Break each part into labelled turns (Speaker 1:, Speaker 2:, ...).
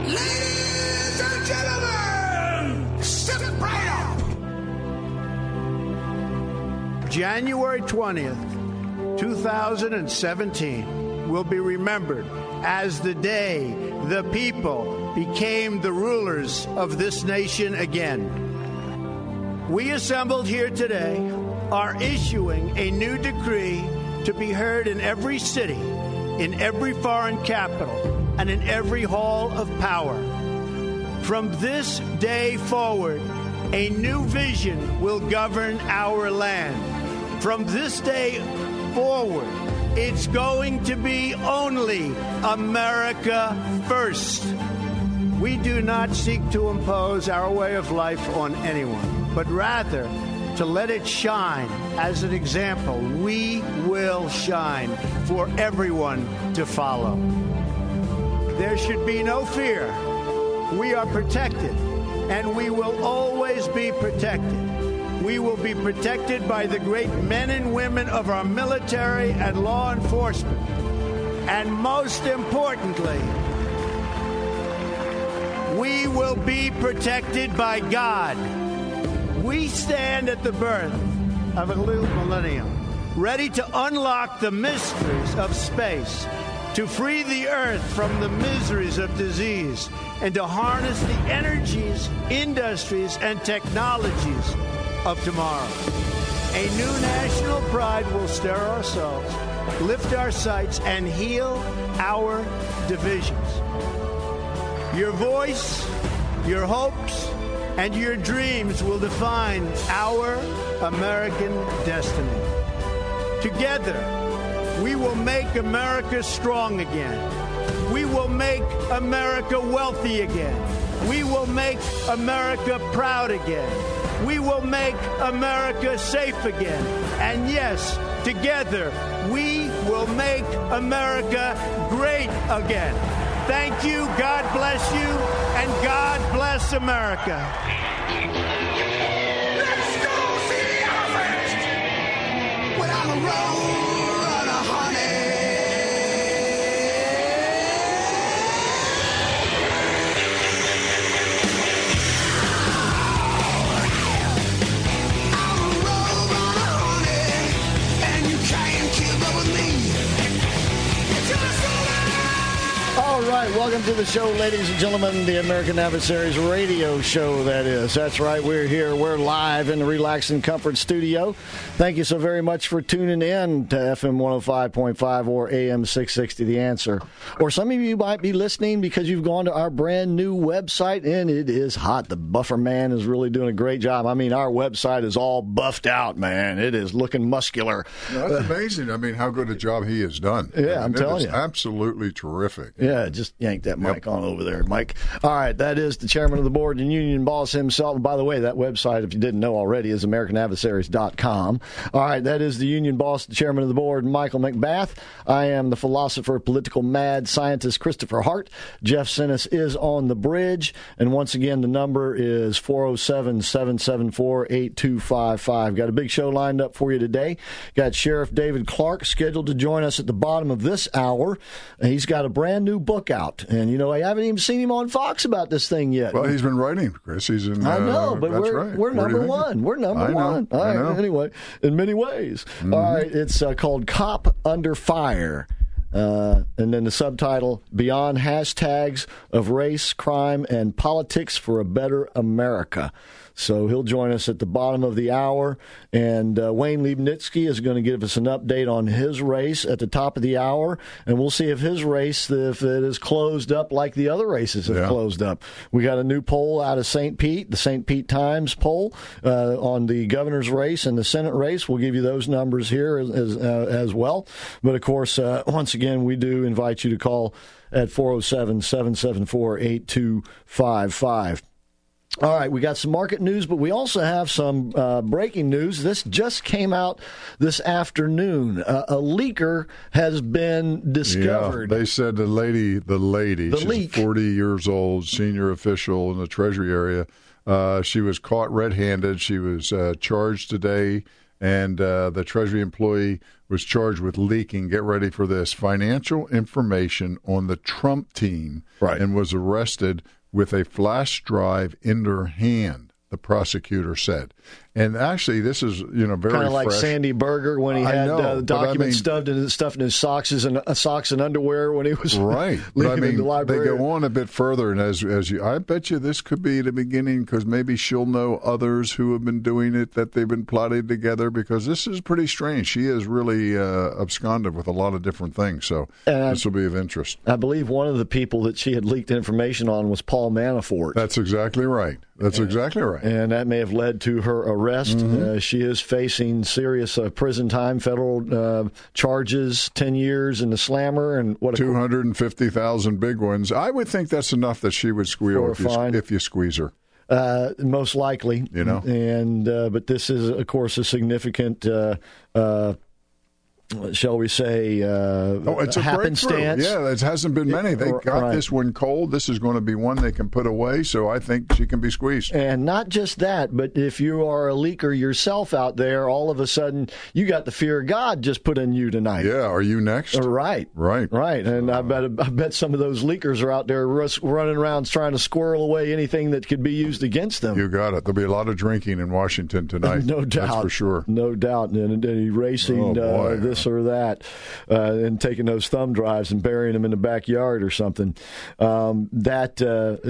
Speaker 1: Ladies and gentlemen, step right up.
Speaker 2: January 20th, 2017 will be remembered as the day the people became the rulers of this nation again. We assembled here today are issuing a new decree to be heard in every city, in every foreign capital, and in every hall of power. From this day forward, a new vision will govern our land. From this day forward, it's going to be only America first. We do not seek to impose our way of life on anyone, but rather to let it shine as an example. We will shine for everyone to follow. There should be no fear. We are protected, and we will always be protected. We will be protected by the great men and women of our military and law enforcement. And most importantly, we will be protected by God. We stand at the birth of a new millennium, ready to unlock the mysteries of space, to free the earth from the miseries of disease, and to harness the energies, industries, and technologies of tomorrow. A new national pride will stir our souls, lift our sights, and heal our divisions. Your voice, your hopes, and your dreams will define our American destiny. Together, we will make America strong again. We will make America wealthy again. We will make America proud again. We will make America safe again. And yes, together, we will make America great again. Thank you, God bless you, and God bless America.
Speaker 1: Let's go see the elephant without a roll and a honey. I'm a roll and a honey, and you can't keep up with me. Just
Speaker 3: All right, welcome to the show, ladies and gentlemen, the American Adversaries radio show, that is. That's right, we're here. We're live in the Relax and Comfort studio. Thank you so very much for tuning in to FM 105.5 or AM 660, The Answer. Or some of you might be listening because you've gone to our brand new website, and it is hot. The buffer man is really doing a great job. I mean, our website is all buffed out, man. It is looking muscular.
Speaker 4: That's amazing. I mean, how good a job he has done.
Speaker 3: Yeah, I'm telling you.
Speaker 4: Absolutely terrific.
Speaker 3: Yeah, just yank that mic on over there, Mike. All right, that is the chairman of the board and union boss himself. And by the way, that website, if you didn't know already, is AmericanAdversaries.com. All right, that is the union boss, the chairman of the board, Michael McBath. I am the philosopher, political mad scientist, Christopher Hart. Jeff Sinis is on the bridge. And once again, the number is 407-774-8255. Got a big show lined up for you today. Got Sheriff David Clark scheduled to join us at the bottom of this hour. He's got a brand new book out. And, you know, I haven't even seen him on Fox about this thing yet.
Speaker 4: Well, he's been writing, Chris. He's in.
Speaker 3: I know, but
Speaker 4: that's
Speaker 3: we're
Speaker 4: right.
Speaker 3: number one. We're number one. All right, anyway, in many ways. Mm-hmm. All right, it's called Cop Under Fire. And then the subtitle, Beyond Hashtags of Race, Crime, and Politics for a Better America. So he'll join us at the bottom of the hour. And Wayne Liebnitzky is going to give us an update on his race at the top of the hour. And we'll see if his race, if it is closed up like the other races have closed up. We got a new poll out of St. Pete, the St. Pete Times poll on the governor's race and the Senate race. We'll give you those numbers here as well. But, of course, once again, we do invite you to call at 407-774-8255. All right, we got some market news, but we also have some breaking news. This just came out this afternoon. A leaker has been discovered.
Speaker 4: Yeah, they said the lady, she's 40 years old, senior official in the Treasury area. She was caught red-handed. She was charged today, and the Treasury employee was charged with leaking, get ready for this, financial information on the Trump team,
Speaker 3: right,
Speaker 4: and was arrested with a flash drive in her hand, the prosecutor said. And actually, this is, very
Speaker 3: kind of like
Speaker 4: fresh.
Speaker 3: Sandy Berger when he had documents stuffed in his socks and underwear when he was
Speaker 4: right.
Speaker 3: leaving
Speaker 4: But
Speaker 3: the library.
Speaker 4: They go on a bit further, and as you, I bet you this could be the beginning, because maybe she'll know others who have been doing it, that they've been plotting together, because this is pretty strange. She is really absconded with a lot of different things, so this will be of interest.
Speaker 3: I believe one of the people that she had leaked information on was Paul Manafort.
Speaker 4: That's exactly right. Exactly right.
Speaker 3: And that may have led to her arrest. Mm-hmm. She is facing serious prison time, federal charges, 10 years in the slammer, and what
Speaker 4: 250,000 big ones. I would think that's enough that she would squeal if you squeeze her.
Speaker 3: Most likely, And but this is, of course, a significant. Shall we say,
Speaker 4: it's a
Speaker 3: happenstance?
Speaker 4: Yeah, it hasn't been many. They got this one cold. This is going to be one they can put away, so I think she can be squeezed.
Speaker 3: And not just that, but if you are a leaker yourself out there, all of a sudden you got the fear of God just put in you tonight.
Speaker 4: Yeah, are you next?
Speaker 3: Right. And I bet some of those leakers are out there running around trying to squirrel away anything that could be used against them.
Speaker 4: You got it. There'll be a lot of drinking in Washington tonight.
Speaker 3: No doubt.
Speaker 4: That's for sure.
Speaker 3: No doubt. And erasing this or that, and taking those thumb drives and burying them in the backyard or something. That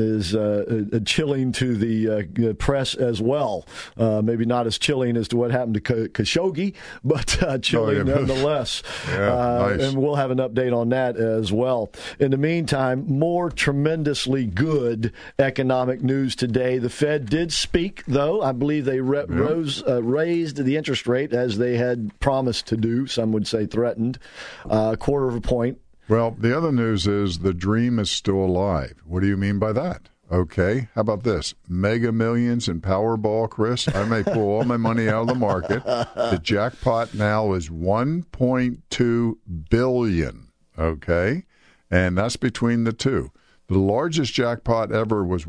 Speaker 3: is chilling to the press as well. Maybe not as chilling as to what happened to Khashoggi, but chilling nonetheless.
Speaker 4: Nice.
Speaker 3: And we'll have an update on that as well. In the meantime, more tremendously good economic news today. The Fed did speak, though. I believe they raised the interest rate as they had promised to do. Some would say threatened, a quarter of a point.
Speaker 4: Well, the other news is the dream is still alive. What do you mean by that? Okay, how about this? Mega Millions and Powerball, Chris. I may pull all my money out of the market. The jackpot now is $1.2 billion, okay? And that's between the two. The largest jackpot ever was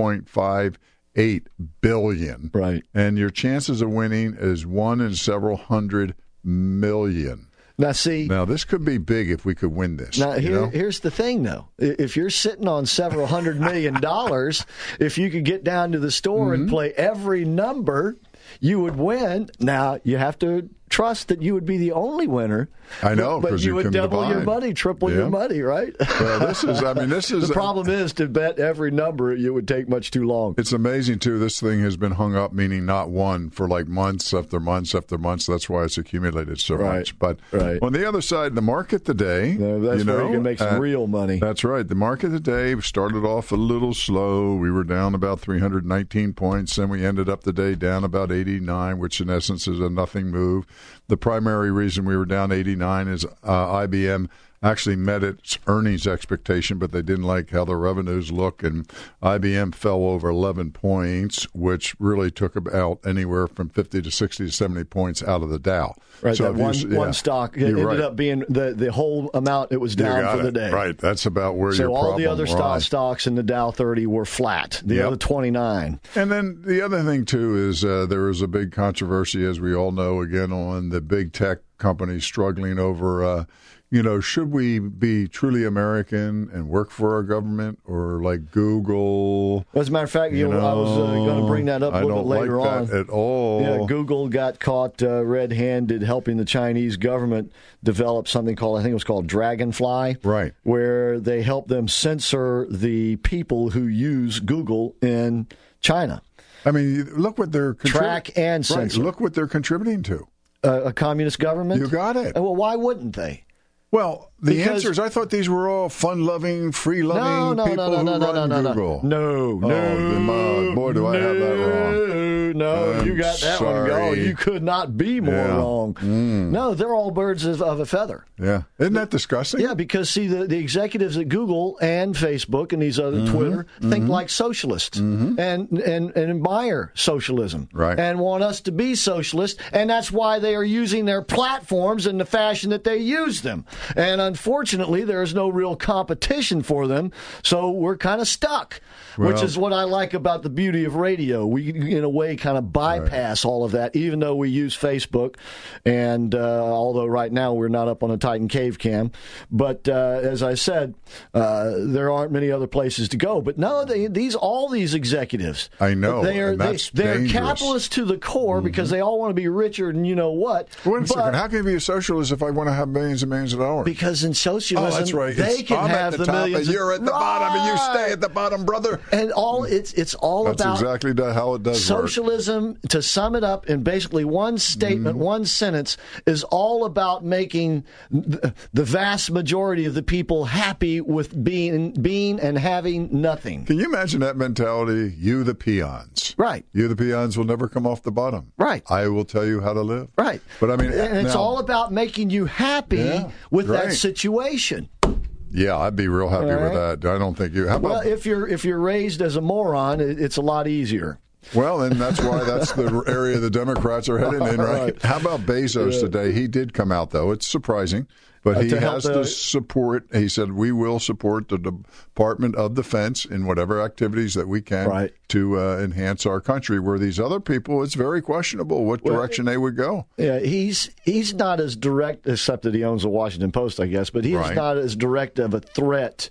Speaker 4: $1.58 billion.
Speaker 3: Right.
Speaker 4: And your chances of winning is 1 in several hundred million. Now, this could be big if we could win this.
Speaker 3: Now, here's the thing, though. If you're sitting on several $100 million, if you could get down to the store and play every number, you would win. Now, you have to trust that you would be the only winner.
Speaker 4: I know,
Speaker 3: but you would double your money, triple your money, right?
Speaker 4: Well, this is.
Speaker 3: The problem is to bet every number, it would take much too long.
Speaker 4: It's amazing too. This thing has been hung up, meaning not won, for like months after months after months. That's why it's accumulated so much. But on the other side, the market today,
Speaker 3: that's where you can make some real money.
Speaker 4: That's right. The market today started off a little slow. We were down about 319 points, and we ended up the day down about 89, which in essence is a nothing move. The primary reason we were down 89 is IBM actually met its earnings expectation, but they didn't like how the revenues look, and IBM fell over 11 points, which really took about anywhere from 50 to 60 to 70 points out of the Dow.
Speaker 3: Right, so that one stock ended up being the whole amount it was down for the day.
Speaker 4: Right, that's about where your problem
Speaker 3: So all the other stocks in the Dow 30 were flat, the other 29.
Speaker 4: And then the other thing, too, is there was a big controversy, as we all know, again, on the big tech companies struggling over should we be truly American and work for our government, or like Google?
Speaker 3: As a matter of fact, I was going to bring that up a little bit later on.
Speaker 4: I don't like that at all.
Speaker 3: Yeah, Google got caught red-handed helping the Chinese government develop something called Dragonfly.
Speaker 4: Right.
Speaker 3: Where they help them censor the people who use Google in China.
Speaker 4: I mean, look what they're
Speaker 3: track and censor.
Speaker 4: Right, look what they're contributing to.
Speaker 3: A communist government?
Speaker 4: You got it.
Speaker 3: Well, why wouldn't they?
Speaker 4: Well, answers, I thought these were all fun-loving, free-loving people who run Google.
Speaker 3: No.
Speaker 4: Boy, do I have that wrong.
Speaker 3: No, you got that one wrong. You could not be more wrong. No, they're all birds of a feather.
Speaker 4: Yeah. Isn't that disgusting?
Speaker 3: Yeah, because, see, the executives at Google and Facebook and these other Twitter think like socialists and admire socialism and want us to be socialists, and that's why they are using their platforms in the fashion that they use them. And unfortunately, there's no real competition for them, so we're kind of stuck, which is what I like about the beauty of radio. We, in a way, kind of bypass all of that, even though we use Facebook, and although right now we're not up on a Titan Cave Cam. But as I said, there aren't many other places to go. But no, all these executives,
Speaker 4: I know,
Speaker 3: they're
Speaker 4: dangerous.
Speaker 3: capitalists to the core because they all want to be richer than you know what.
Speaker 4: Wait a second. How can you be a socialist if I want to have millions and millions of dollars?
Speaker 3: Because in socialism,
Speaker 4: that's right.
Speaker 3: they can
Speaker 4: I'm
Speaker 3: have
Speaker 4: at the
Speaker 3: the
Speaker 4: top
Speaker 3: millions.
Speaker 4: and you're at the bottom, and you stay at the bottom, brother.
Speaker 3: And it's all
Speaker 4: That's
Speaker 3: about
Speaker 4: exactly how it does
Speaker 3: socialism.
Speaker 4: work.
Speaker 3: To sum it up in basically one statement, one sentence, is all about making the vast majority of the people happy with being and having nothing.
Speaker 4: Can you imagine that mentality? You, the peons.
Speaker 3: Right.
Speaker 4: You, the peons, will never come off the bottom.
Speaker 3: Right.
Speaker 4: I will tell you how to live.
Speaker 3: Right.
Speaker 4: But I mean,
Speaker 3: and it's
Speaker 4: now,
Speaker 3: all about making you happy with that situation.
Speaker 4: Yeah, I'd be real happy with that. I don't think you. How about,
Speaker 3: well, if you're raised as a moron, it's a lot easier.
Speaker 4: Well, and that's why that's the area the Democrats are heading in, right? How about Bezos today? He did come out, though. It's surprising. But he has to support, he said, we will support the Department of Defense in whatever activities that we can to enhance our country, where these other people, it's very questionable what direction they would go. Yeah,
Speaker 3: he's not as direct, except that he owns the Washington Post, I guess, but he's not as direct of a threat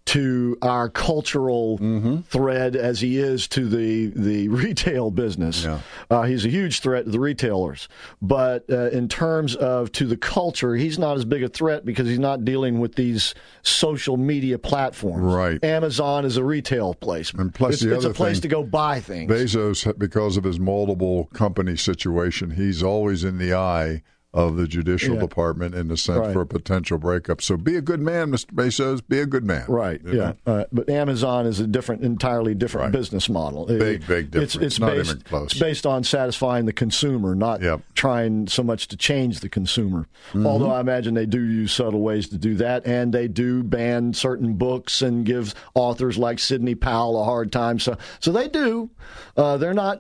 Speaker 3: to our cultural thread as he is to the retail business. Yeah. He's a huge threat to the retailers. But in terms of to the culture, he's not as big a threat because he's not dealing with these social media platforms.
Speaker 4: Right.
Speaker 3: Amazon is a retail place.
Speaker 4: And plus
Speaker 3: it's a place to go buy things.
Speaker 4: Bezos, because of his multiple company situation, he's always in the eye of the judicial department in the sense for a potential breakup. So be a good man, Mr. Bezos. Be a good man.
Speaker 3: Right, but Amazon is a entirely different business model.
Speaker 4: Big difference.
Speaker 3: It's
Speaker 4: not
Speaker 3: based,
Speaker 4: even close.
Speaker 3: It's based on satisfying the consumer, not trying so much to change the consumer. Although I imagine they do use subtle ways to do that, and they do ban certain books and give authors like Sidney Powell a hard time. So they do. They're not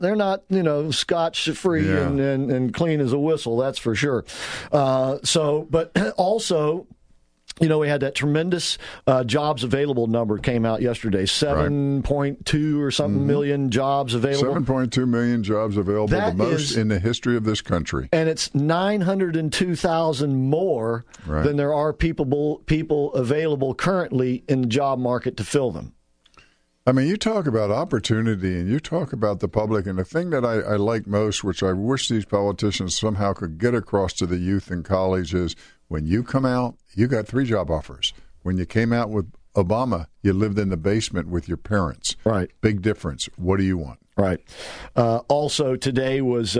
Speaker 3: scotch free and clean as a whistle. That's for sure. But also, we had that tremendous jobs available number came out yesterday, 7.2 or something million jobs available.
Speaker 4: 7.2 million jobs available, the most in the history of this country.
Speaker 3: And it's 902,000 more than there are people available currently in the job market to fill them.
Speaker 4: I mean, you talk about opportunity and you talk about the public, and the thing that I like most, which I wish these politicians somehow could get across to the youth in college, is when you come out, you got 3 job offers. When you came out with Obama, you lived in the basement with your parents.
Speaker 3: Right.
Speaker 4: Big difference. What do you want?
Speaker 3: Right. Also, today was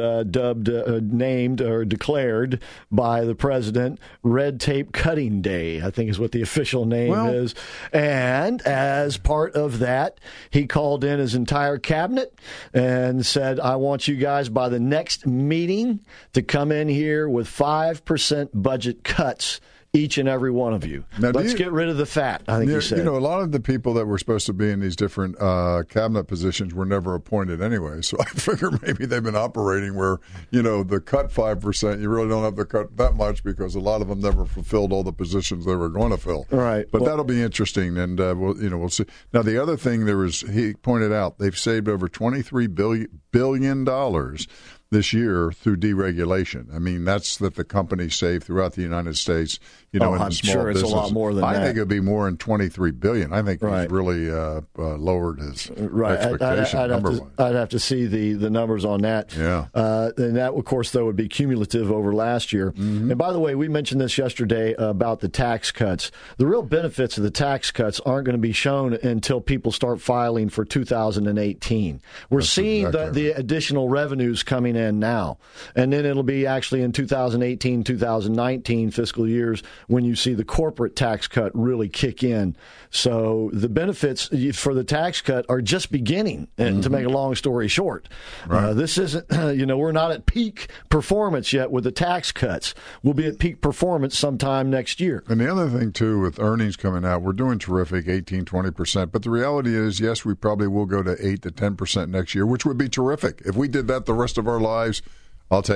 Speaker 3: named or declared by the president Red Tape Cutting Day, I think is what the official name is. And as part of that, he called in his entire cabinet and said, I want you guys by the next meeting to come in here with 5% budget cuts, each and every one of you. Now, let's get rid of the fat, I think you said.
Speaker 4: A lot of the people that were supposed to be in these different cabinet positions were never appointed anyway. So I figure maybe they've been operating where, the cut 5%, you really don't have to cut that much because a lot of them never fulfilled all the positions they were going to fill.
Speaker 3: Right.
Speaker 4: But that'll be interesting, and we'll see. Now, the other thing he pointed out, they've saved over $23 billion this year through deregulation. I mean, that's that the companies save throughout the United States. In
Speaker 3: I'm
Speaker 4: small
Speaker 3: sure it's
Speaker 4: business.
Speaker 3: a lot more than that.
Speaker 4: I think it'd be more than $23 billion. I think he's really lowered his expectation.
Speaker 3: I'd have to see the numbers on that.
Speaker 4: Yeah.
Speaker 3: And that, of course, though, would be cumulative over last year. Mm-hmm. And by the way, we mentioned this yesterday about the tax cuts. The real benefits of the tax cuts aren't going to be shown until people start filing for 2018. We're seeing the additional revenues coming in now. And then it'll be actually in 2018, 2019 fiscal years when you see the corporate tax cut really kick in. So the benefits for the tax cut are just beginning, to make a long story short.
Speaker 4: Right.
Speaker 3: This isn't, we're not at peak performance yet with the tax cuts. We'll be at peak performance sometime next year.
Speaker 4: And the other thing, too, with earnings coming out, we're doing terrific, 18, 20%. But the reality is, yes, we probably will go to 8 to 10% next year, which would be terrific. If we did that the rest of our lives, I'll take it.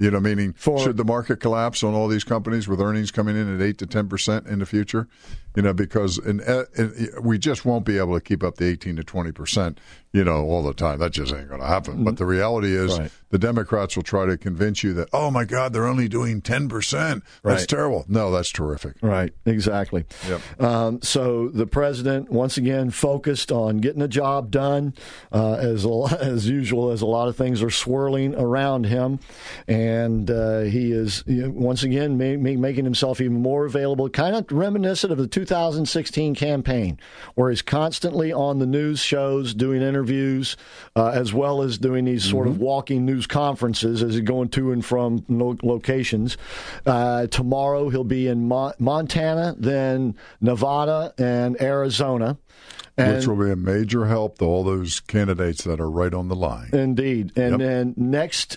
Speaker 4: Meaning should the market collapse on all these companies with earnings coming in at 8 to 10% in the future? Because we just won't be able to keep up the 18 to 20%, all the time. That just ain't going to happen. But the reality is the Democrats will try to convince you that, oh, my God, they're only doing 10%. That's terrible. No, that's terrific.
Speaker 3: Right, exactly.
Speaker 4: Yep.
Speaker 3: So the president, once again, focused on getting the job done. As usual, as a lot of things are swirling around him. And he is, once again, making himself even more available, kind of reminiscent of the 2016 campaign, where he's constantly on the news shows doing interviews, as well as doing these sort of walking news conferences as he's going to and from locations. Tomorrow he'll be in Montana, then Nevada, and Arizona.
Speaker 4: Which will be a major help to all those candidates that are right on the line.
Speaker 3: Indeed. And then next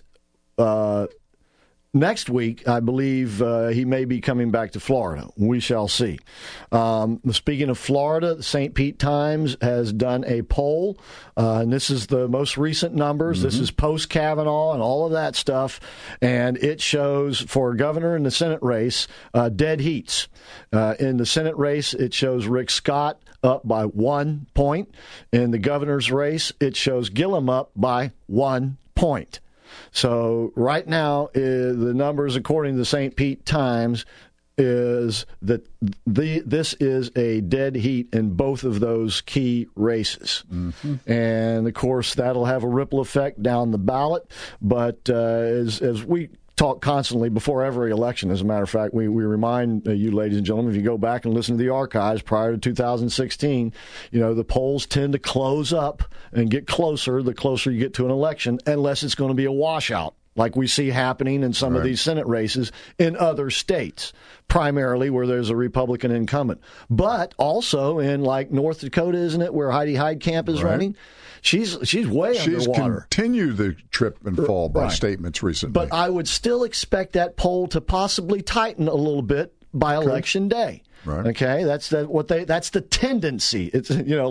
Speaker 3: week, I believe he may be coming back to Florida. We shall see. Speaking of Florida, the St. Pete Times has done a poll, and this is the most recent numbers. This is post-Kavanaugh and all of that stuff, and it shows for governor in the Senate race, dead heats. In the Senate race, it shows Rick Scott up by 1 point. In the governor's race, it shows Gillum up by 1 point. So right now, the numbers, according to the St. Pete Times, is that this is a dead heat in both of those key races. And, of course, that'll have a ripple effect down the ballot. But as we talk constantly before every election, as a matter of fact, we remind you, ladies and gentlemen, if you go back and listen to the archives prior to 2016, the polls tend to close up and get closer the closer you get to an election, unless it's going to be a washout, like we see happening in some of these Senate races in other states, primarily where there's a Republican incumbent. But also in, like, North Dakota, isn't it, where Heidi Heitkamp is running? She's way underwater. She's
Speaker 4: continued the trip and fall by statements recently.
Speaker 3: But I would still expect that poll to possibly tighten a little bit by Election Day.
Speaker 4: Right.
Speaker 3: Okay, that's the tendency. It's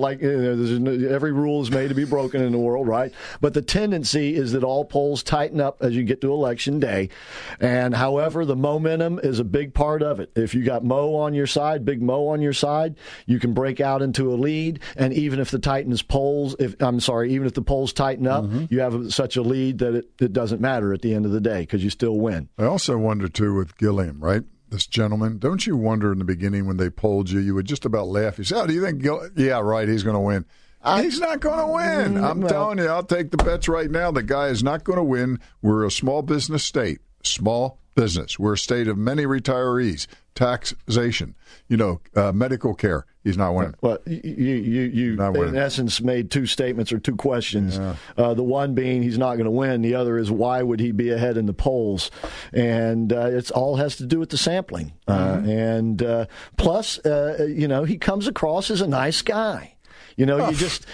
Speaker 3: every rule is made to be broken in the world, right? But the tendency is that all polls tighten up as you get to Election Day. And however, the momentum is a big part of it. If you got Mo on your side, Big Mo on your side, you can break out into a lead. And even if the polls tighten up, you have such a lead that it doesn't matter at the end of the day because you still win.
Speaker 4: I also wonder too with Gilliam, right? This gentleman, don't you wonder in the beginning when they polled you, you would just about laugh. You say, "Oh, do you think? Yeah, right. He's going to win." He's not going to win. I'm telling you, I'll take the bets right now. The guy is not going to win. We're a small business state. Small business. We're a state of many retirees. Taxation. Medical care. He's not winning.
Speaker 3: Well, you in essence made two statements or two questions.
Speaker 4: Yeah.
Speaker 3: The one being he's not going to win. The other is why would he be ahead in the polls? And it's all has to do with the sampling. And plus, he comes across as a nice guy. No.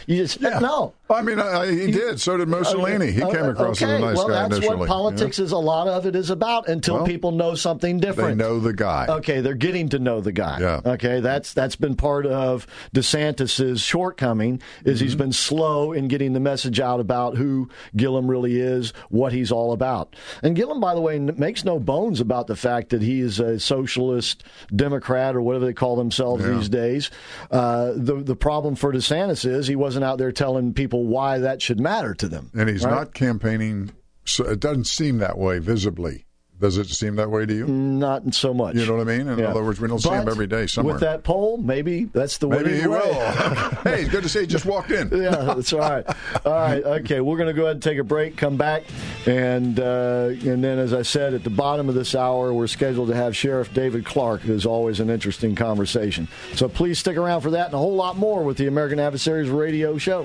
Speaker 4: I mean, he did. So did Mussolini. He came across as a nice guy
Speaker 3: that's
Speaker 4: initially.
Speaker 3: What politics is. A lot of it is about until people know something different.
Speaker 4: They know the guy.
Speaker 3: Okay, they're getting to know the guy.
Speaker 4: Yeah.
Speaker 3: Okay, that's been part of DeSantis's shortcoming is he's been slow in getting the message out about who Gillum really is, what he's all about. And Gillum, by the way, makes no bones about the fact that he is a socialist Democrat or whatever they call themselves these days. The problem for DeSantis is he wasn't out there telling people why that should matter to them.
Speaker 4: And he's not campaigning, so it doesn't seem that way visibly. Does it seem that way to you?
Speaker 3: Not so much.
Speaker 4: You know what I mean? In other words, we don't see him every day somewhere.
Speaker 3: With that poll, maybe that's the way.
Speaker 4: Maybe he will. Hey, good to see you. Just walked in.
Speaker 3: Yeah, that's all right. All right, okay. We're going to go ahead and take a break, come back, and then, as I said, at the bottom of this hour, we're scheduled to have Sheriff David Clark. It is always an interesting conversation. So please stick around for that and a whole lot more with the American Adversaries Radio Show.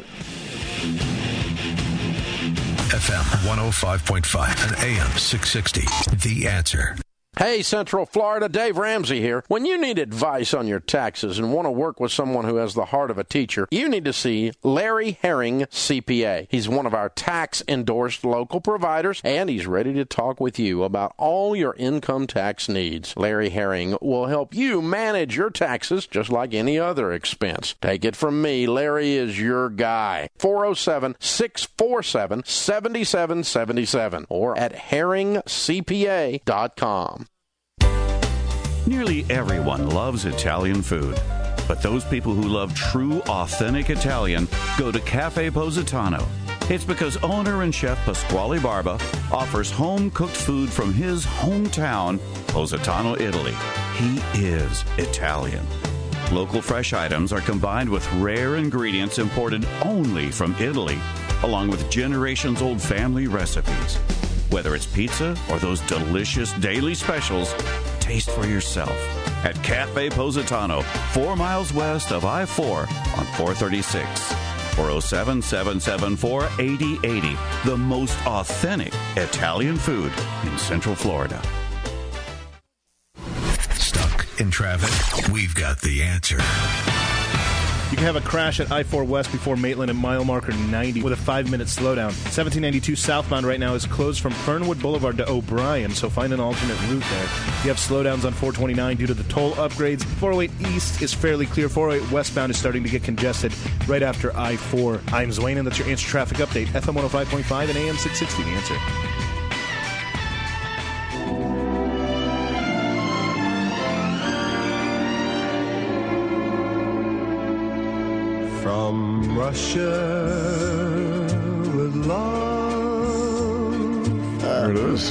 Speaker 5: FM 105.5 and AM 660. The Answer. Hey, Central Florida, Dave Ramsey here. When you need advice on your taxes and want to work with someone who has the heart of a teacher, you need to see Larry Herring, CPA. He's one of our tax-endorsed local providers, and he's ready to talk with you about all your income tax needs. Larry Herring will help you manage your taxes just like any other expense. Take it from me, Larry is your guy. 407-647-7777 or at herringcpa.com.
Speaker 6: Nearly everyone loves Italian food, but those people who love true, authentic Italian go to Cafe Positano. It's because owner and chef Pasquale Barba offers home-cooked food from his hometown, Positano, Italy. He is Italian. Local fresh items are combined with rare ingredients imported only from Italy, along with generations-old family recipes. Whether it's pizza or those delicious daily specials, taste for yourself at Cafe Positano, 4 miles west of I-4 on 436. 407-774-8080. The most authentic Italian food in Central Florida.
Speaker 7: Stuck in traffic? We've got the answer.
Speaker 8: You can have a crash at I-4 West before Maitland at mile marker 90 with a 5-minute slowdown. 1792 southbound right now is closed from Fernwood Boulevard to O'Brien, so find an alternate route there. You have slowdowns on 429 due to the toll upgrades. 408 East is fairly clear. 408 westbound is starting to get congested right after I-4. I'm Zwane, and that's your Answer Traffic Update. FM 105.5 and AM 660, The Answer.
Speaker 1: From Russia with love.
Speaker 4: There it is,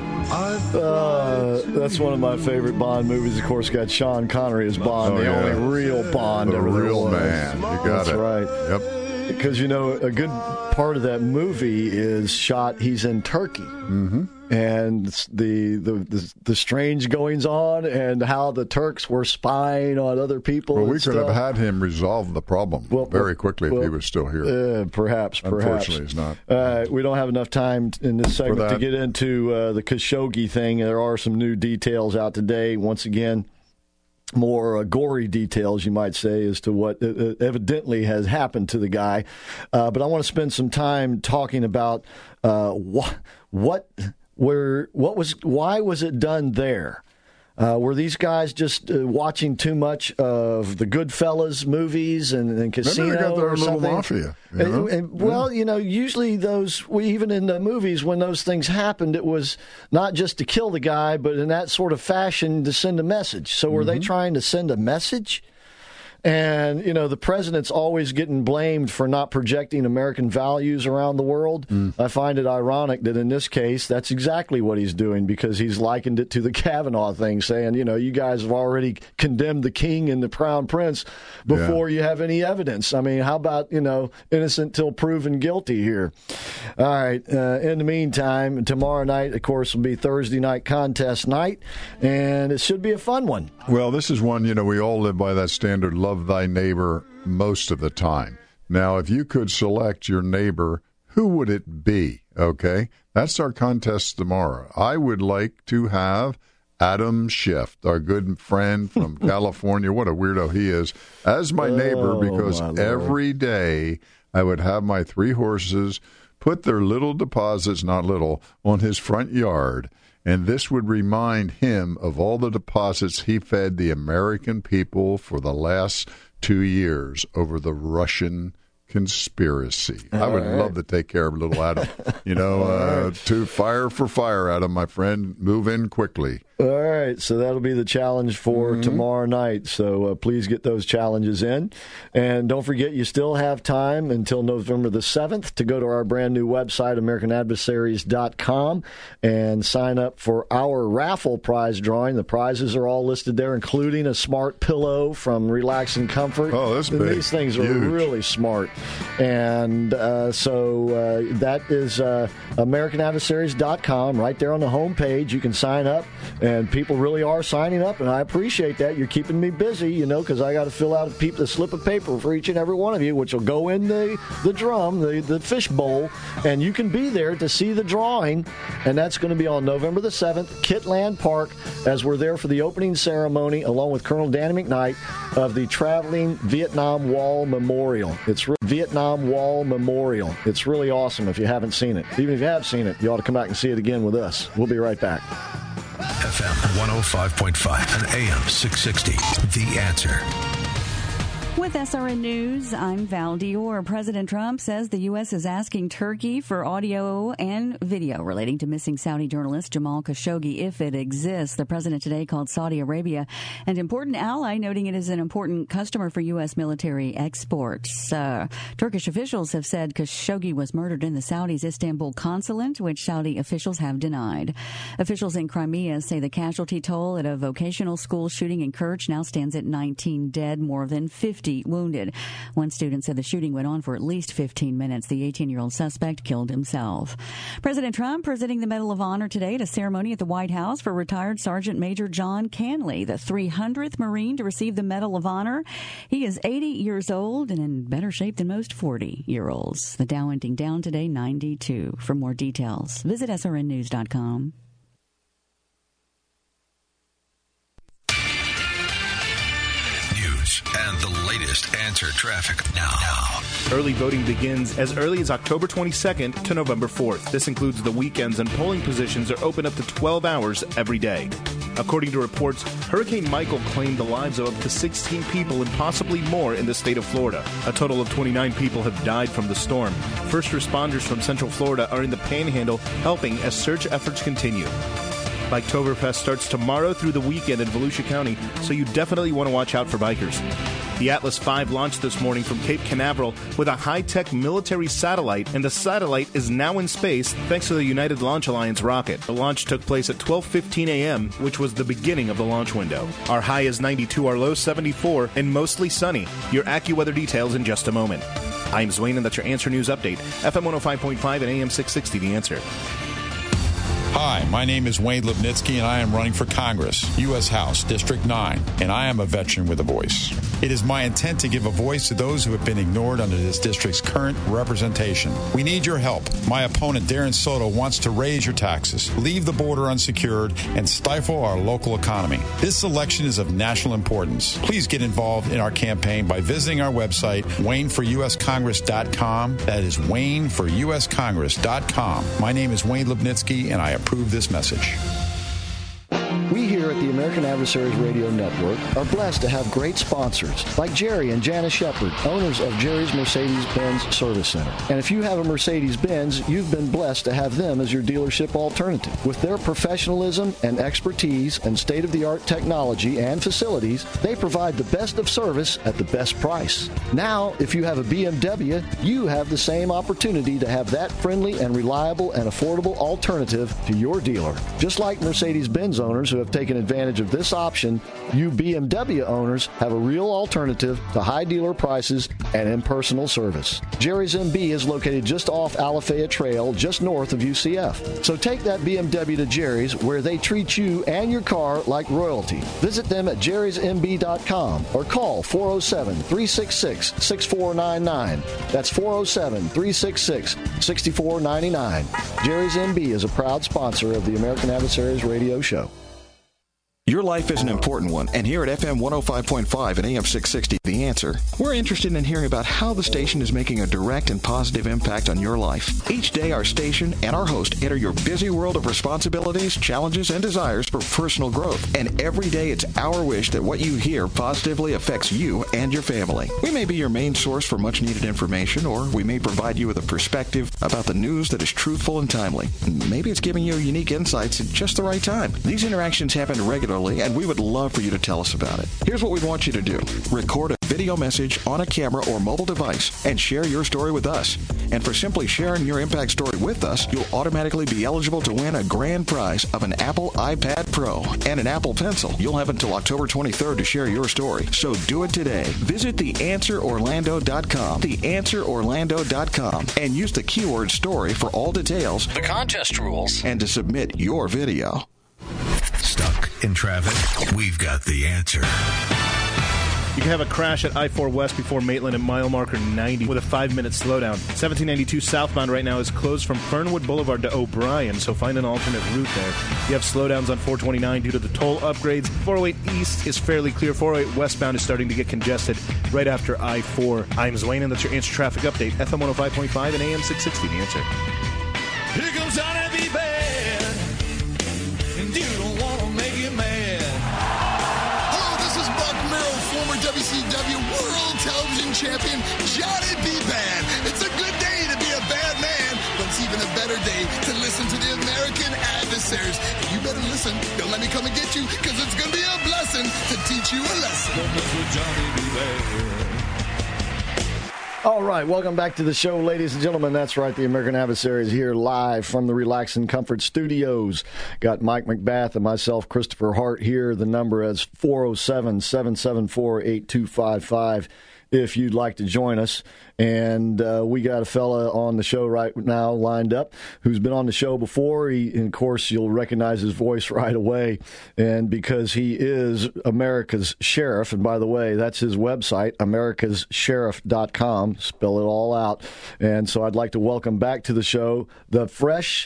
Speaker 4: yeah.
Speaker 3: That's one of my favorite Bond movies. Of course, got Sean Connery as Bond, the only real Bond
Speaker 4: the
Speaker 3: ever.
Speaker 4: Real man. You got
Speaker 3: That's
Speaker 4: it.
Speaker 3: right.
Speaker 4: Yep.
Speaker 3: Because, you know, a good part of that movie is shot, he's in Turkey. Mm-hmm. And the strange goings on and how the Turks were spying on other people.
Speaker 4: Well, we could have had him resolve the problem very quickly if he was still here.
Speaker 3: Perhaps.
Speaker 4: Unfortunately, he's not.
Speaker 3: We don't have enough time in this segment to get into the Khashoggi thing. There are some new details out today. Once again, more gory details, you might say, as to what evidently has happened to the guy. But I want to spend some time talking about why was it done there? Were these guys just watching too much of the Goodfellas movies and Casino?
Speaker 4: Maybe they got their
Speaker 3: or
Speaker 4: little
Speaker 3: something?
Speaker 4: mafia. You know?
Speaker 3: Well, you know, usually even in the movies, when those things happened, it was not just to kill the guy, but in that sort of fashion to send a message. So were they trying to send a message? And, you know, the president's always getting blamed for not projecting American values around the world. I find it ironic that in this case, that's exactly what he's doing, because he's likened it to the Kavanaugh thing, saying, you know, you guys have already condemned the king and the crown prince before you have any evidence. I mean, how about, you know, innocent till proven guilty here? All right. In the meantime, tomorrow night, of course, will be Thursday night contest night, and it should be a fun one.
Speaker 4: Well, this is one, you know, we all live by that standard, love thy neighbor most of the time. Now, if you could select your neighbor, who would it be? Okay, that's our contest tomorrow. I would like to have Adam Schiff, our good friend from California. What a weirdo he is, as my neighbor, because every day I would have my 3 horses put their little deposits, not little, on his front yard. And this would remind him of all the deposits he fed the American people for the last 2 years over the Russian conspiracy. I would love to take care of little Adam. You know, to fire for fire, Adam, my friend. Move in quickly.
Speaker 3: All right, so that'll be the challenge for tomorrow night. So please get those challenges in. And don't forget, you still have time until November the 7th to go to our brand new website, AmericanAdversaries.com, and sign up for our raffle prize drawing. The prizes are all listed there, including a smart pillow from Relax and Comfort.
Speaker 4: Oh, that's big.
Speaker 3: These things are really smart. And so that is AmericanAdversaries.com. Right there on the home page, you can sign up And people really are signing up, and I appreciate that. You're keeping me busy, because I got to fill out a slip of paper for each and every one of you, which will go in the drum, the fish bowl, and you can be there to see the drawing, and that's going to be on November the 7th, Kitland Park, as we're there for the opening ceremony, along with Colonel Danny McKnight of the Traveling Vietnam Wall Memorial. Vietnam Wall Memorial. It's really awesome if you haven't seen it. Even if you have seen it, you ought to come back and see it again with us. We'll be right back.
Speaker 7: FM 105.5 and AM 660. The Answer.
Speaker 9: With SRN News, I'm Val Dior. President Trump says the U.S. is asking Turkey for audio and video relating to missing Saudi journalist Jamal Khashoggi, if it exists. The president today called Saudi Arabia an important ally, noting it is an important customer for U.S. military exports. Turkish officials have said Khashoggi was murdered in the Saudi's Istanbul consulate, which Saudi officials have denied. Officials in Crimea say the casualty toll at a vocational school shooting in Kerch now stands at 19 dead, more than 50 wounded. One student said the shooting went on for at least 15 minutes. The 18-year-old suspect killed himself. President Trump presenting the Medal of Honor today at a ceremony at the White House for retired Sergeant Major John Canley, the 300th Marine to receive the Medal of Honor. He is 80 years old and in better shape than most 40-year-olds. The Dow ending down today, 92. For more details, visit srnnews.com.
Speaker 7: And the latest Answer traffic now.
Speaker 8: Early voting begins as early as October 22nd to November 4th. This includes the weekends, and polling positions are open up to 12 hours every day. According to reports, Hurricane Michael claimed the lives of up to 16 people and possibly more in the state of Florida. A total of 29 people have died from the storm. First responders from Central Florida are in the Panhandle helping as search efforts continue. Biketoberfest starts tomorrow through the weekend in Volusia County, so you definitely want to watch out for bikers. The Atlas V launched this morning from Cape Canaveral with a high-tech military satellite, and the satellite is now in space thanks to the United Launch Alliance rocket. The launch took place at 12:15 a.m., which was the beginning of the launch window. Our high is 92, our low 74, and mostly sunny. Your AccuWeather details in just a moment. I'm Zwane, and that's your Answer News Update. FM 105.5 and AM 660, The Answer.
Speaker 10: Hi, my name is Wayne Lipnitsky, and I am running for Congress, U.S. House, District 9, and I am a veteran with a voice. It is my intent to give a voice to those who have been ignored under this district's current representation. We need your help. My opponent, Darren Soto, wants to raise your taxes, leave the border unsecured, and stifle our local economy. This election is of national importance. Please get involved in our campaign by visiting our website, WayneForUSCongress.com. That is WayneForUSCongress.com. My name is Wayne Lipnitsky, and I approve this message.
Speaker 3: We here at the American Adversaries Radio Network are blessed to have great sponsors like Jerry and Janice Shepard, owners of Jerry's Mercedes-Benz Service Center. And if you have a Mercedes-Benz, you've been blessed to have them as your dealership alternative. With their professionalism and expertise and state-of-the-art technology and facilities, they provide the best of service at the best price. Now, if you have a BMW, you have the same opportunity to have that friendly and reliable and affordable alternative to your dealer. Just like Mercedes-Benz owners who have taken advantage of this option, you BMW owners have a real alternative to high dealer prices and impersonal service. Jerry's MB is located just off Alafaya Trail, just north of UCF. So take that BMW to Jerry's, where they treat you and your car like royalty. Visit them at jerrysmb.com or call 407-366-6499. That's 407-366-6499. Jerry's MB is a proud sponsor of the American Adversaries Radio Show.
Speaker 11: Your life is an important one, and here at FM 105.5 and AM 660, The Answer, we're interested in hearing about how the station is making a direct and positive impact on your life. Each day, our station and our host enter your busy world of responsibilities, challenges, and desires for personal growth. And every day, it's our wish that what you hear positively affects you and your family. We may be your main source for much-needed information, or we may provide you with a perspective about the news that is truthful and timely. Maybe it's giving you unique insights at just the right time. These interactions happen regularly, and we would love for you to tell us about it. Here's what we want you to do. Record a video message on a camera or mobile device and share your story with us. And for simply sharing your impact story with us, you'll automatically be eligible to win a grand prize of an Apple iPad Pro and an Apple Pencil. You'll have until October 23rd to share your story. So do it today. Visit theanswerorlando.com, theanswerorlando.com, and use the keyword story for all details, the contest rules, and to submit your video.
Speaker 7: Stuck in traffic, we've got the answer.
Speaker 8: You can have a crash at I-4 West before Maitland at mile marker 90 with a 5-minute slowdown. 1792 southbound right now is closed from Fernwood Boulevard to O'Brien, so find an alternate route there. You have slowdowns on 429 due to the toll upgrades. 408 East is fairly clear. 408 westbound is starting to get congested right after I-4. I'm Zwane, and that's your Answer Traffic Update. FM 105.5 and AM 660, The Answer.
Speaker 1: Here comes Johnny B. Bad, and you don't want to make it mad.
Speaker 12: Hello, this is Buck Merrill, former WCW World Television Champion Johnny B. Bad. It's a good day to be a bad man, but it's even a better day to listen to the American Adversaries. You better listen. Don't let me come and get you, because it's going to be a blessing to teach you a lesson. Don't mess with Johnny B. Bad.
Speaker 3: All right, welcome back to the show, ladies and gentlemen. That's right, the American Adversaries here live from the Relax and Comfort Studios. Got Mike McBath and myself, Christopher Hart, here. The number is 407-774-8255 if you'd like to join us. And we got a fella on the show right now lined up who's been on the show before. And of course, you'll recognize his voice right away. And because he is America's Sheriff, and by the way, that's his website, americassheriff.com. Spell it all out. And so I'd like to welcome back to the show the fresh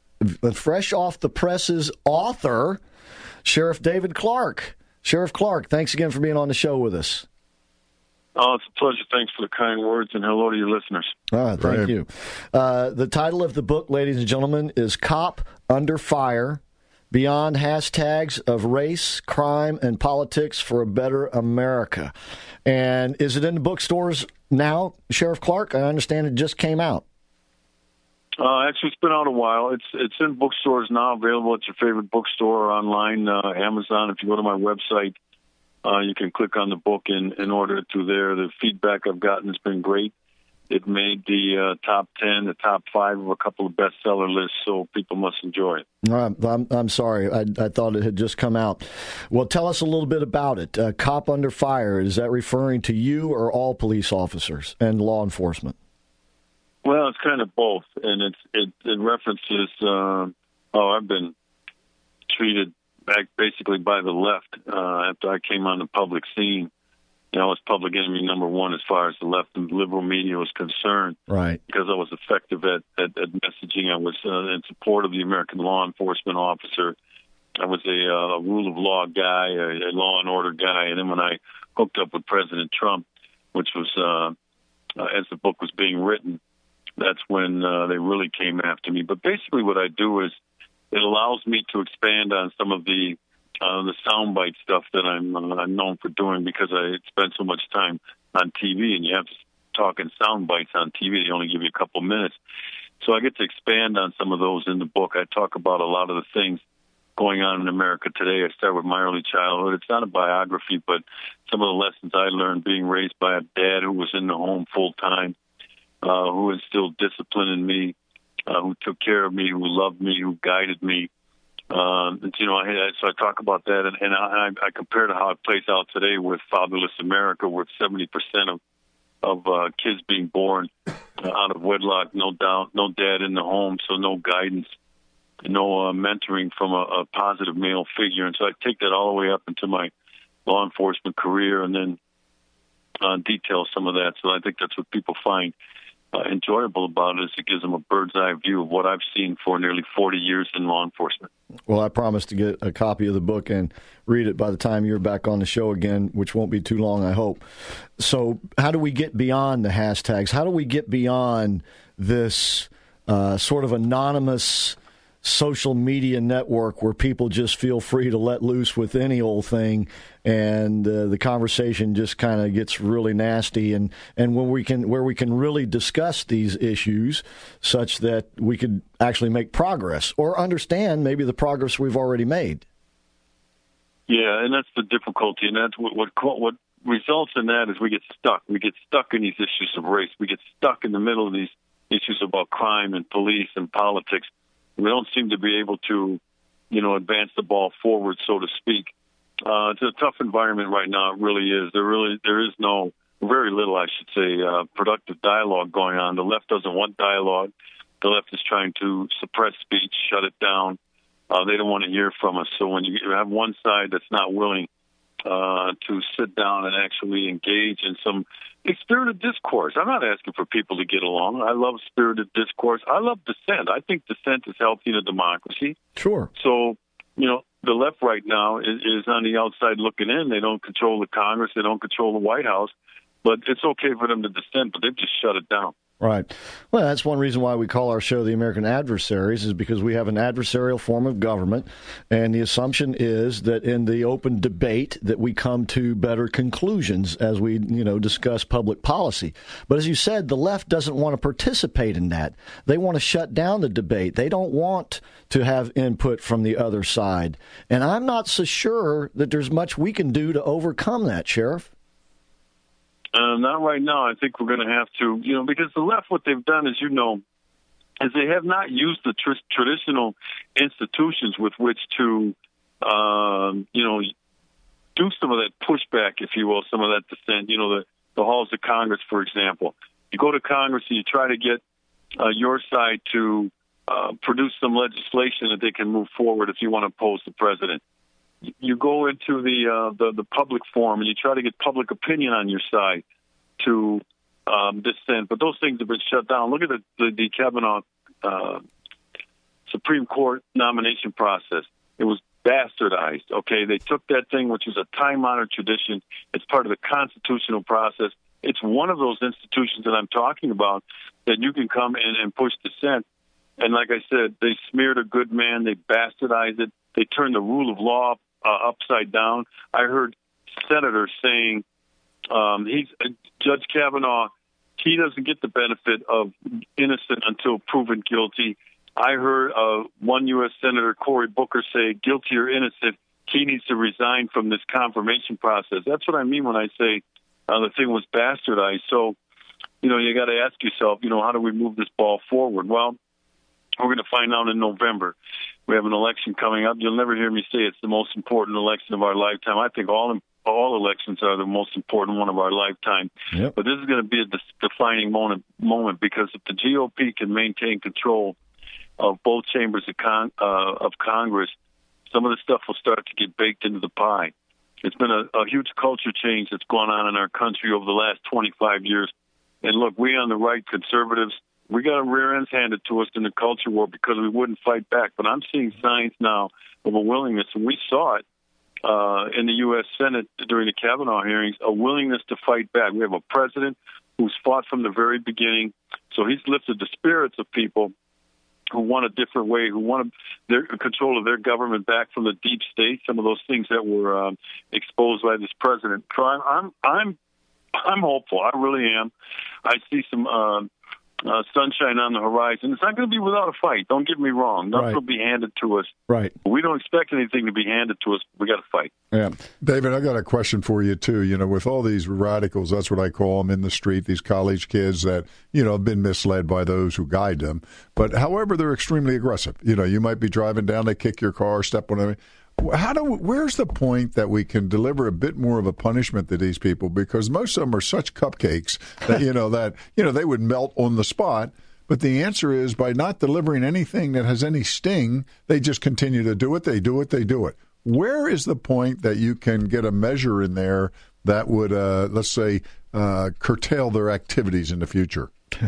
Speaker 3: off the presses author, Sheriff David Clarke. Sheriff Clarke, thanks again for being on the show with us.
Speaker 13: Oh, it's a pleasure. Thanks for the kind words, and hello to your listeners.
Speaker 3: Thank you. The title of the book, ladies and gentlemen, is Cop Under Fire, Beyond Hashtags of Race, Crime, and Politics for a Better America. And is it in the bookstores now, Sheriff Clarke? I understand it just came out.
Speaker 13: Actually, it's been out a while. It's in bookstores now, available at your favorite bookstore or online, Amazon. If you go to my website, you can click on the book and order it through there. The feedback I've gotten has been great. It made the top 10, the top 5 of a couple of bestseller lists, so people must enjoy it.
Speaker 3: I'm sorry. I thought it had just come out. Well, tell us a little bit about it. Cop Under Fire, is that referring to you or all police officers and law enforcement?
Speaker 13: Well, it's kind of both, and it references, I've been treated back basically by the left after I came on the public scene. I was public enemy number one as far as the left and liberal media was concerned.
Speaker 3: Right.
Speaker 13: Because I was effective at messaging. I was in support of the American law enforcement officer. I was a rule of law guy, a law and order guy. And then when I hooked up with President Trump, which was as the book was being written, that's when they really came after me. But basically what I do is it allows me to expand on some of the soundbite stuff that I'm known for doing, because I spend so much time on TV, and you have to talk in sound bites on TV. They only give you a couple minutes. So I get to expand on some of those in the book. I talk about a lot of the things going on in America today. I start with my early childhood. It's not a biography, but some of the lessons I learned being raised by a dad who was in the home full time, who instilled discipline in me, who took care of me, who loved me, who guided me. So I talk about that, and I compare to how it plays out today with fatherless America, with 70% of kids being born out of wedlock, no dad in the home, so no guidance, no mentoring from a positive male figure. And so I take that all the way up into my law enforcement career, and then detail some of that. So I think that's what people find enjoyable about it, is it gives them a bird's eye view of what I've seen for nearly 40 years in law enforcement.
Speaker 3: Well, I promise to get a copy of the book and read it by the time you're back on the show again, which won't be too long, I hope. So how do we get beyond the hashtags? How do we get beyond this sort of anonymous social media network where people just feel free to let loose with any old thing, and the conversation just kind of gets really nasty, and where we can really discuss these issues such that we could actually make progress or understand maybe the progress we've already made?
Speaker 13: Yeah, and that's the difficulty, and that's what results in that is we get stuck. We get stuck in these issues of race. We get stuck in the middle of these issues about crime and police and politics. We don't seem to be able to, advance the ball forward, so to speak. It's a tough environment right now. It really is. There is very little, I should say, productive dialogue going on. The left doesn't want dialogue. The left is trying to suppress speech, shut it down, They don't want to hear from us. So when you have one side that's not willing to sit down and actually engage in some spirited discourse. I'm not asking for people to get along. I love spirited discourse. I love dissent. I think dissent is healthy in a democracy.
Speaker 3: Sure.
Speaker 13: So, the left right now is on the outside looking in. They don't control the Congress. They don't control the White House. But it's okay for them to dissent, but they've just shut it down.
Speaker 3: Right. Well, that's one reason why we call our show The American Adversaries, is because we have an adversarial form of government, and the assumption is that in the open debate that we come to better conclusions as we, discuss public policy. But as you said, the left doesn't want to participate in that. They want to shut down the debate. They don't want to have input from the other side. And I'm not so sure that there's much we can do to overcome that, Sheriff.
Speaker 13: Not right now. I think we're going to have to, because the left, what they've done is, is they have not used the traditional institutions with which to, do some of that pushback, if you will, some of that dissent. The halls of Congress, for example. You go to Congress and you try to get your side to produce some legislation that they can move forward if you want to oppose the president. You go into the public forum and you try to get public opinion on your side to dissent, but those things have been shut down. Look at the Kavanaugh Supreme Court nomination process. It was bastardized. Okay, they took that thing, which is a time-honored tradition. It's part of the constitutional process. It's one of those institutions that I'm talking about that you can come in and push dissent. And like I said, they smeared a good man. They bastardized it. They turned the rule of law upside down. I heard senators saying Judge Kavanaugh, he doesn't get the benefit of innocent until proven guilty. I heard one U.S. Senator, Cory Booker, say guilty or innocent, he needs to resign from this confirmation process. That's what I mean when I say the thing was bastardized. So, you got to ask yourself, how do we move this ball forward? Well, we're going to find out in November. We have an election coming up. You'll never hear me say it's the most important election of our lifetime. I think all elections are the most important one of our lifetime. Yep. But this is going to be a defining moment because if the GOP can maintain control of both chambers of Congress, some of the stuff will start to get baked into the pie. It's been a huge culture change that's gone on in our country over the last 25 years. And look, we on the right, conservatives, we got our rear ends handed to us in the culture war because we wouldn't fight back. But I'm seeing signs now of a willingness, and we saw it in the U.S. Senate during the Kavanaugh hearings, a willingness to fight back. We have a president who's fought from the very beginning, so he's lifted the spirits of people who want a different way, who want their control of their government back from the deep state, some of those things that were exposed by this president. So I'm hopeful. I really am. I see some sunshine on the horizon. It's not going to be without a fight. Don't get me wrong. Nothing will be handed to us.
Speaker 3: Right.
Speaker 13: We don't expect anything to be handed to us. We got to fight.
Speaker 4: Yeah. David, I got a question for you, too. With all these radicals, that's what I call them in the street, these college kids that, have been misled by those who guide them. But, however, they're extremely aggressive. You might be driving down, they kick your car, step on it. Where's the point that we can deliver a bit more of a punishment to these people? Because most of them are such cupcakes that they would melt on the spot. But the answer is by not delivering anything that has any sting, they just continue to do it. They do it. They do it. Where is the point that you can get a measure in there that would, let's say, curtail their activities in the future?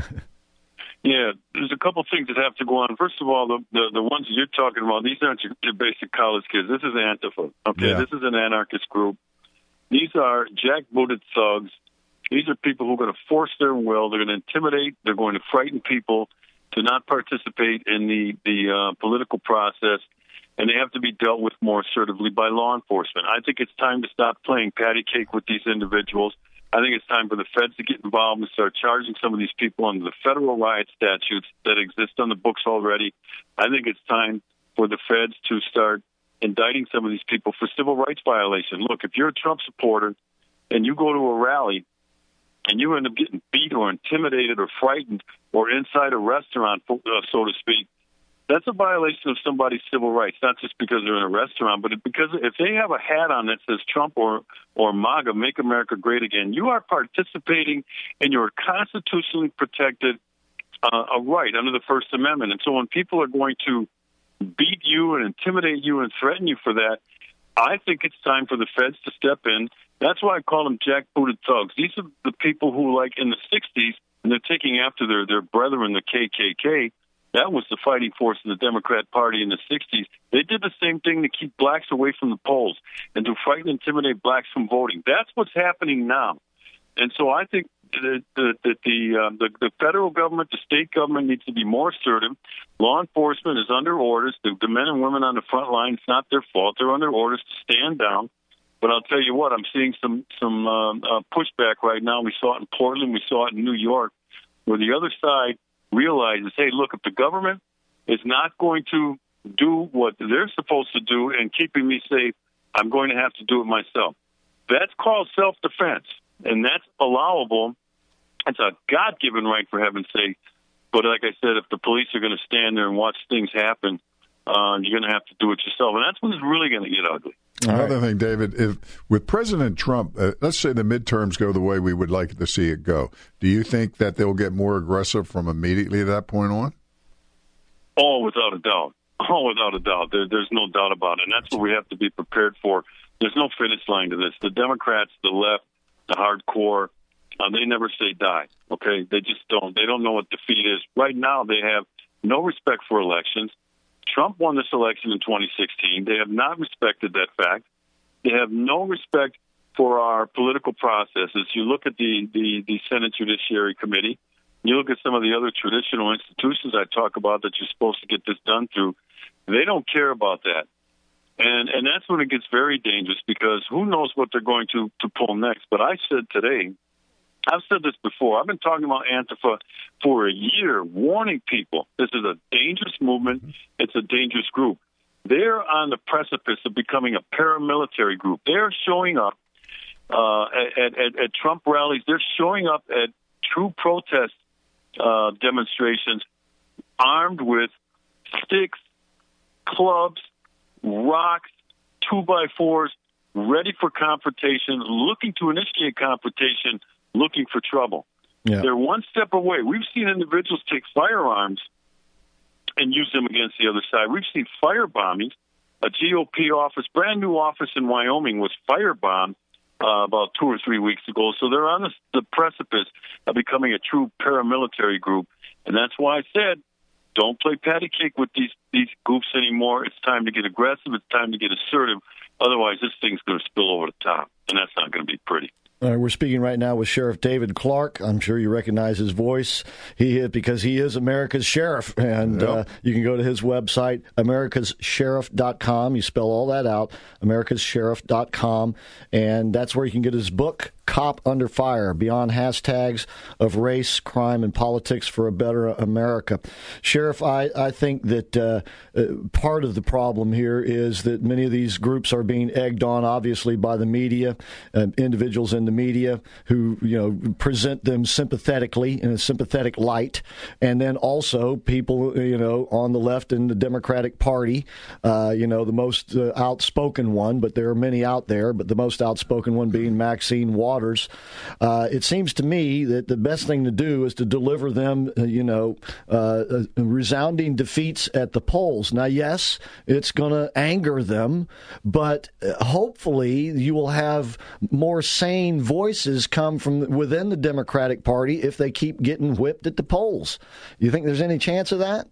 Speaker 13: Yeah, there's a couple things that have to go on. First of all, the ones you're talking about, these aren't your basic college kids. This is Antifa, okay? Yeah. This is an anarchist group. These are jackbooted thugs. These are people who are going to force their will. They're going to intimidate. They're going to frighten people to not participate in the political process, and they have to be dealt with more assertively by law enforcement. I think it's time to stop playing patty cake with these individuals. I think it's time for the feds to get involved and start charging some of these people under the federal riot statutes that exist on the books already. I think it's time for the feds to start indicting some of these people for civil rights violation. Look, if you're a Trump supporter and you go to a rally and you end up getting beat or intimidated or frightened or inside a restaurant, so to speak, that's a violation of somebody's civil rights, not just because they're in a restaurant, but because if they have a hat on that says Trump or MAGA, Make America Great Again, you are participating in your constitutionally protected a right under the First Amendment. And so when people are going to beat you and intimidate you and threaten you for that, I think it's time for the feds to step in. That's why I call them jackbooted thugs. These are the people who, like in the 60s, and they're taking after their brethren, the KKK. That was the fighting force of the Democrat Party in the 60s. They did the same thing to keep blacks away from the polls and to frighten and intimidate blacks from voting. That's what's happening now. And so I think that the federal government, the state government needs to be more assertive. Law enforcement is under orders. The men and women on the front line, it's not their fault. They're under orders to stand down. But I'll tell you what, I'm seeing some pushback right now. We saw it in Portland. We saw it in New York, where the other side realizes, hey, look, if the government is not going to do what they're supposed to do and keeping me safe, I'm going to have to do it myself. That's called self-defense, and that's allowable. It's a God-given right, for heaven's sake. But like I said, if the police are going to stand there and watch things happen, you're going to have to do it yourself. And that's when it's really going to get ugly.
Speaker 4: Another thing, David, with President Trump, let's say the midterms go the way we would like to see it go. Do you think that they'll get more aggressive from immediately at that point on?
Speaker 13: Oh, without a doubt. Oh, without a doubt. There's no doubt about it. And that's what we have to be prepared for. There's no finish line to this. The Democrats, the left, the hardcore, they never say die, okay? They just don't. They don't know what defeat is. Right now, they have no respect for elections. Trump won this election in 2016. They have not respected that fact. They have no respect for our political processes. You look at the Senate Judiciary Committee. You look at some of the other traditional institutions I talk about that you're supposed to get this done through. They don't care about that. And that's when it gets very dangerous, because who knows what they're going to pull next. But I said today, I've said this before, I've been talking about Antifa for a year, warning people this is a dangerous movement. It's a dangerous group. They're on the precipice of becoming a paramilitary group. They're showing up at Trump rallies. They're showing up at true protest demonstrations armed with sticks, clubs, rocks, 2x4s, ready for confrontation, looking to initiate confrontation, looking for trouble. Yeah. They're one step away. We've seen individuals take firearms and use them against the other side. We've seen firebombing. A GOP office, brand new office in Wyoming, was firebombed about 2 or 3 weeks ago. So they're on the precipice of becoming a true paramilitary group. And that's why I said, don't play patty cake with these groups anymore. It's time to get aggressive. It's time to get assertive. Otherwise, this thing's going to spill over the top, and that's not going to be pretty.
Speaker 3: We're speaking right now with Sheriff David Clarke. I'm sure you recognize his voice. Because he is America's sheriff, and you can go to his website, americassheriff.com. You spell all that out, americassheriff.com, and that's where you can get his book, Cop Under Fire, Beyond Hashtags of Race, Crime, and Politics for a Better America. Sheriff, I think that part of the problem here is that many of these groups are being egged on, obviously, by the media, individuals in the media who, present them sympathetically in a sympathetic light, and then also people, on the left in the Democratic Party, the most outspoken one, but there are many out there, but the most outspoken one being Maxine Waters. It seems to me that the best thing to do is to deliver them, resounding defeats at the polls. Now, yes, it's going to anger them, but hopefully you will have more sane voices come from within the Democratic Party if they keep getting whipped at the polls. You think there's any chance of that?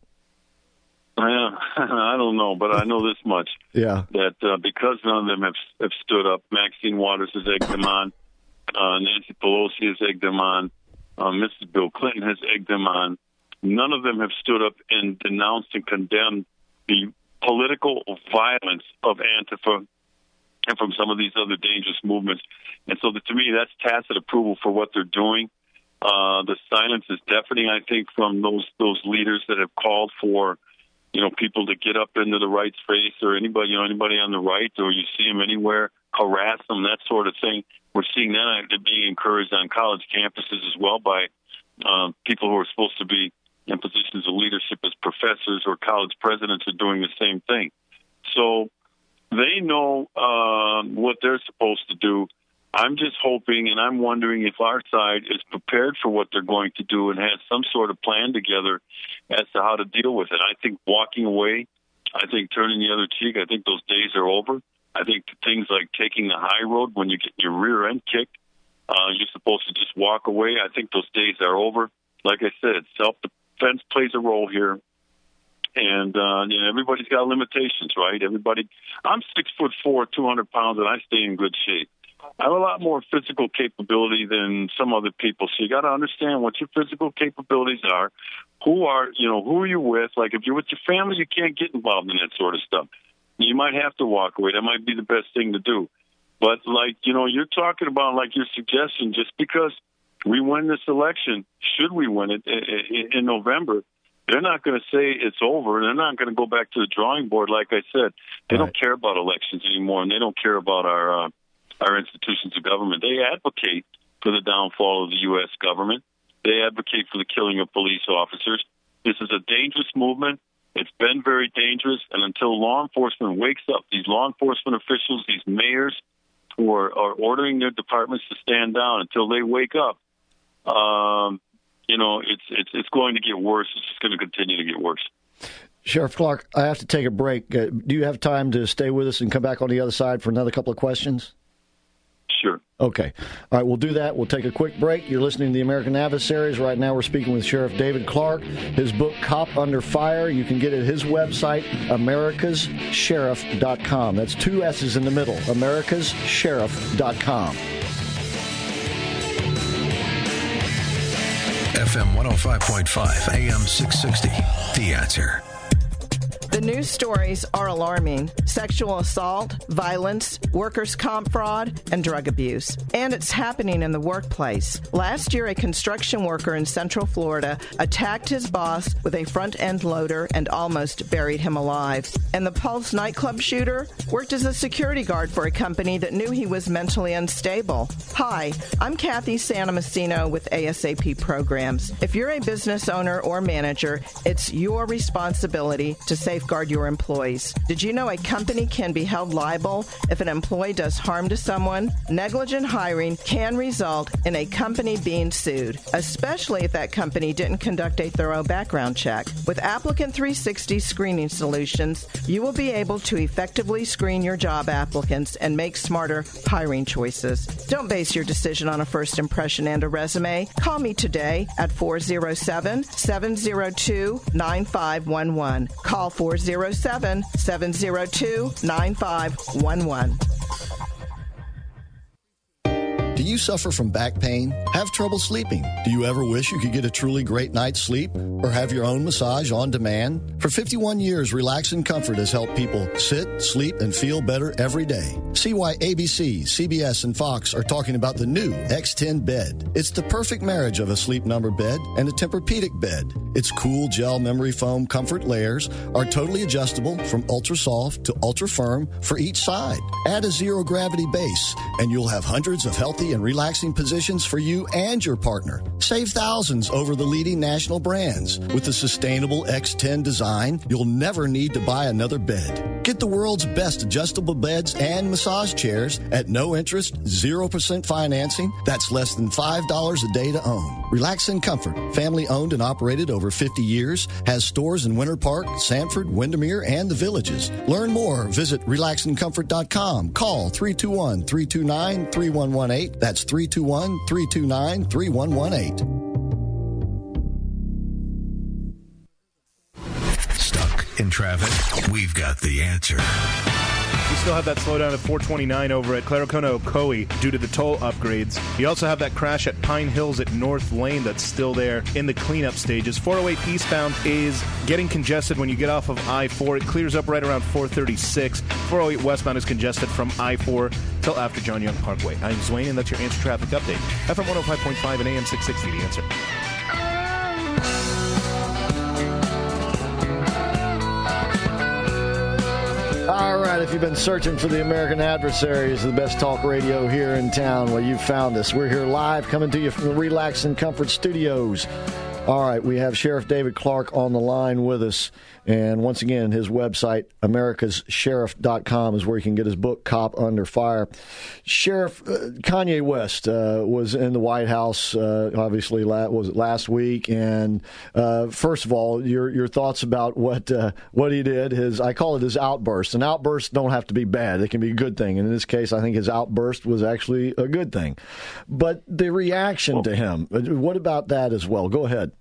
Speaker 13: I don't know, but I know this much.
Speaker 3: Yeah.
Speaker 13: That because none of them have stood up, Maxine Waters has egged them on, Nancy Pelosi has egged them on, Mrs. Bill Clinton has egged them on. None of them have stood up and denounced and condemned the political violence of Antifa and from some of these other dangerous movements. And so to me, that's tacit approval for what they're doing. The silence is deafening, I think, from those leaders that have called for, people to get up into the right's face, or anybody on the right, or you see them anywhere, harass them, that sort of thing. We're seeing that being encouraged on college campuses as well by people who are supposed to be in positions of leadership as professors or college presidents are doing the same thing. So they know what they're supposed to do. I'm just hoping, and I'm wondering if our side is prepared for what they're going to do and has some sort of plan together as to how to deal with it. I think walking away I think turning the other cheek, I think those days are over. I think things like taking the high road when you get your rear end kicked, you're supposed to just walk away. I think those days are over. Like I said, self-defense plays a role here. And everybody's got limitations, right? I'm 6'4", 200 pounds, and I stay in good shape. I have a lot more physical capability than some other people. So you got to understand what your physical capabilities are. Who are you with? Like if you're with your family, you can't get involved in that sort of stuff. You might have to walk away. That might be the best thing to do. But you're talking about like your suggestion, just because we win this election, should we win it in November, they're not going to say it's over. They're not going to go back to the drawing board. Like I said, they don't care about elections anymore, and they don't care about our institutions of government. They advocate for the downfall of the U.S. government. They advocate for the killing of police officers. This is a dangerous movement. It's been very dangerous, and until law enforcement wakes up, these law enforcement officials, these mayors who are ordering their departments to stand down, until they wake up, it's going to get worse. It's just going to continue to get worse.
Speaker 3: Sheriff Clark, I have to take a break. Do you have time to stay with us and come back on the other side for another couple of questions?
Speaker 13: Sure.
Speaker 3: Okay. All right, we'll do that. We'll take a quick break. You're listening to The American Adversaries. Right now we're speaking with Sheriff David Clark. His book, Cop Under Fire, you can get it at his website, americassheriff.com. That's 2 S's in the middle, americassheriff.com.
Speaker 7: FM 105.5, AM 660. The Answer.
Speaker 14: The news stories are alarming. Sexual assault, violence, workers' comp fraud, and drug abuse. And it's happening in the workplace. Last year, a construction worker in Central Florida attacked his boss with a front-end loader and almost buried him alive. And the Pulse nightclub shooter worked as a security guard for a company that knew he was mentally unstable. Hi, I'm Kathy Santomassino with ASAP Programs. If you're a business owner or manager, it's your responsibility to safeguard your employees. Did you know a company can be held liable if an employee does harm to someone? Negligent hiring can result in a company being sued, especially if that company didn't conduct a thorough background check. With Applicant 360 screening solutions, you will be able to effectively screen your job applicants and make smarter hiring choices. Don't base your decision on a first impression and a resume. Call me today at 407-702-9511. Call 407-702-9511.
Speaker 3: Do you suffer from back pain? Have trouble sleeping? Do you ever wish you could get a truly great night's sleep or have your own massage on demand? For 51 years, Relax and Comfort has helped people sit, sleep, and feel better every day. See why ABC, CBS, and Fox are talking about the new X10 bed. It's the perfect marriage of a Sleep Number bed and a Tempur-Pedic bed. Its cool gel memory foam comfort layers are totally adjustable from ultra soft to ultra firm for each side. Add a zero gravity base and you'll have hundreds of healthy and relaxing positions for you and your partner. Save thousands over the leading national brands. With the sustainable X10 design, you'll never need to buy another bed. Get the world's best adjustable beds and massage chairs at no interest, 0% financing. That's less than $5 a day to own. Relax and Comfort, family owned and operated over 50 years, has stores in Winter Park, Sanford, Windermere, and the Villages. Learn more. Visit relaxandcomfort.com. Call 321-329-3118. That's 321-329-3118.
Speaker 7: Stuck in traffic? We've got the answer.
Speaker 8: We still have that slowdown at 429 over at Claricona Ocoee due to the toll upgrades. You also have that crash at Pine Hills at North Lane that's still there in the cleanup stages. 408 eastbound is getting congested when you get off of I-4. It clears up right around 436. 408 westbound is congested from I-4 till after John Young Parkway. I'm Zwane, and that's your Answer Traffic Update. FM 105.5 and AM 660, The Answer.
Speaker 3: All right, if you've been searching for the American Adversaries, the best talk radio here in town, well, you've found us. We're here live, coming to you from the Relax and Comfort Studios. All right, we have Sheriff David Clarke on the line with us. And once again, his website, americassheriff.com, is where you can get his book, Cop Under Fire. Sheriff, Kanye West was in the White House, obviously, was it last week? And first of all, your thoughts about what he did, I call it his outburst. And outbursts don't have to be bad. They can be a good thing. And in this case, I think his outburst was actually a good thing. But the reaction to him, what about that as well? Go ahead.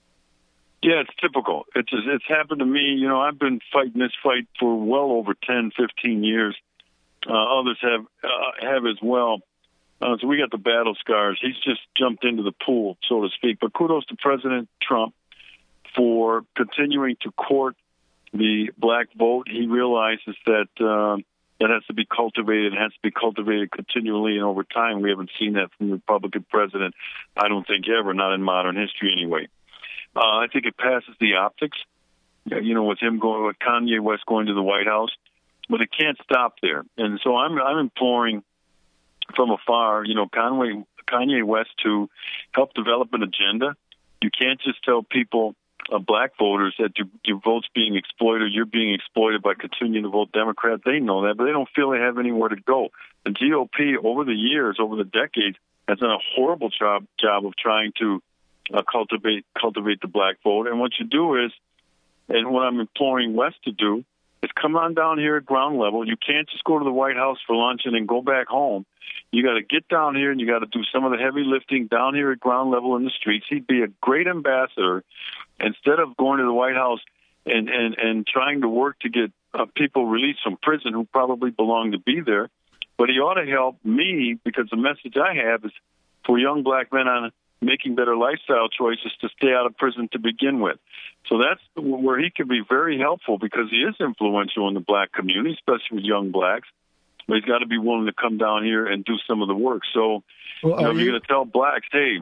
Speaker 13: Yeah, it's typical. It's happened to me. You know, I've been fighting this fight for well over 10, 15 years. Others have as well. So we got the battle scars. He's just jumped into the pool, so to speak. But kudos to President Trump for continuing to court the black vote. He realizes that that has to be cultivated. It has to be cultivated continually and over time. We haven't seen that from the Republican president, I don't think, ever, not in modern history anyway. I think it passes the optics, you know, with Kanye West going to the White House, but it can't stop there. And so I'm imploring from afar, you know, Kanye West to help develop an agenda. You can't just tell people, black voters, that your vote's being exploited, you're being exploited by continuing to vote Democrat. They know that, but they don't feel they have anywhere to go. The GOP, over the years, over the decades, has done a horrible job of trying to cultivate the black vote. And what you do is, and what I'm imploring West to do, is come on down here at ground level. You can't just go to the White House for lunch and then go back home. You got to get down here and you got to do some of the heavy lifting down here at ground level in the streets. He'd be a great ambassador instead of going to the White House and trying to work to get people released from prison who probably belong to be there. But he ought to help me, because the message I have is for young black men on making better lifestyle choices to stay out of prison to begin with. So that's where he can be very helpful, because he is influential in the black community, especially with young blacks. But he's got to be willing to come down here and do some of the work. So, if you're going to tell blacks, hey,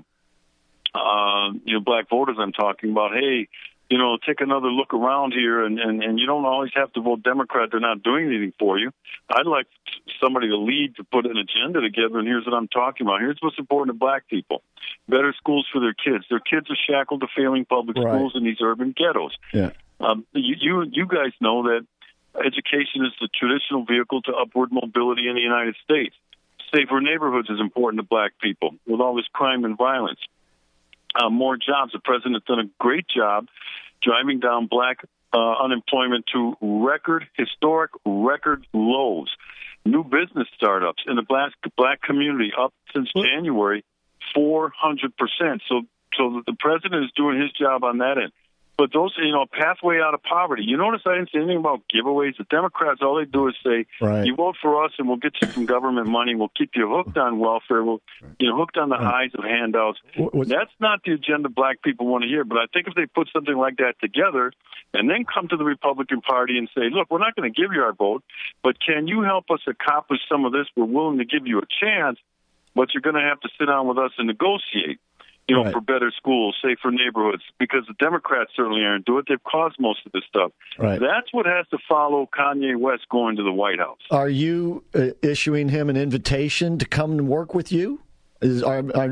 Speaker 13: black voters I'm talking about, hey, take another look around here, and you don't always have to vote Democrat. They're not doing anything for you. I'd like somebody to lead, to put an agenda together, and here's what I'm talking about. Here's what's important to black people. Better schools for their kids. Their kids are shackled to failing public schools in these urban ghettos.
Speaker 3: Yeah.
Speaker 13: You guys know that education is the traditional vehicle to upward mobility in the United States. Safer neighborhoods is important to black people with all this crime and violence. More jobs. The president's done a great job driving down black unemployment to historic record lows. New business startups in the black community up since January, 400%. So the president is doing his job on that end. But those, pathway out of poverty. You notice I didn't say anything about giveaways. The Democrats, all they do is say, you vote for us and we'll get you some government money. We'll keep you hooked on welfare. We'll, hooked on the highs of handouts. That's not the agenda black people want to hear. But I think if they put something like that together and then come to the Republican Party and say, look, we're not going to give you our vote, but can you help us accomplish some of this? We're willing to give you a chance, but you're going to have to sit down with us and negotiate. For better schools, safer neighborhoods, because the Democrats certainly aren't doing it. They've caused most of this stuff.
Speaker 3: Right.
Speaker 13: That's what has to follow Kanye West going to the White House.
Speaker 3: Are you issuing him an invitation to come and work with you?
Speaker 13: Well,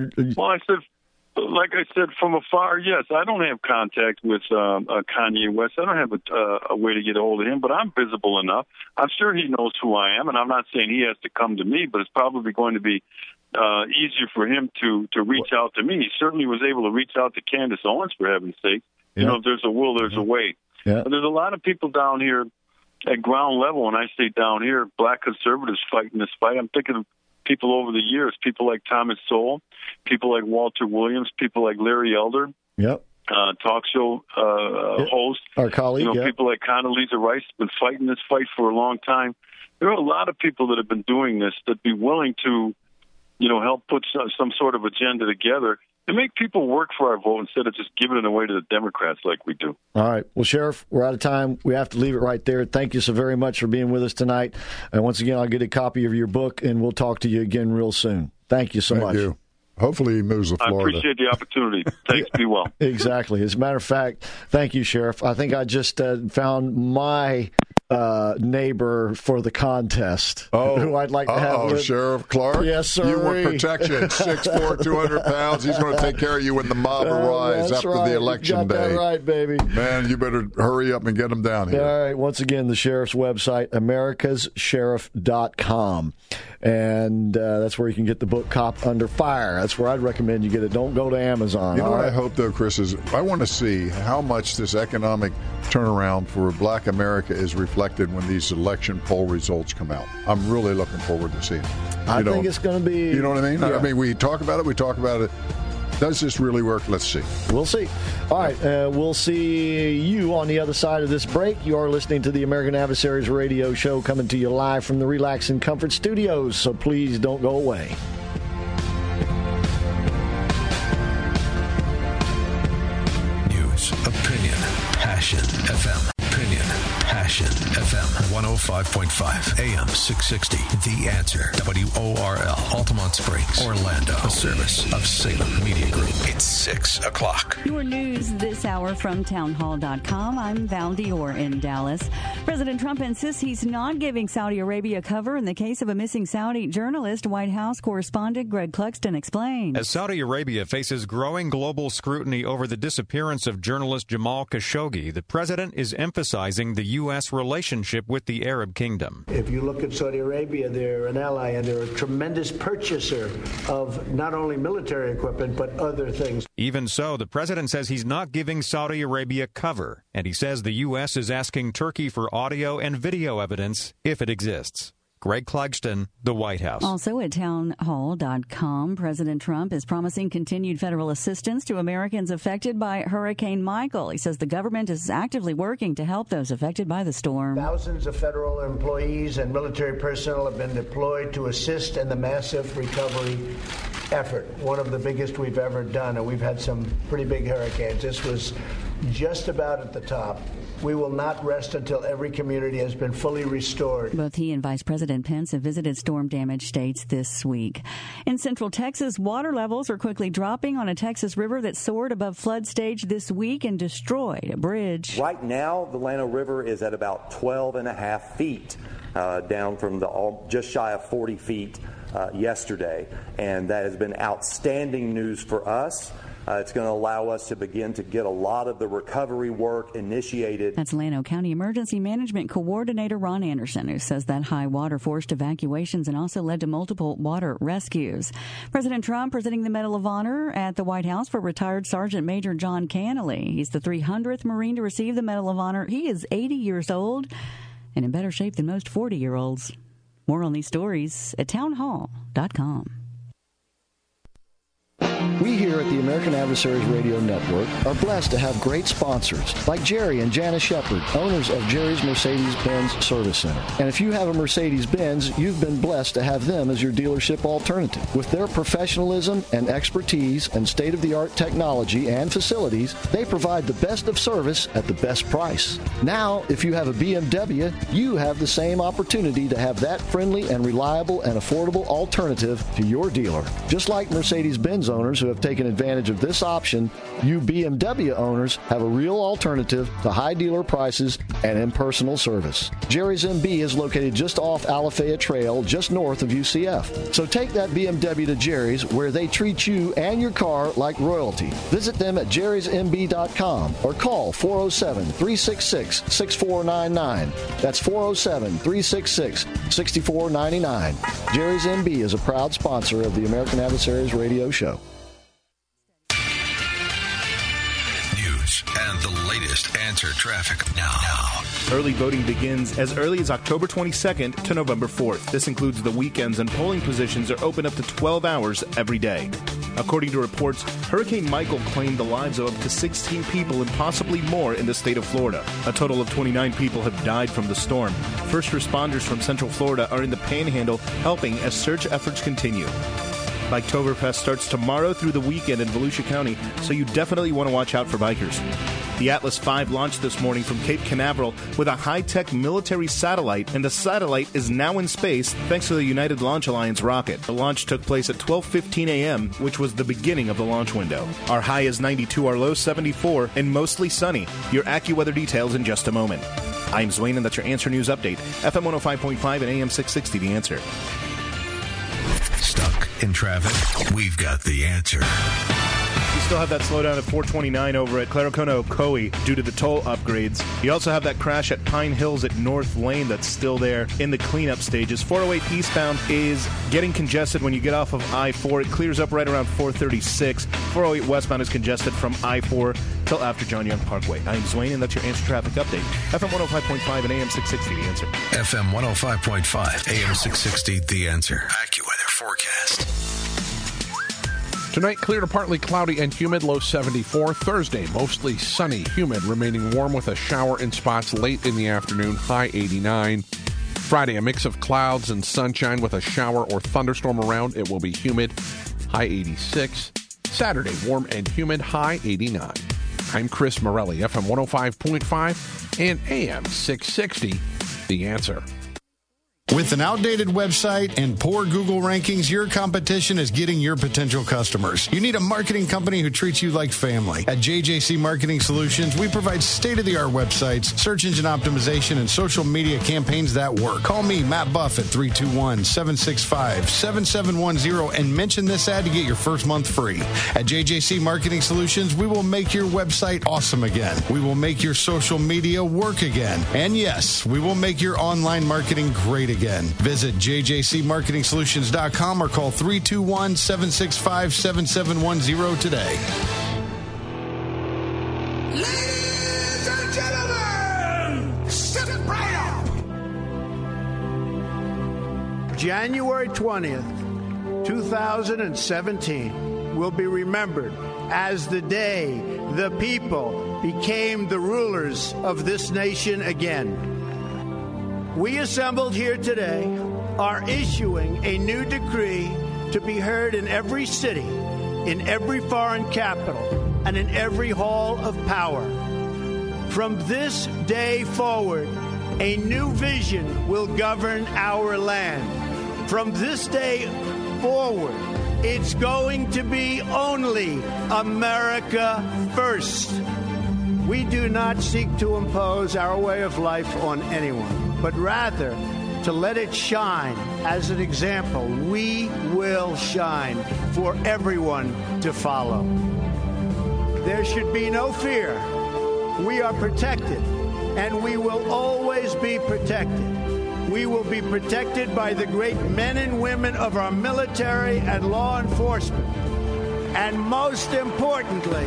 Speaker 13: like I said, from afar, yes. I don't have contact with Kanye West. I don't have a way to get a hold of him, but I'm visible enough. I'm sure he knows who I am, and I'm not saying he has to come to me, but it's probably going to be easier for him to reach out to me. He certainly was able to reach out to Candace Owens, for heaven's sake. If there's a will, there's a way.
Speaker 3: Yeah.
Speaker 13: But there's a lot of people down here at ground level, and I say down here, black conservatives fighting this fight. I'm thinking of people over the years, people like Thomas Sowell, people like Walter Williams, people like Larry Elder.
Speaker 3: Yep.
Speaker 13: Talk show host.
Speaker 3: Our colleague,
Speaker 13: people like Condoleezza Rice have been fighting this fight for a long time. There are a lot of people that have been doing this that be willing to help put some sort of agenda together and make people work for our vote instead of just giving it away to the Democrats like we do.
Speaker 3: All right. Well, Sheriff, we're out of time. We have to leave it right there. Thank you so very much for being with us tonight. And once again, I'll get a copy of your book, and we'll talk to you again real soon. Thank you so much.
Speaker 4: Thank you. Hopefully he moves to Florida.
Speaker 13: I appreciate the opportunity. Thanks. Be well.
Speaker 3: Exactly. As a matter of fact, thank you, Sheriff. I think I just found my neighbor for the contest. Who I'd like to have.
Speaker 4: Sheriff Clark?
Speaker 3: Yes, sir.
Speaker 4: You want protection. 6'4", 200 pounds. He's going to take care of you when the mob arrives after the election day.
Speaker 3: That's right, baby.
Speaker 4: Man, you better hurry up and get him down here.
Speaker 3: All right. Once again, the sheriff's website, americassheriff.com. And that's where you can get the book Cop Under Fire. That's where I'd recommend you get it. Don't go to Amazon.
Speaker 4: You know what I hope, though, Chris, is I want to see how much this economic turnaround for black America is reflected when these election poll results come out. I'm really looking forward to seeing it.
Speaker 3: I think it's going to be...
Speaker 4: You know what I mean?
Speaker 3: Yeah.
Speaker 4: I mean, we talk about it. Does this really work? Let's see.
Speaker 3: We'll see. All right. We'll see you on the other side of this break. You are listening to the American Adversaries Radio Show, coming to you live from the Relax and Comfort Studios, so please don't go away.
Speaker 7: News, opinion, passion, FM. Opinion, passion, FM. 105.5, AM 660. The Answer. WORL. Altamont Springs, Orlando. A service of Salem Media Group. It's 6 o'clock.
Speaker 9: Your news this hour from townhall.com. I'm Val Dior in Dallas. President Trump insists he's not giving Saudi Arabia cover in the case of a missing Saudi journalist. White House correspondent Greg Clugston explains.
Speaker 15: As Saudi Arabia faces growing global scrutiny over the disappearance of journalist Jamal Khashoggi, the president is emphasizing the U.S. relationship with the Arab kingdom.
Speaker 2: If you look at Saudi Arabia, they're an ally and they're a tremendous purchaser of not only military equipment, but other things.
Speaker 15: Even so, the president says he's not giving Saudi Arabia cover, and he says the U.S. is asking Turkey for audio and video evidence if it exists. Greg Clugston, the White House.
Speaker 9: Also at townhall.com, President Trump is promising continued federal assistance to Americans affected by Hurricane Michael. He says the government is actively working to help those affected by the storm.
Speaker 2: Thousands of federal employees and military personnel have been deployed to assist in the massive recovery effort, one of the biggest we've ever done, and we've had some pretty big hurricanes. This was just about at the top. We will not rest until every community has been fully restored.
Speaker 9: Both he and Vice President Pence have visited storm-damaged states this week. In Central Texas, water levels are quickly dropping on a Texas river that soared above flood stage this week and destroyed a bridge.
Speaker 16: Right now, the Llano River is at about 12 and a half feet, down from just shy of 40 feet yesterday. And that has been outstanding news for us. It's going to allow us to begin to get a lot of the recovery work initiated.
Speaker 9: That's Llano County Emergency Management Coordinator Ron Anderson, who says that high water forced evacuations and also led to multiple water rescues. President Trump presenting the Medal of Honor at the White House for retired Sergeant Major John Cannelly. He's the 300th Marine to receive the Medal of Honor. He is 80 years old and in better shape than most 40-year-olds. More on these stories at townhall.com.
Speaker 3: We here at the American Adversaries Radio Network are blessed to have great sponsors like Jerry and Janice Shepard, owners of Jerry's Mercedes-Benz Service Center. And if you have a Mercedes-Benz, you've been blessed to have them as your dealership alternative. With their professionalism and expertise and state-of-the-art technology and facilities, they provide the best of service at the best price. Now, if you have a BMW, you have the same opportunity to have that friendly and reliable and affordable alternative to your dealer. Just like Mercedes-Benz owners who have taken advantage of this option, you BMW owners have a real alternative to high dealer prices and impersonal service. Jerry's MB is located just off Alafaya Trail, just north of UCF. So take that BMW to Jerry's, where they treat you and your car like royalty. Visit them at jerrysmb.com or call 407-366-6499. That's 407-366-6499. Jerry's MB is a proud sponsor of the American Adversaries Radio Show.
Speaker 7: And the latest Answer traffic now.
Speaker 8: Early voting begins as early as October 22nd to November 4th. This includes the weekends, and polling positions are open up to 12 hours every day. According to reports, Hurricane Michael claimed the lives of up to 16 people and possibly more in the state of Florida. A total of 29 people have died from the storm. First responders from Central Florida are in the Panhandle helping as search efforts continue. Biketoberfest starts tomorrow through the weekend in Volusia County, so you definitely want to watch out for bikers. The Atlas V launched this morning from Cape Canaveral with a high-tech military satellite, and the satellite is now in space thanks to the United Launch Alliance rocket. The launch took place at 12:15 a.m., which was the beginning of the launch window. Our high is 92, our low 74, and mostly sunny. Your AccuWeather details in just a moment. I'm Zwane, and that's your Answer News Update. FM 105.5 and AM 660, The Answer.
Speaker 7: Stuck in traffic? We've got the answer.
Speaker 8: You still have that slowdown at 429 over at Claricono-Ocoee due to the toll upgrades. You also have that crash at Pine Hills at North Lane that's still there in the cleanup stages. 408 eastbound is getting congested when you get off of I-4. It clears up right around 436. 408 westbound is congested from I-4 till after John Young Parkway. I'm Zwane, and that's your Answer Traffic Update. FM 105.5 and AM 660, The Answer.
Speaker 7: FM 105.5, AM 660, The Answer. AccuWeather forecast.
Speaker 17: Tonight, clear to partly cloudy and humid, low 74. Thursday, mostly sunny, humid, remaining warm with a shower in spots late in the afternoon, high 89. Friday, a mix of clouds and sunshine with a shower or thunderstorm around. It will be humid, high 86. Saturday, warm and humid, high 89. I'm Chris Morelli, FM 105.5 and AM 660, The Answer.
Speaker 18: With an outdated website and poor Google rankings, your competition is getting your potential customers. You need a marketing company who treats you like family. At JJC Marketing Solutions, we provide state-of-the-art websites, search engine optimization, and social media campaigns that work. Call me, Matt Buff, at 321-765-7710 and mention this ad to get your first month free. At JJC Marketing Solutions, we will make your website awesome again. We will make your social media work again. And yes, we will make your online marketing great again. Visit jjcmarketingsolutions.com or call 321-765-7710 today.
Speaker 1: Ladies and gentlemen, sit right up.
Speaker 2: January 20th, 2017 will be remembered as the day the people became the rulers of this nation again. We assembled here today are issuing a new decree to be heard in every city, in every foreign capital, and in every hall of power. From this day forward, a new vision will govern our land. From this day forward, it's going to be only America first. We do not seek to impose our way of life on anyone, but rather to let it shine as an example. We will shine for everyone to follow. There should be no fear. We are protected, and we will always be protected. We will be protected by the great men and women of our military and law enforcement. And most importantly,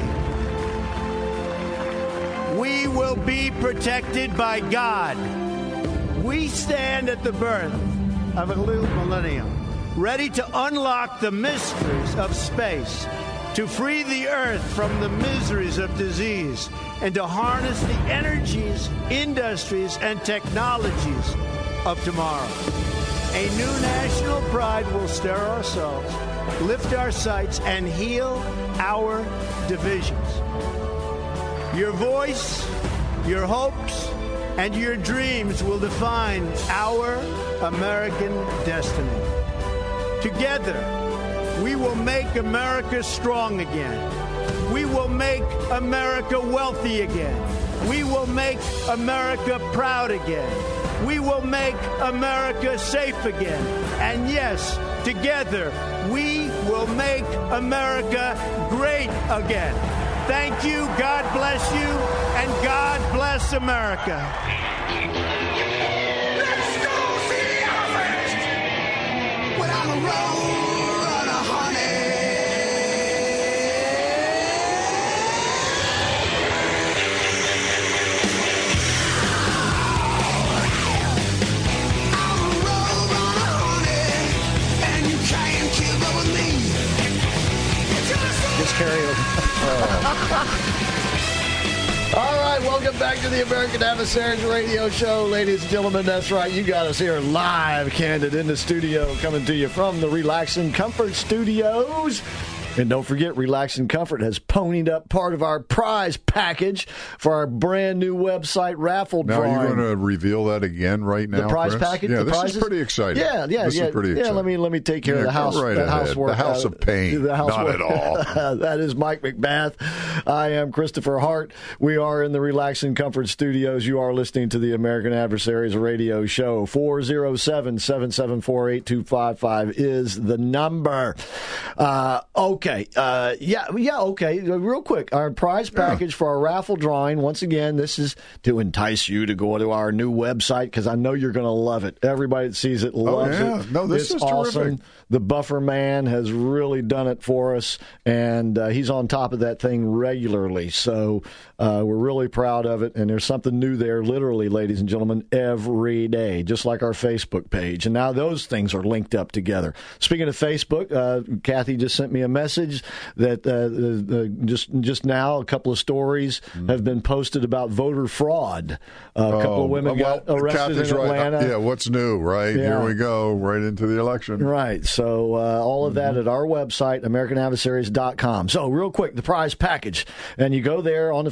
Speaker 2: we will be protected by God. We stand at the birth of a new millennium, ready to unlock the mysteries of space, to free the earth from the miseries of disease, and to harness the energies, industries, and technologies of tomorrow. A new national pride will stir our souls, lift our sights, and heal our divisions. Your voice, your hopes, and your dreams will define our American destiny. Together, we will make America strong again. We will make America wealthy again. We will make America proud again. We will make America safe again. And yes, together, we will make America great again. Thank you, God bless you, and God bless America.
Speaker 1: Let's go see the elephant without a road, honey. I'm a road runner, honey, and you can't keep up with me.
Speaker 3: Just carry over. All right, welcome back to the American Adversaries Radio Show. Ladies and gentlemen, that's right. You got us here live, candid, in the studio, coming to you from the Relax and Comfort Studios. And don't forget, Relax and Comfort has ponied up part of our prize package for our brand new website raffle drawing.
Speaker 4: Now, you're going to reveal that again right now,
Speaker 3: the prize
Speaker 4: Chris?
Speaker 3: package?
Speaker 4: Yeah,
Speaker 3: the
Speaker 4: this
Speaker 3: prizes?
Speaker 4: is pretty exciting.
Speaker 3: This
Speaker 4: is pretty exciting.
Speaker 3: Let me take care of the house.
Speaker 4: Right
Speaker 3: the
Speaker 4: ahead.
Speaker 3: housework.
Speaker 4: The house of pain. Not at all.
Speaker 3: That is Mike McBath. I am Christopher Hart. We are in the Relax and Comfort studios. You are listening to the American Adversaries radio show. 407-774-8255 is the number. Okay. Okay. Real quick, our prize package for our raffle drawing. Once again, this is to entice you to go to our new website because I know you're going to love it. Everybody that sees it loves it.
Speaker 4: No, this
Speaker 3: it's
Speaker 4: is
Speaker 3: awesome.
Speaker 4: terrific.
Speaker 3: The Buffer Man has really done it for us, and he's on top of that thing regularly. So we're really proud of it, and there's something new there, literally, ladies and gentlemen, every day, just like our Facebook page. And now those things are linked up together. Speaking of Facebook, Kathy just sent me a message that just now a couple of stories have been posted about voter fraud. A couple of women got arrested in Atlanta.
Speaker 4: Right. Yeah, what's new, right?
Speaker 3: Yeah.
Speaker 4: Here we go, right into the election.
Speaker 3: Right. So all of that at our website, AmericanAdversaries.com. So real quick, the prize package. And you go there on the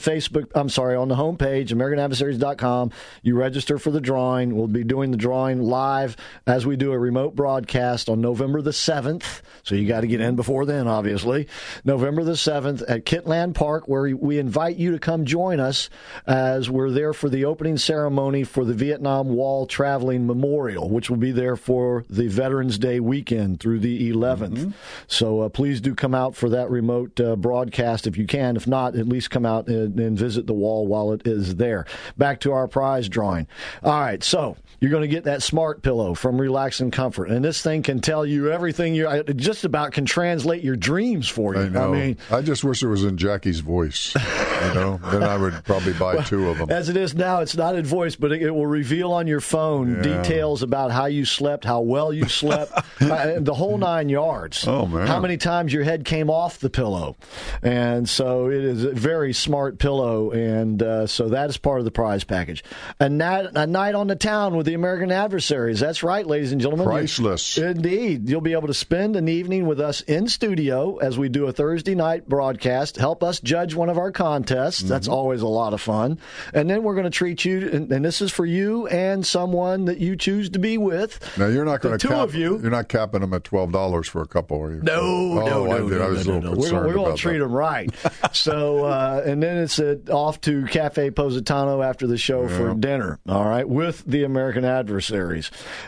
Speaker 3: on the homepage, AmericanAdversaries.com. You register for the drawing. We'll be doing the drawing live as we do a remote broadcast on November the 7th. So you got to get in before then, obviously. November the 7th at Kitland Park, where we invite you to come join us as we're there for the opening ceremony for the Vietnam Wall Traveling Memorial, which will be there for the Veterans Day weekend through the 11th. So please do come out for that remote broadcast if you can. If not, at least come out and visit the wall while it is there. Back to our prize drawing. All right, so you're going to get that smart pillow from Relax and Comfort, and this thing can tell you everything. It just about can translate your dreams for you.
Speaker 4: I know.
Speaker 3: I mean,
Speaker 4: I just wish it was in Jackie's voice. Then I would probably buy two of them.
Speaker 3: As it is now, it's not in voice, but it will reveal on your phone details about how you slept, how well you slept, the whole 9 yards.
Speaker 4: Oh, man.
Speaker 3: How many times your head came off the pillow. And so it is a very smart pillow, and so that is part of the prize package. A night on the town with the American Adversaries. That's right, ladies and gentlemen.
Speaker 4: Priceless.
Speaker 3: Indeed. You'll be able to spend an evening with us in studio as we do a Thursday night broadcast. Help us judge one of our contests. That's always a lot of fun. And then we're going to treat you, and this is for you and someone that you choose to be with.
Speaker 4: Now, you're not going to
Speaker 3: two of you.
Speaker 4: You're not capping them at $12 for a couple, are you?
Speaker 3: No.
Speaker 4: I was a little concerned
Speaker 3: We're going
Speaker 4: about
Speaker 3: to treat
Speaker 4: that.
Speaker 3: them right. So, and then it's off to Cafe Positano after the show for dinner, all right, with the American Adversaries.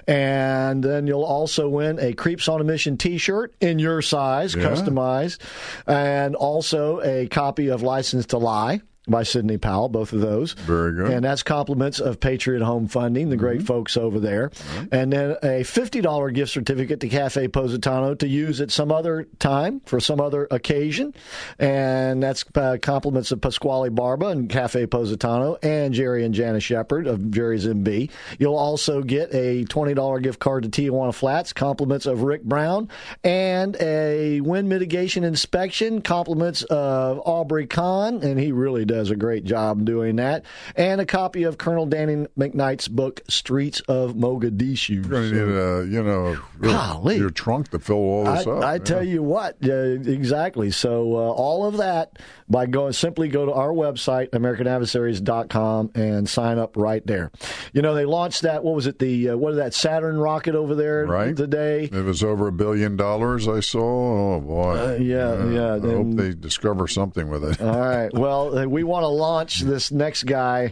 Speaker 3: And then you'll also win a Creeps on a Mission T-shirt in your size, customized, and also a copy of License to Lie by Sidney Powell, both of those.
Speaker 4: Very good.
Speaker 3: And that's compliments of Patriot Home Funding, the great folks over there. And then a $50 gift certificate to Cafe Positano to use at some other time for some other occasion. And that's compliments of Pasquale Barba and Cafe Positano and Jerry and Jana Shepard of Jerry's MB. You'll also get a $20 gift card to Tijuana Flats, compliments of Rick Brown, and a wind mitigation inspection, compliments of Aubrey Kahn, and he really does a great job doing that, and a copy of Colonel Danny McKnight's book, Streets of Mogadishu.
Speaker 4: You're going to need your trunk to fill all this up.
Speaker 3: I tell you what, exactly. So all of that by simply go to our website, AmericanAdversaries.com, and sign up right there. They launched that. What was it? That Saturn rocket over there today?
Speaker 4: It was over $1 billion. I saw. Oh boy.
Speaker 3: Yeah.
Speaker 4: I hope they discover something with it.
Speaker 3: All right. Well, we want to launch this next guy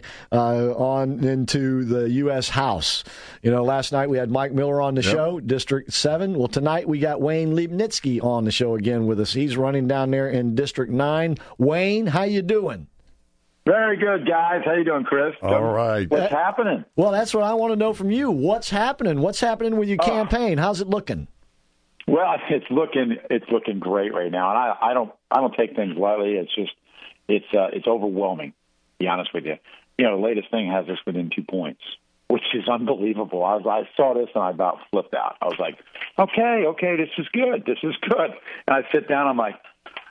Speaker 3: on into the U.S. House. Last night we had Mike Miller on the show, District 7. Well, tonight we got Wayne Liebnitzky on the show again with us. He's running down there in District 9. Wayne, how you doing?
Speaker 19: Very good, guys. How you doing, Chris?
Speaker 4: All right.
Speaker 19: What's happening?
Speaker 3: Well, that's what I want to know from you. What's happening? What's happening with your campaign? How's it looking?
Speaker 19: Well, it's looking great right now, and I don't take things lightly. It's just it's overwhelming, to be honest with you. The latest thing has us within 2 points, which is unbelievable. I saw this and I about flipped out. I was like, okay, this is good. And I sit down, I'm like,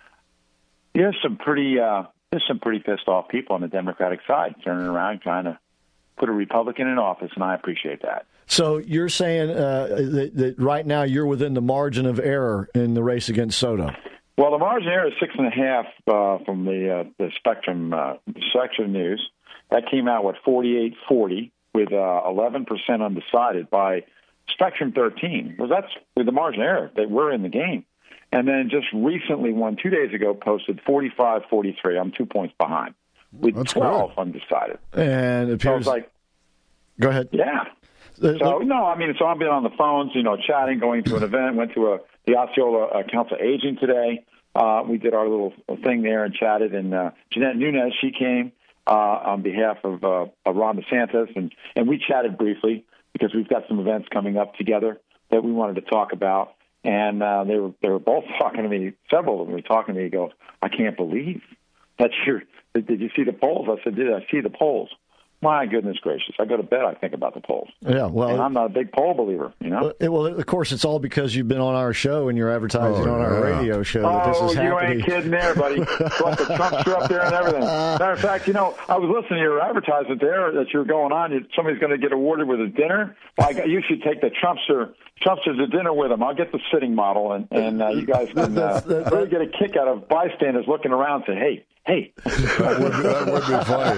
Speaker 19: there's some pretty pissed off people on the Democratic side turning around trying to put a Republican in office, and I appreciate that.
Speaker 3: So you're saying that right now you're within the margin of error in the race against Soto?
Speaker 19: Well, the margin error is 6.5 from the Spectrum News. That came out with 48.40 with 11% undecided by Spectrum 13. Well, that's with the margin error that we're in the game. And then just recently, 2 days ago, posted 45.43. I'm 2 points behind with
Speaker 4: That's
Speaker 19: 12 undecided.
Speaker 3: And it appears.
Speaker 19: So it's like,
Speaker 3: go ahead.
Speaker 19: Yeah. So no, I mean, so I've been on the phones, chatting, going to an event. Went to the Osceola Council of Aging today. We did our little thing there and chatted. And Jeanette Nunez, she came on behalf of Ron DeSantis, and we chatted briefly because we've got some events coming up together that we wanted to talk about. And they were both talking to me. Several of them were talking to me. Go, I can't believe that did you see the polls? I said, did I see the polls? My goodness gracious! I go to bed, I think about the polls.
Speaker 3: Yeah, well,
Speaker 19: and I'm not a big poll believer,
Speaker 3: Well, of course, it's all because you've been on our show and you're advertising on our radio show that this is happening.
Speaker 19: You ain't kidding there, buddy. Got the Trumpster up there and everything. Matter of fact, I was listening to your advertisement there that you're going on. Somebody's going to get awarded with a dinner. Well, you should take the Trumpster to dinner with him. I'll get the sitting model, and you guys can really get a kick out of bystanders looking around and say, hey.
Speaker 4: That would be funny.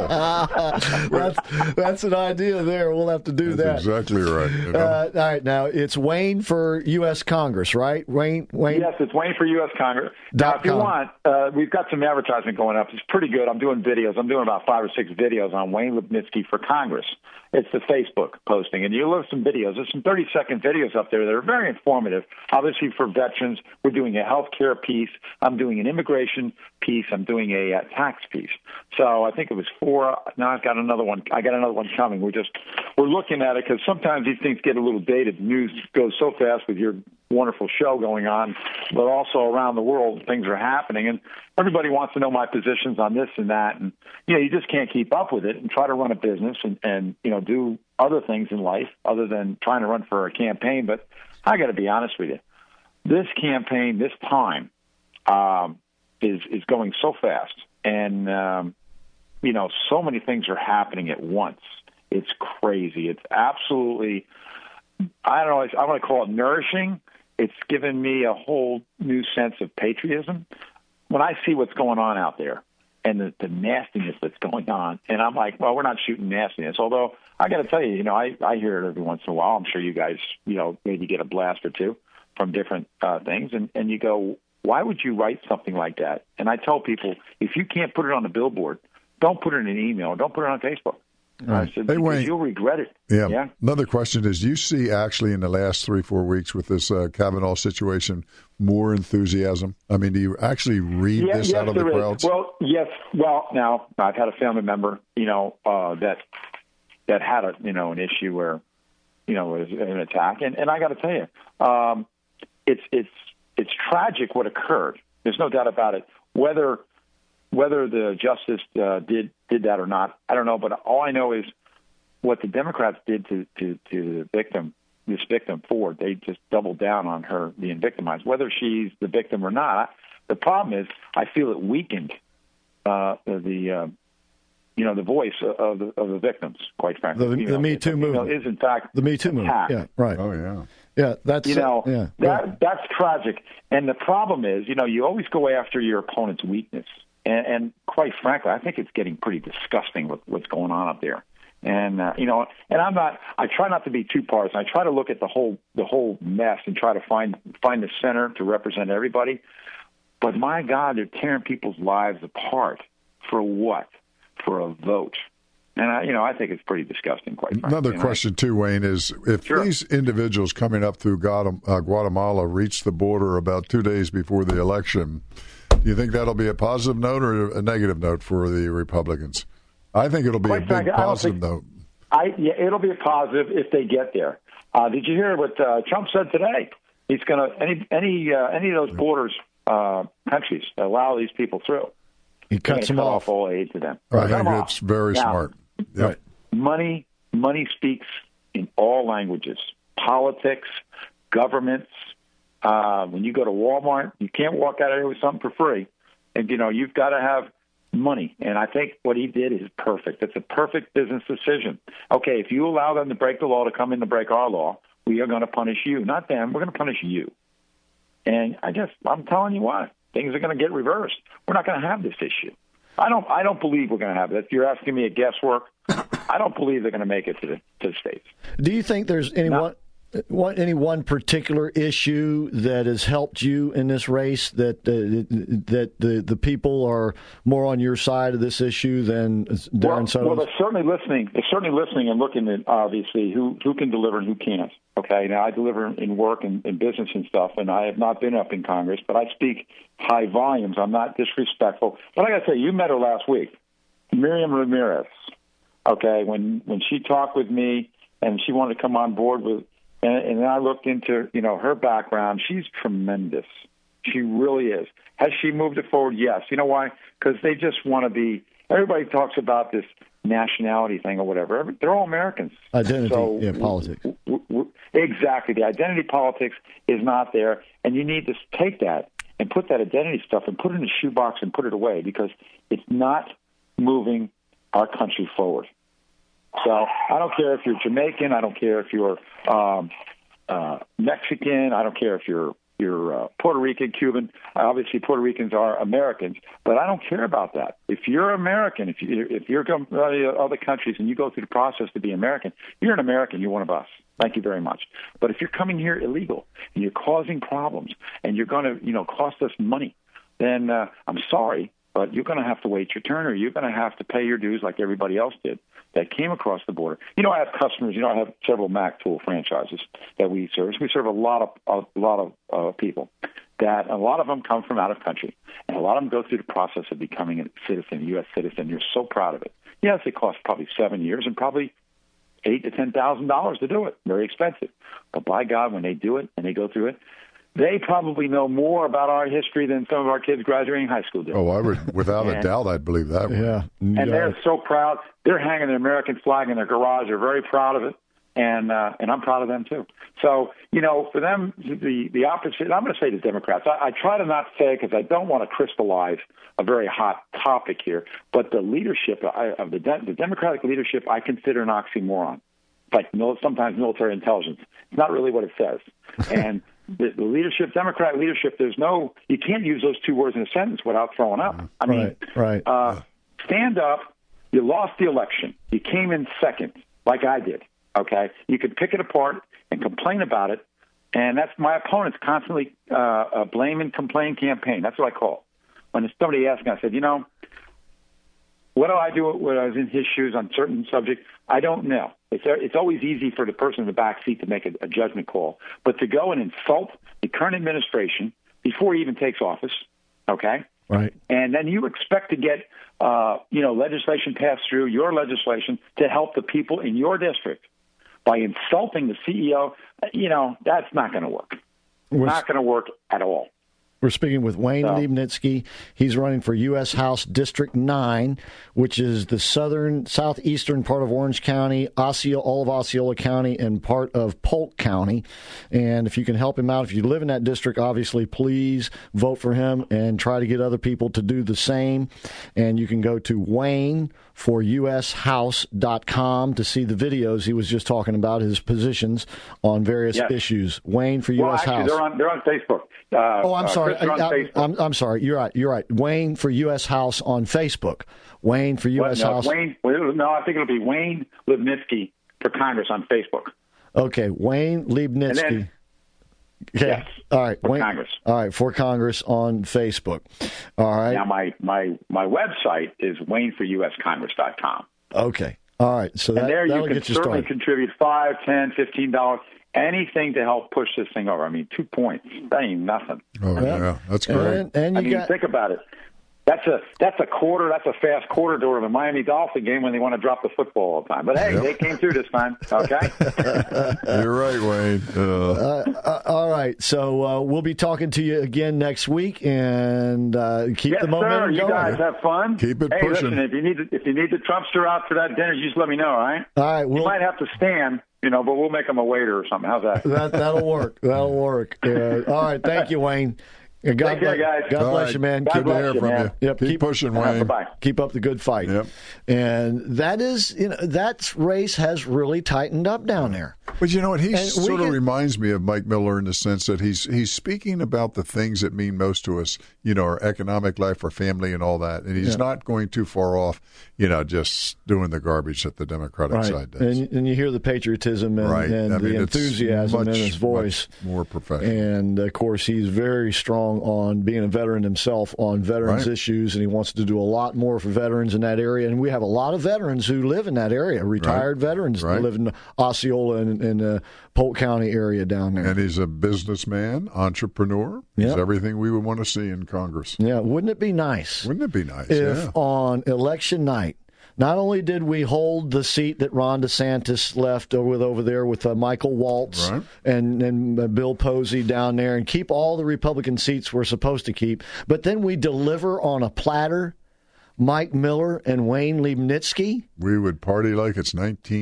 Speaker 4: I
Speaker 3: know. That's an idea there. We'll have to do
Speaker 4: That's
Speaker 3: that.
Speaker 4: Exactly right.
Speaker 3: All right, now it's Wayne for U.S. Congress, right? Wayne.
Speaker 19: Yes, it's Wayne for U.S. Congress. Now, if you want, we've got some advertising going up. It's pretty good. I'm doing videos. I'm doing about 5 or 6 videos on Wayne Lipnitsky for Congress. It's the Facebook posting, and you look at some videos. There's some 30-second videos up there that are very informative. Obviously, for veterans, we're doing a healthcare piece. I'm doing an immigration piece. I'm doing a tax piece. So I think it was 4. Now I've got another one. I got another one coming. We're looking at it because sometimes these things get a little dated. The news goes so fast with your wonderful show going on, but also around the world things are happening, and everybody wants to know my positions on this and that, and you just can't keep up with it and try to run a business and do other things in life other than trying to run for a campaign. But I got to be honest with you, this campaign, this time, is going so fast, and so many things are happening at once. It's crazy. It's absolutely, I don't know, I want to call it nourishing. It's given me a whole new sense of patriotism. When I see what's going on out there and the nastiness that's going on, and I'm like, well, we're not shooting nastiness. Although I got to tell you, I hear it every once in a while. I'm sure you guys, maybe get a blast or two from different things. And you go, why would you write something like that? And I tell people, if you can't put it on a billboard, don't put it in an email. Don't put it on Facebook.
Speaker 4: Right.
Speaker 19: Hey, Wayne, you'll regret it.
Speaker 4: Yeah. Another question is, do you see actually in the last 3-4 weeks with this Kavanaugh situation more enthusiasm? I mean, do you actually read this out of the crowds?
Speaker 19: Well, yes. Well, now I've had a family member, that had an issue where, it was an attack, and I got to tell you, it's tragic what occurred. There's no doubt about it. Whether the justice did that or not, I don't know. But all I know is what the Democrats did to the victim, this victim Ford. They just doubled down on her being victimized, whether she's the victim or not. The problem is, I feel it weakened the voice of the victims. Quite frankly,
Speaker 3: the Me Too movement
Speaker 19: is in fact
Speaker 3: the Me Too movement. Yeah, right.
Speaker 4: Oh yeah.
Speaker 3: Yeah, that's
Speaker 19: that's tragic. And the problem is, you always go after your opponent's weakness. And quite frankly, I think it's getting pretty disgusting with what's going on up there. And and I try not to be too partisan. I try to look at the whole mess and try to find the center to represent everybody. But my God, they're tearing people's lives apart for what? For a vote. And I think it's pretty disgusting, quite frankly.
Speaker 4: Another question too, Wayne, is if these individuals coming up through Guatemala reach the border about 2 days before the election, do you think that'll be a positive note or a negative note for the Republicans? I think it'll be a big positive note.
Speaker 19: It'll be a positive if they get there. Did you hear what Trump said today? He's going to any of those borders countries allow these people through.
Speaker 3: He cuts them off.
Speaker 19: All aid to them.
Speaker 4: I think it's very smart.
Speaker 19: Yep. Right. Money speaks in all languages. Politics, governments. When you go to Walmart, you can't walk out of there with something for free. And, you've got to have money. And I think what he did is perfect. It's a perfect business decision. Okay, if you allow them to break the law, to come in to break our law, we are going to punish you. Not them. We're going to punish you. And I'm telling you what, things are going to get reversed. We're not going to have this issue. I don't believe we're going to have it. If you're asking me a guesswork, I don't believe they're going to make it to the states.
Speaker 3: Do you think there's any one particular issue that has helped you in this race, that the people are more on your side of this issue than Darren Sotos?
Speaker 19: Well, they're certainly listening. They're certainly listening and looking at, obviously, who can deliver and who can't. Okay, now I deliver in work and in business and stuff, and I have not been up in Congress, but I speak high volumes. I'm not disrespectful. But I got to say, you met her last week, Miriam Ramirez. Okay, when she talked with me and she wanted to come on board with. And then I looked into, her background. She's tremendous. She really is. Has she moved it forward? Yes. You know why? Because they just want to be – everybody talks about this nationality thing or whatever. They're all Americans.
Speaker 3: Identity, politics.
Speaker 19: Exactly. The identity politics is not there, and you need to take that and put that identity stuff and put it in a shoebox and put it away, because it's not moving our country forward. So I don't care if you're Jamaican. I don't care if you're Mexican. I don't care if you're Puerto Rican, Cuban. Obviously, Puerto Ricans are Americans, but I don't care about that. If you're American, if you're from other countries and you go through the process to be American, you're an American. You're one of us. Thank you very much. But if you're coming here illegal and you're causing problems and you're going to, cost us money, then I'm sorry, but you're going to have to wait your turn, or you're going to have to pay your dues like everybody else did that came across the border. I have customers. I have several Mac tool franchises that we service. We serve a lot of people. That a lot of them come from out of country, and a lot of them go through the process of becoming a citizen, a U.S. citizen. You're so proud of it. Yes, it costs probably 7 years and probably $8,000 to $10,000 to do it. Very expensive. But by God, when they do it and they go through it, they probably know more about our history than some of our kids graduating high school do.
Speaker 4: Oh, I would, without a doubt, I'd believe that one.
Speaker 3: Yeah.
Speaker 19: And they're so proud. They're hanging the American flag in their garage. They're very proud of it, and I'm proud of them too. So, for them, the opposite. I'm going to say the Democrats. I try to not say, because I don't want to crystallize a very hot topic here, but the leadership of the Democratic leadership, I consider an oxymoron. Like sometimes military intelligence. It's not really what it says. And the leadership, Democrat leadership, you can't use those two words in a sentence without throwing up. I mean, stand up. You lost the election. You came in second, like I did. Okay, you can pick it apart and complain about it, and that's my opponent's constantly blame and complain campaign. That's what I call it. When somebody asked me, I said, what do I do when I was in his shoes on certain subjects? I don't know. It's always easy for the person in the back seat to make a judgment call. But to go and insult the current administration before he even takes office, okay?
Speaker 3: Right.
Speaker 19: And then you expect to get, legislation passed through, your legislation, to help the people in your district by insulting the CEO, that's not going to work. Not going to work at all.
Speaker 3: We're speaking with Wayne Liebnitzky. He's running for U.S. House District 9, which is the southeastern part of Orange County, all of Osceola County, and part of Polk County. And if you can help him out, if you live in that district, obviously, please vote for him and try to get other people to do the same. And you can go to WayneForUSHouse.com to see the videos he was just talking about, his positions on various issues. Wayne for U.S. House.
Speaker 19: They're on Facebook.
Speaker 3: I'm sorry. I'm sorry. You're right. Wayne for U.S. House on Facebook. Wayne for U.S. House.
Speaker 19: I think it'll be Wayne Liebnitzky for Congress on Facebook.
Speaker 3: Okay, Wayne Liebnitzky. Okay.
Speaker 19: Yes.
Speaker 3: All right.
Speaker 19: For Congress.
Speaker 3: All right, for Congress on Facebook. All right.
Speaker 19: Now my website is WayneForUSCongress.com.
Speaker 3: Okay. All right. So
Speaker 19: there you can
Speaker 3: get you
Speaker 19: certainly
Speaker 3: started.
Speaker 19: contribute $5, $10, $15. Anything to help push this thing over. I mean, 2 points. That ain't nothing.
Speaker 4: Oh, yeah. That's great.
Speaker 19: Think about it. That's a quarter. That's a fast quarter during the Miami Dolphin game when they want to drop the football all the time. But, hey, They came through this time, okay?
Speaker 4: You're right, Wayne.
Speaker 3: All right. So we'll be talking to you again next week, and keep the momentum going.
Speaker 19: You guys have fun.
Speaker 4: Keep it pushing.
Speaker 19: Listen, if you need the Trumpster out for that dinner, you just let me know, all right?
Speaker 3: All right.
Speaker 19: You might have to stand. But we'll make them a waiter or something. How's that?
Speaker 3: That'll work. That'll work. All right. Thank you, Wayne.
Speaker 19: Take care, guys.
Speaker 3: God bless you, man.
Speaker 4: Good to hear from you.
Speaker 3: Yep.
Speaker 4: Keep pushing, Wayne.
Speaker 19: Bye-bye.
Speaker 3: Keep up the good fight.
Speaker 4: Yep.
Speaker 3: And that is, that race has really tightened up down there.
Speaker 4: But you know what? He sort of reminds me of Mike Miller in the sense that he's speaking about the things that mean most to us, our economic life, our family, and all that. And he's not going too far off, just doing the garbage that the Democratic side does.
Speaker 3: And you hear the patriotism and the enthusiasm in his voice.
Speaker 4: More professional.
Speaker 3: And, of course, he's very strong on being a veteran himself on veterans issues, and he wants to do a lot more for veterans in that area. And we have a lot of veterans who live in that area, retired veterans that live in Osceola and the Polk County area down there.
Speaker 4: And he's a businessman, entrepreneur. He's everything we would want to see in Congress.
Speaker 3: Yeah, wouldn't it be nice?
Speaker 4: Wouldn't it be nice?
Speaker 3: If on election night, not only did we hold the seat that Ron DeSantis left over there with Michael Waltz and Bill Posey down there and keep all the Republican seats we're supposed to keep, but then we deliver on a platter Mike Miller and Wayne Liebnitzky.
Speaker 4: We would party like it's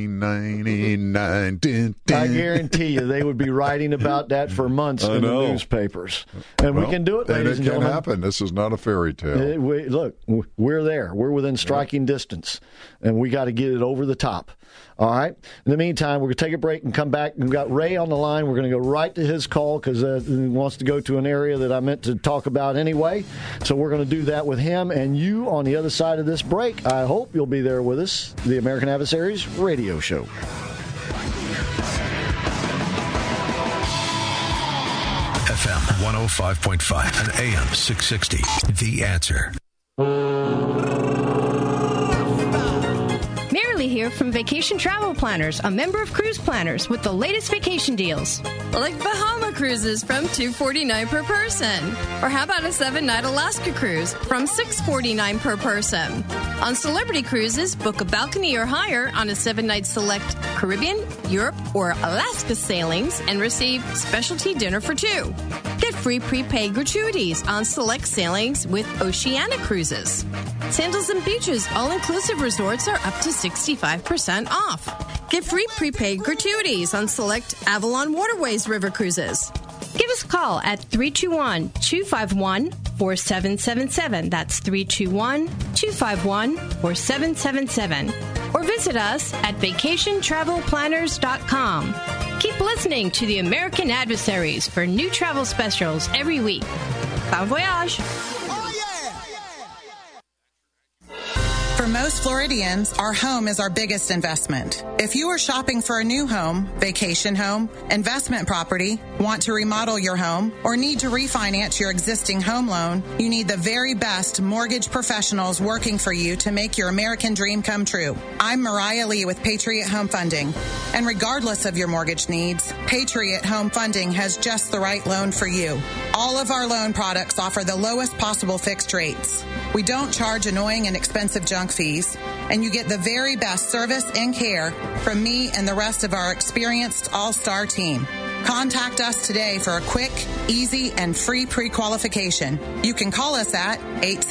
Speaker 4: 1999.
Speaker 3: I guarantee you they would be writing about that for months in the newspapers. And we can do it, ladies and gentlemen.
Speaker 4: It can happen. This is not a fairy tale.
Speaker 3: Look, we're there. We're within striking distance, and we got to get it over the top. All right? In the meantime, we're going to take a break and come back. We've got Ray on the line. We're going to go right to his call because he wants to go to an area that I meant to talk about anyway. So we're going to do that with him and you on the other side of this break. I hope you'll be there with us. The American Adversaries Radio Show.
Speaker 7: FM 105.5 and AM 660. The Answer.
Speaker 20: Marilee here from Vacation Travel Planners, a member of Cruise Planners with the latest vacation deals.
Speaker 21: Like Bahama cruises from $249 per person. Or how about a 7-night Alaska cruise from $649 per person? On Celebrity Cruises, book a balcony or higher on a 7-night select Caribbean, Europe, or Alaska sailings and receive specialty dinner for two. Get free prepaid gratuities on select sailings with Oceanic Cruises. Sandals and Beaches all-inclusive resorts are up to 65% off. Get free prepaid gratuities on select Avalon Waterways River Cruises.
Speaker 20: Give us a call at 321-251-4777. That's 321-251-4777. Or visit us at vacationtravelplanners.com. Keep listening to the American Adversaries for new travel specials every week. Bon voyage!
Speaker 22: For most Floridians, our home is our biggest investment. If you are shopping for a new home, vacation home, investment property, want to remodel your home, or need to refinance your existing home loan, you need the very best mortgage professionals working for you to make your American dream come true. I'm Mariah Lee with Patriot Home Funding. And regardless of your mortgage needs, Patriot Home Funding has just the right loan for you. All of our loan products offer the lowest possible fixed rates. We don't charge annoying and expensive junk fees, and you get the very best service and care from me and the rest of our experienced all-star team. Contact us today for a quick, easy, and free pre-qualification. You can call us at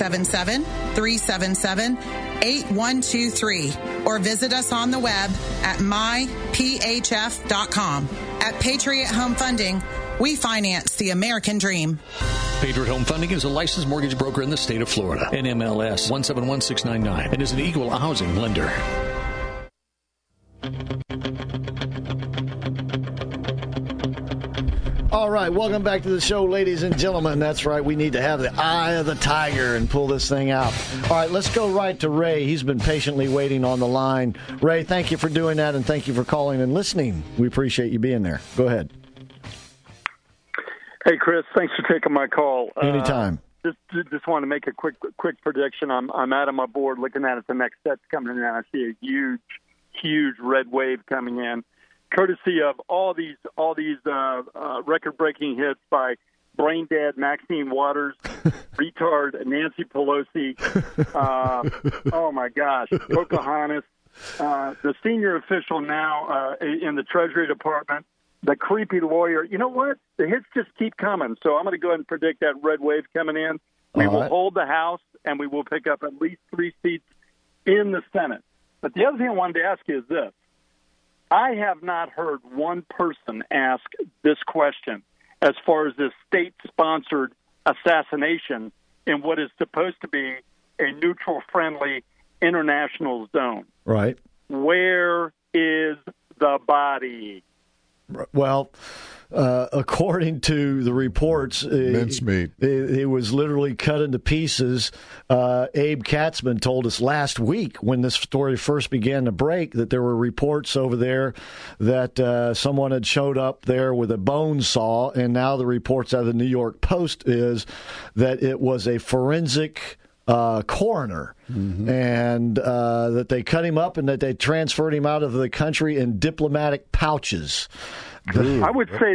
Speaker 22: 877-377-8123 or visit us on the web at myphf.com. At Patriot Home Funding, we finance the American dream.
Speaker 23: Patriot Home Funding is a licensed mortgage broker in the state of Florida. NMLS 171699 and is an equal housing lender.
Speaker 3: All right, welcome back to the show, ladies and gentlemen. That's right, we need to have the eye of the tiger and pull this thing out. All right, let's go right to Ray. He's been patiently waiting on the line. Ray, thank you for doing that, and thank you for calling and listening. We appreciate you being there. Go ahead.
Speaker 24: Hey, Chris, thanks for taking my call.
Speaker 3: Anytime.
Speaker 24: Just want to make a quick prediction. I'm out on my board looking at it. The next set's coming in, and I see a huge red wave coming in, courtesy of all these record-breaking hits by brain dead Maxine Waters, retard Nancy Pelosi. Oh my gosh, Pocahontas, the senior official now in the Treasury Department. The creepy lawyer. You know what? The hits just keep coming. So I'm going to go ahead and predict that red wave coming in. We will hold the House, and we will pick up at least 3 seats in the Senate. But the other thing I wanted to ask you is this. I have not heard one person ask this question as far as this state-sponsored assassination in what is supposed to be a neutral-friendly international zone.
Speaker 3: Right.
Speaker 24: Where is the body?
Speaker 3: Well, according to the reports,
Speaker 4: mincemeat.
Speaker 3: It was literally cut into pieces. Abe Katzman told us last week when this story first began to break that there were reports over there that someone had showed up there with a bone saw, and now the reports out of the New York Post is that it was a forensic coroner, and that they cut him up and that they transferred him out of the country in diplomatic pouches.
Speaker 24: I would say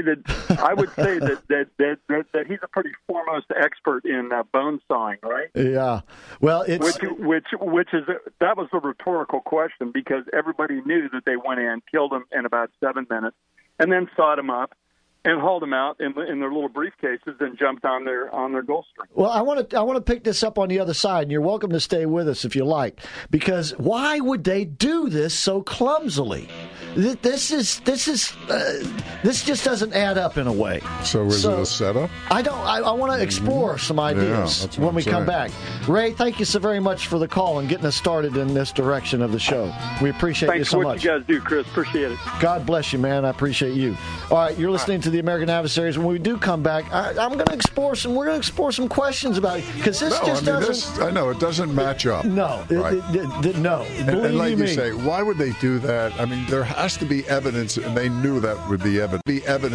Speaker 24: that he's a pretty foremost expert in bone sawing, right?
Speaker 3: Yeah. Well, it's
Speaker 24: which is that was a rhetorical question because everybody knew that they went in, killed him in about 7 minutes, and then sawed him up and hauled them out in their little briefcases and jumped on their Gulfstream.
Speaker 3: Well, I want to pick this up on the other side, and you're welcome to stay with us if you like, because why would they do this so clumsily? This just doesn't add up in a way.
Speaker 4: So is it a setup?
Speaker 3: I want to explore some ideas when we come back. Ray, thank you so very much for the call and getting us started in this direction of the show. We appreciate you so much.
Speaker 24: Thanks for what you guys do, Chris. Appreciate it.
Speaker 3: God bless you, man. I appreciate you. All right, you're listening to the American Adversaries. When we do come back, I'm going to explore some. We're going to explore some questions about it because doesn't.
Speaker 4: I know it doesn't match up.
Speaker 3: No,
Speaker 4: right.
Speaker 3: No.
Speaker 4: And like you say, why would they do that? I mean, there has to be evidence, and they knew that would be evidence.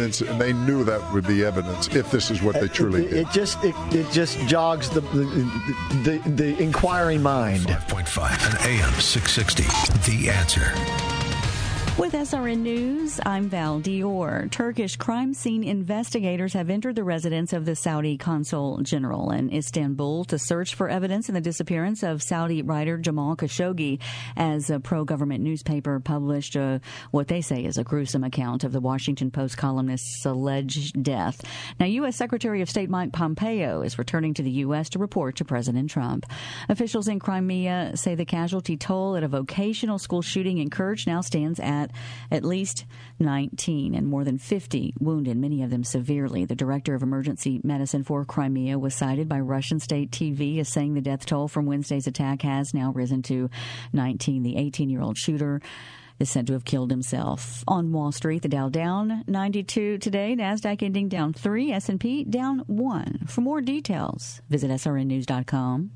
Speaker 4: If this is what they truly did.
Speaker 3: It just jogs the inquiring mind.
Speaker 7: 5.5 and AM 660. The Answer.
Speaker 9: With SRN News, I'm Val Dior. Turkish crime scene investigators have entered the residence of the Saudi Consul General in Istanbul to search for evidence in the disappearance of Saudi writer Jamal Khashoggi, as a pro-government newspaper published what they say is a gruesome account of the Washington Post columnist's alleged death. Now, U.S. Secretary of State Mike Pompeo is returning to the U.S. to report to President Trump. Officials in Crimea say the casualty toll at a vocational school shooting in Kerch now stands at least 19 and more than 50 wounded, many of them severely. The director of emergency medicine for Crimea was cited by Russian state TV as saying the death toll from Wednesday's attack has now risen to 19. The 18-year-old shooter is said to have killed himself. On Wall Street, the Dow down 92 today, NASDAQ ending down 3, S&P down 1. For more details, visit srnnews.com.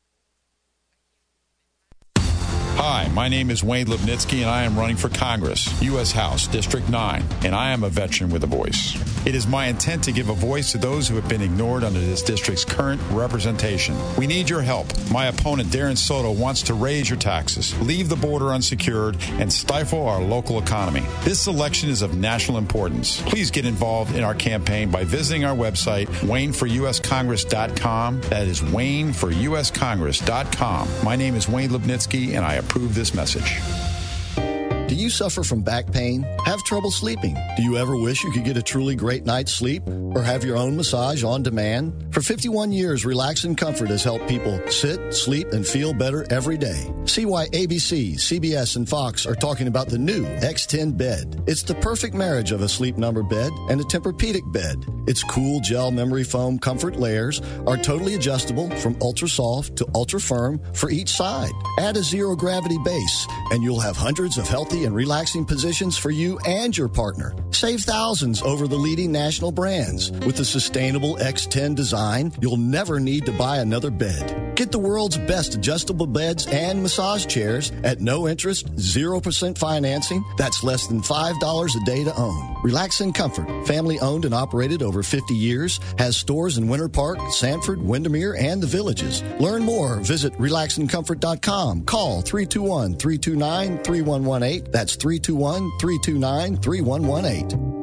Speaker 5: Hi, my name is Wayne Lipnitsky, and I am running for Congress, U.S. House, District 9, and I am a veteran with a voice. It is my intent to give a voice to those who have been ignored under this district's current representation. We need your help. My opponent, Darren Soto, wants to raise your taxes, leave the border unsecured, and stifle our local economy. This election is of national importance. Please get involved in our campaign by visiting our website, WayneForUSCongress.com. That is WayneForUSCongress.com. My name is Wayne Lipnitsky, and I approve this message.
Speaker 3: Do you suffer from back pain? Have trouble sleeping? Do you ever wish you could get a truly great night's sleep or have your own massage on demand? For 51 years, Relax and Comfort has helped people sit, sleep, and feel better every day. See why ABC, CBS, and Fox are talking about the new X10 bed. It's the perfect marriage of a Sleep Number bed and a Tempur-Pedic bed. Its cool gel memory foam comfort layers are totally adjustable from ultra soft to ultra firm for each side. Add a zero gravity base and you'll have hundreds of healthy and relaxing positions for you and your partner. Save thousands over the leading national brands. With the sustainable X10 design, you'll never need to buy another bed. Get the world's best adjustable beds and massage chairs at no interest, 0% financing. That's less than $5 a day to own. Relax and Comfort, family owned and operated over 50 years, has stores in Winter Park, Sanford, Windermere, and the Villages. Learn more. Visit relaxandcomfort.com. Call 321-329-3118. That's 321-329-3118.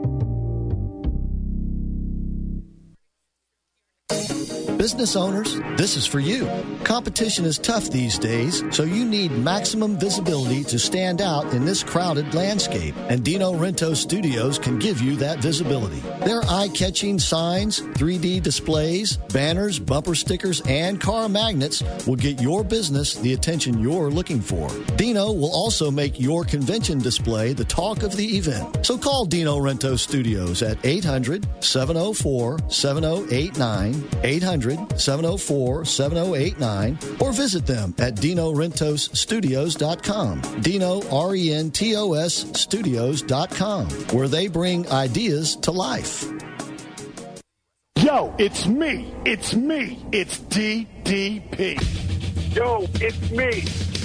Speaker 3: Business owners, this is for you. Competition is tough these days, so you need maximum visibility to stand out in this crowded landscape, and Dino Rento Studios can give you that visibility. Their eye-catching signs, 3D displays, banners, bumper stickers, and car magnets will get your business the attention you're looking for. Dino will also make your convention display the talk of the event. So call Dino Rento Studios at 800-704-7089, 800 800-704-7089 or visit them at DinoRentosStudios.com. Dino, R-E-N-T-O-S Studios.com, where they bring ideas to life.
Speaker 1: Yo, it's me. It's DDP. Yo, it's me.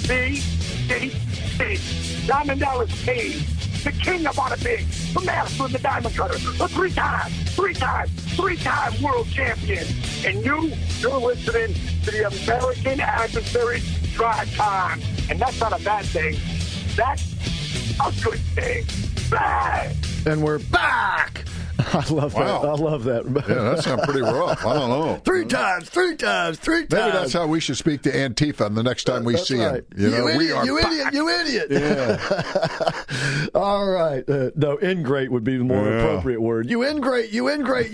Speaker 1: DDP. Diamond Dallas Page, the king of bada bing, the master of the diamond cutter, a three-time world champion. And you're listening to the American Adversaries Drive Time. And that's not a bad thing. That's a good thing. Bang!
Speaker 3: And we're back! I love that. I love that.
Speaker 4: Yeah, that sounds pretty rough. I don't know.
Speaker 3: Three times.
Speaker 4: Maybe that's how we should speak to Antifa the next time we see him.
Speaker 3: You
Speaker 4: idiot.
Speaker 3: Yeah. All right. No, ingrate would be the more appropriate word. You ingrate. All right.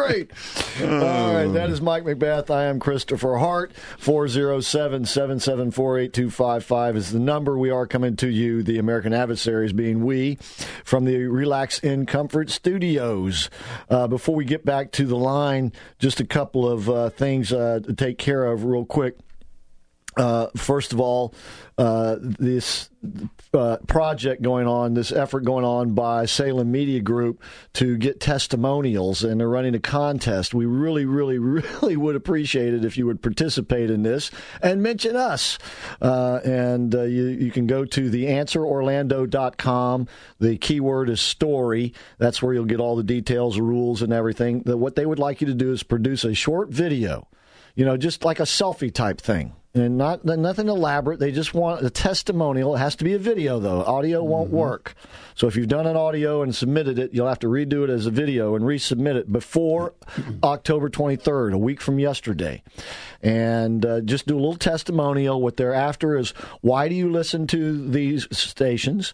Speaker 3: That is Mike McBeth. I am Christopher Hart. 407-774-8255 is the number. We are coming to you, the American Adversaries being we, from the Relax in Comfort Studios. Before we get back to the line, just a couple of things to take care of real quick. First of all, this project going on, this effort going on by Salem Media Group to get testimonials, and they're running a contest. We really, really, really would appreciate it if you would participate in this and mention us. You can go to theanswerorlando.com. The keyword is story. That's where you'll get all the details, rules, and everything. What they would like you to do is produce a short video, just like a selfie type thing. And nothing elaborate. They just want a testimonial. It has to be a video, though. Audio won't work. So if you've done an audio and submitted it, you'll have to redo it as a video and resubmit it before October 23rd, a week from yesterday. And just do a little testimonial. What they're after is, why do you listen to these stations?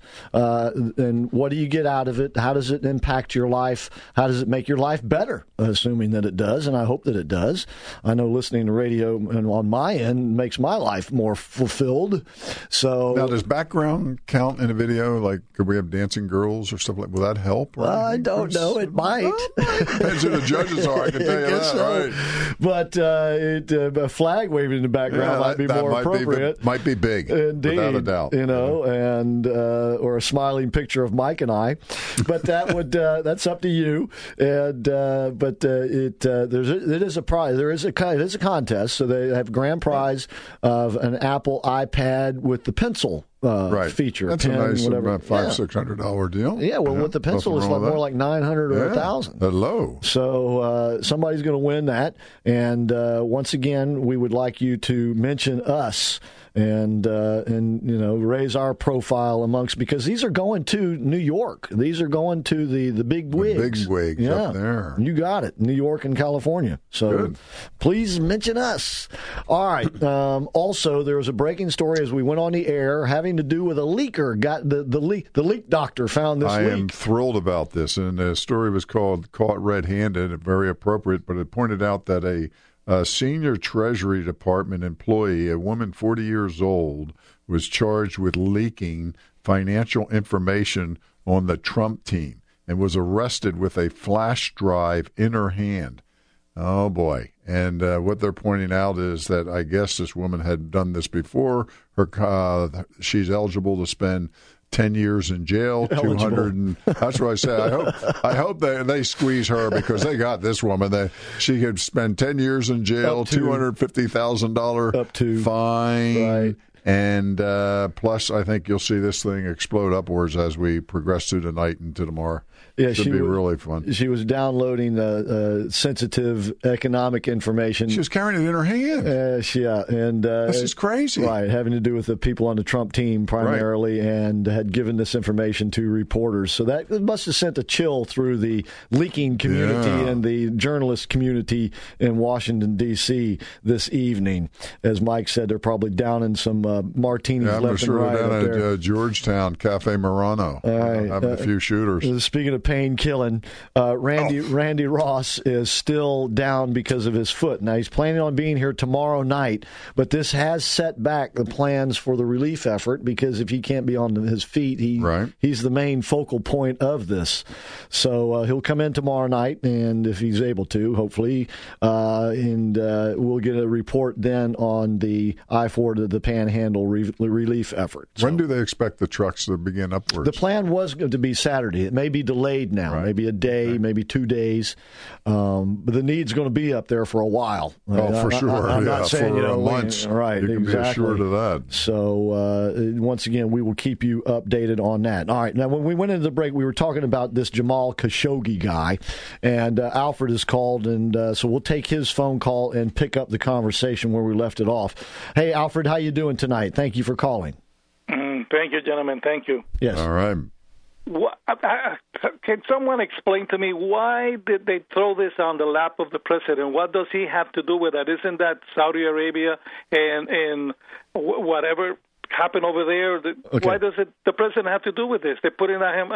Speaker 3: And what do you get out of it? How does it impact your life? How does it make your life better? Assuming that it does, and I hope that it does. I know listening to radio and on my end makes my life more fulfilled. So
Speaker 4: now, does background count in a video? Like, could we have dancing girls or stuff like? Will that help?
Speaker 3: I don't know. It might.
Speaker 4: Depends who the judges are. I can tell you that.
Speaker 3: So. Right. But a flag waving in the background might be more appropriate.
Speaker 4: Might be big,
Speaker 3: indeed,
Speaker 4: without a doubt.
Speaker 3: And or a smiling picture of Mike and I. But that would that's up to you. And it is a prize. It is a contest. So they have a grand prize of an Apple iPad with the pencil feature.
Speaker 4: That's
Speaker 3: pen,
Speaker 4: a nice
Speaker 3: whatever.
Speaker 4: $500-$600 deal.
Speaker 3: Yeah, well, with the pencil, it's more like $900 or $1,000.
Speaker 4: Hello.
Speaker 3: So somebody's going to win that. And once again, we would like you to mention us and raise our profile amongst, because these are going to New York. These are going to the big wigs.
Speaker 4: The big wigs up there.
Speaker 3: You got it. New York and California. So please mention us. All right. Also, there was a breaking story as we went on the air having to do with a leaker. Got the leak doctor found this leak.
Speaker 4: I am thrilled about this. And the story was called Caught Red-Handed, very appropriate, but it pointed out that a senior Treasury Department employee, a woman 40 years old, was charged with leaking financial information on the Trump team and was arrested with a flash drive in her hand. Oh, boy. And what they're pointing out is that I guess this woman had done this before. She's eligible to spend 10 years in jail, 200. That's what I say. I hope they squeeze her, because they got this woman. She could spend 10 years in jail, $250,000 fine. Right. And plus, I think you'll see this thing explode upwards as we progress through the night into tomorrow. Yeah, should be really fun.
Speaker 3: She was downloading sensitive economic information.
Speaker 4: She was carrying it in her hand.
Speaker 3: This
Speaker 4: is crazy.
Speaker 3: Right, having to do with the people on the Trump team primarily, and had given this information to reporters. So that must have sent a chill through the leaking community and the journalist community in Washington, D.C. this evening. As Mike said, they're probably down in some martinis left and right.
Speaker 4: I'm down at Georgetown Cafe Murano.
Speaker 3: All right.
Speaker 4: Having a few shooters.
Speaker 3: Speaking of pain killing, Randy Ross is still down because of his foot. Now, he's planning on being here tomorrow night, but this has set back the plans for the relief effort because if he can't be on his feet, he's the main focal point of this. So he'll come in tomorrow night, and if he's able to, hopefully, and we'll get a report then on the I-4 to the Panhandle relief effort. So,
Speaker 4: when do they expect the trucks to begin upwards?
Speaker 3: The plan was going to be Saturday. It may be delayed now, maybe a day, maybe 2 days. But the need's going to be up there for a while.
Speaker 4: For sure.
Speaker 3: I'm not saying,
Speaker 4: for months.
Speaker 3: Right,
Speaker 4: you can
Speaker 3: exactly.
Speaker 4: be assured of that.
Speaker 3: So, once again, we will keep you updated on that. All right. Now, when we went into the break, we were talking about this Jamal Khashoggi guy, and Alfred has called, and so we'll take his phone call and pick up the conversation where we left it off. Hey, Alfred, how you doing tonight? Thank you for calling.
Speaker 6: Thank you, gentlemen. Thank you.
Speaker 3: Yes.
Speaker 4: All right.
Speaker 6: Can someone explain to me why did they throw this on the lap of the president? What does he have to do with that? Isn't that Saudi Arabia and whatever happened over there?
Speaker 3: Okay.
Speaker 6: Why does the president have to do with this? They're putting him,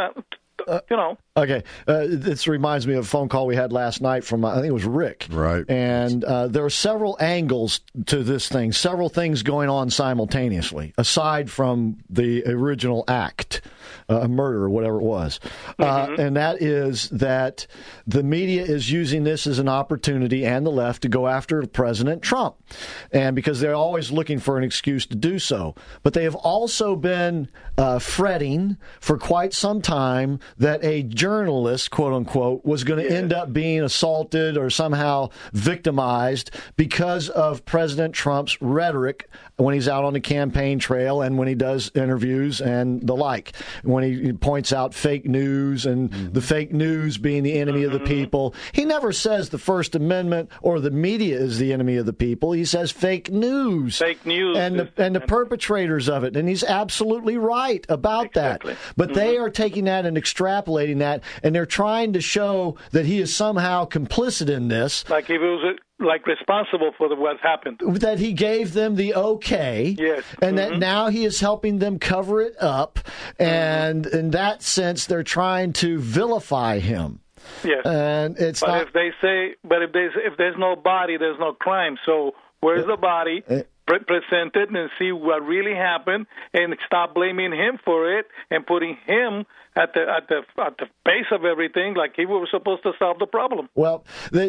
Speaker 3: Okay. This reminds me of a phone call we had last night from, I think it was Rick.
Speaker 4: Right.
Speaker 3: And there are several angles to this thing, several things going on simultaneously, aside from the original act, a murder or whatever it was. And that is that the media is using this as an opportunity, and the left, to go after President Trump. And because they're always looking for an excuse to do so. But they have also been fretting for quite some time that a journalist, quote unquote, was going to end up being assaulted or somehow victimized because of President Trump's rhetoric when he's out on the campaign trail and when he does interviews and the like, when he points out fake news and the fake news being the enemy of the people. He never says the First Amendment or the media is the enemy of the people. He says fake news.
Speaker 6: Fake news.
Speaker 3: And the perpetrators of it. And he's absolutely right about that. But they are taking that and extrapolating that, and they're trying to show that he is somehow complicit in this.
Speaker 6: Like he was responsible for what happened.
Speaker 3: That he gave them the okay.
Speaker 6: Yes.
Speaker 3: And that now he is helping them cover it up. And in that sense, they're trying to vilify him.
Speaker 6: Yes.
Speaker 3: And it's
Speaker 6: but if they say, if there's no body, there's no crime. So where's the body? Present it and see what really happened, and stop blaming him for it and putting him at the base of everything, like he was supposed to solve the problem.
Speaker 3: Well,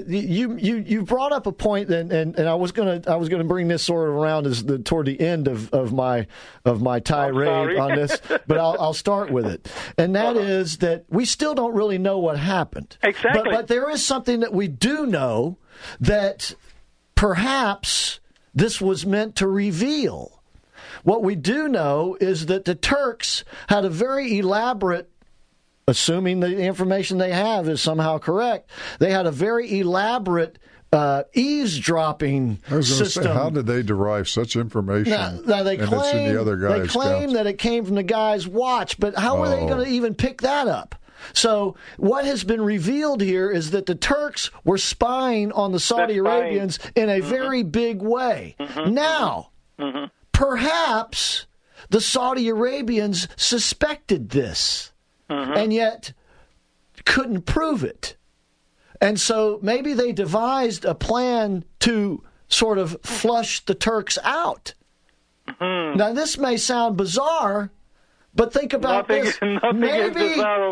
Speaker 3: you brought up a point, and I was gonna bring this sort of around toward the end of my tirade on this, but I'll start with it, and that is that we still don't really know what happened.
Speaker 6: Exactly.
Speaker 3: But there is something that we do know, that perhaps this was meant to reveal. What we do know is that the Turks had a very elaborate, assuming the information they have is somehow correct, they had a very elaborate eavesdropping system.
Speaker 4: Say, how did they derive such information?
Speaker 3: Now they claim,
Speaker 4: it's in the other guy's
Speaker 3: they claim that it came from the guy's watch, but how were they going to even pick that up? So what has been revealed here is that the Turks were spying on the Saudi Arabians in a very big way. Now, perhaps the Saudi Arabians suspected this and yet couldn't prove it. And so maybe they devised a plan to sort of flush the Turks out. Now, this may sound bizarre, but think about this. Maybe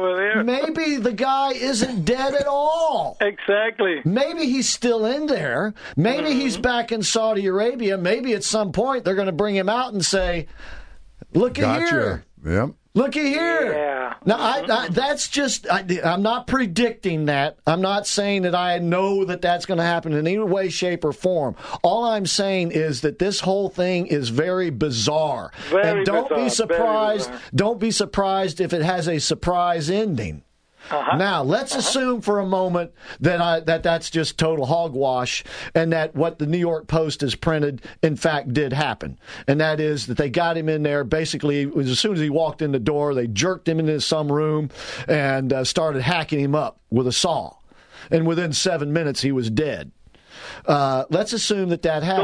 Speaker 3: the guy isn't dead at all.
Speaker 6: Exactly.
Speaker 3: Maybe he's still in there. Maybe he's back in Saudi Arabia. Maybe at some point they're going to bring him out and say, "Look at here."
Speaker 4: Yep.
Speaker 3: Looky here.
Speaker 6: Yeah.
Speaker 3: Now, that's just, I'm not predicting that. I'm not saying that I know that that's going to happen in any way, shape, or form. All I'm saying is that this whole thing is very bizarre. And don't be surprised if it has a surprise ending. Now, let's assume for a moment that that's just total hogwash and that what the New York Post has printed, in fact, did happen. And that is that they got him in there. Basically, as soon as he walked in the door, they jerked him into some room and started hacking him up with a saw. And within 7 minutes, he was dead. Let's assume that happened.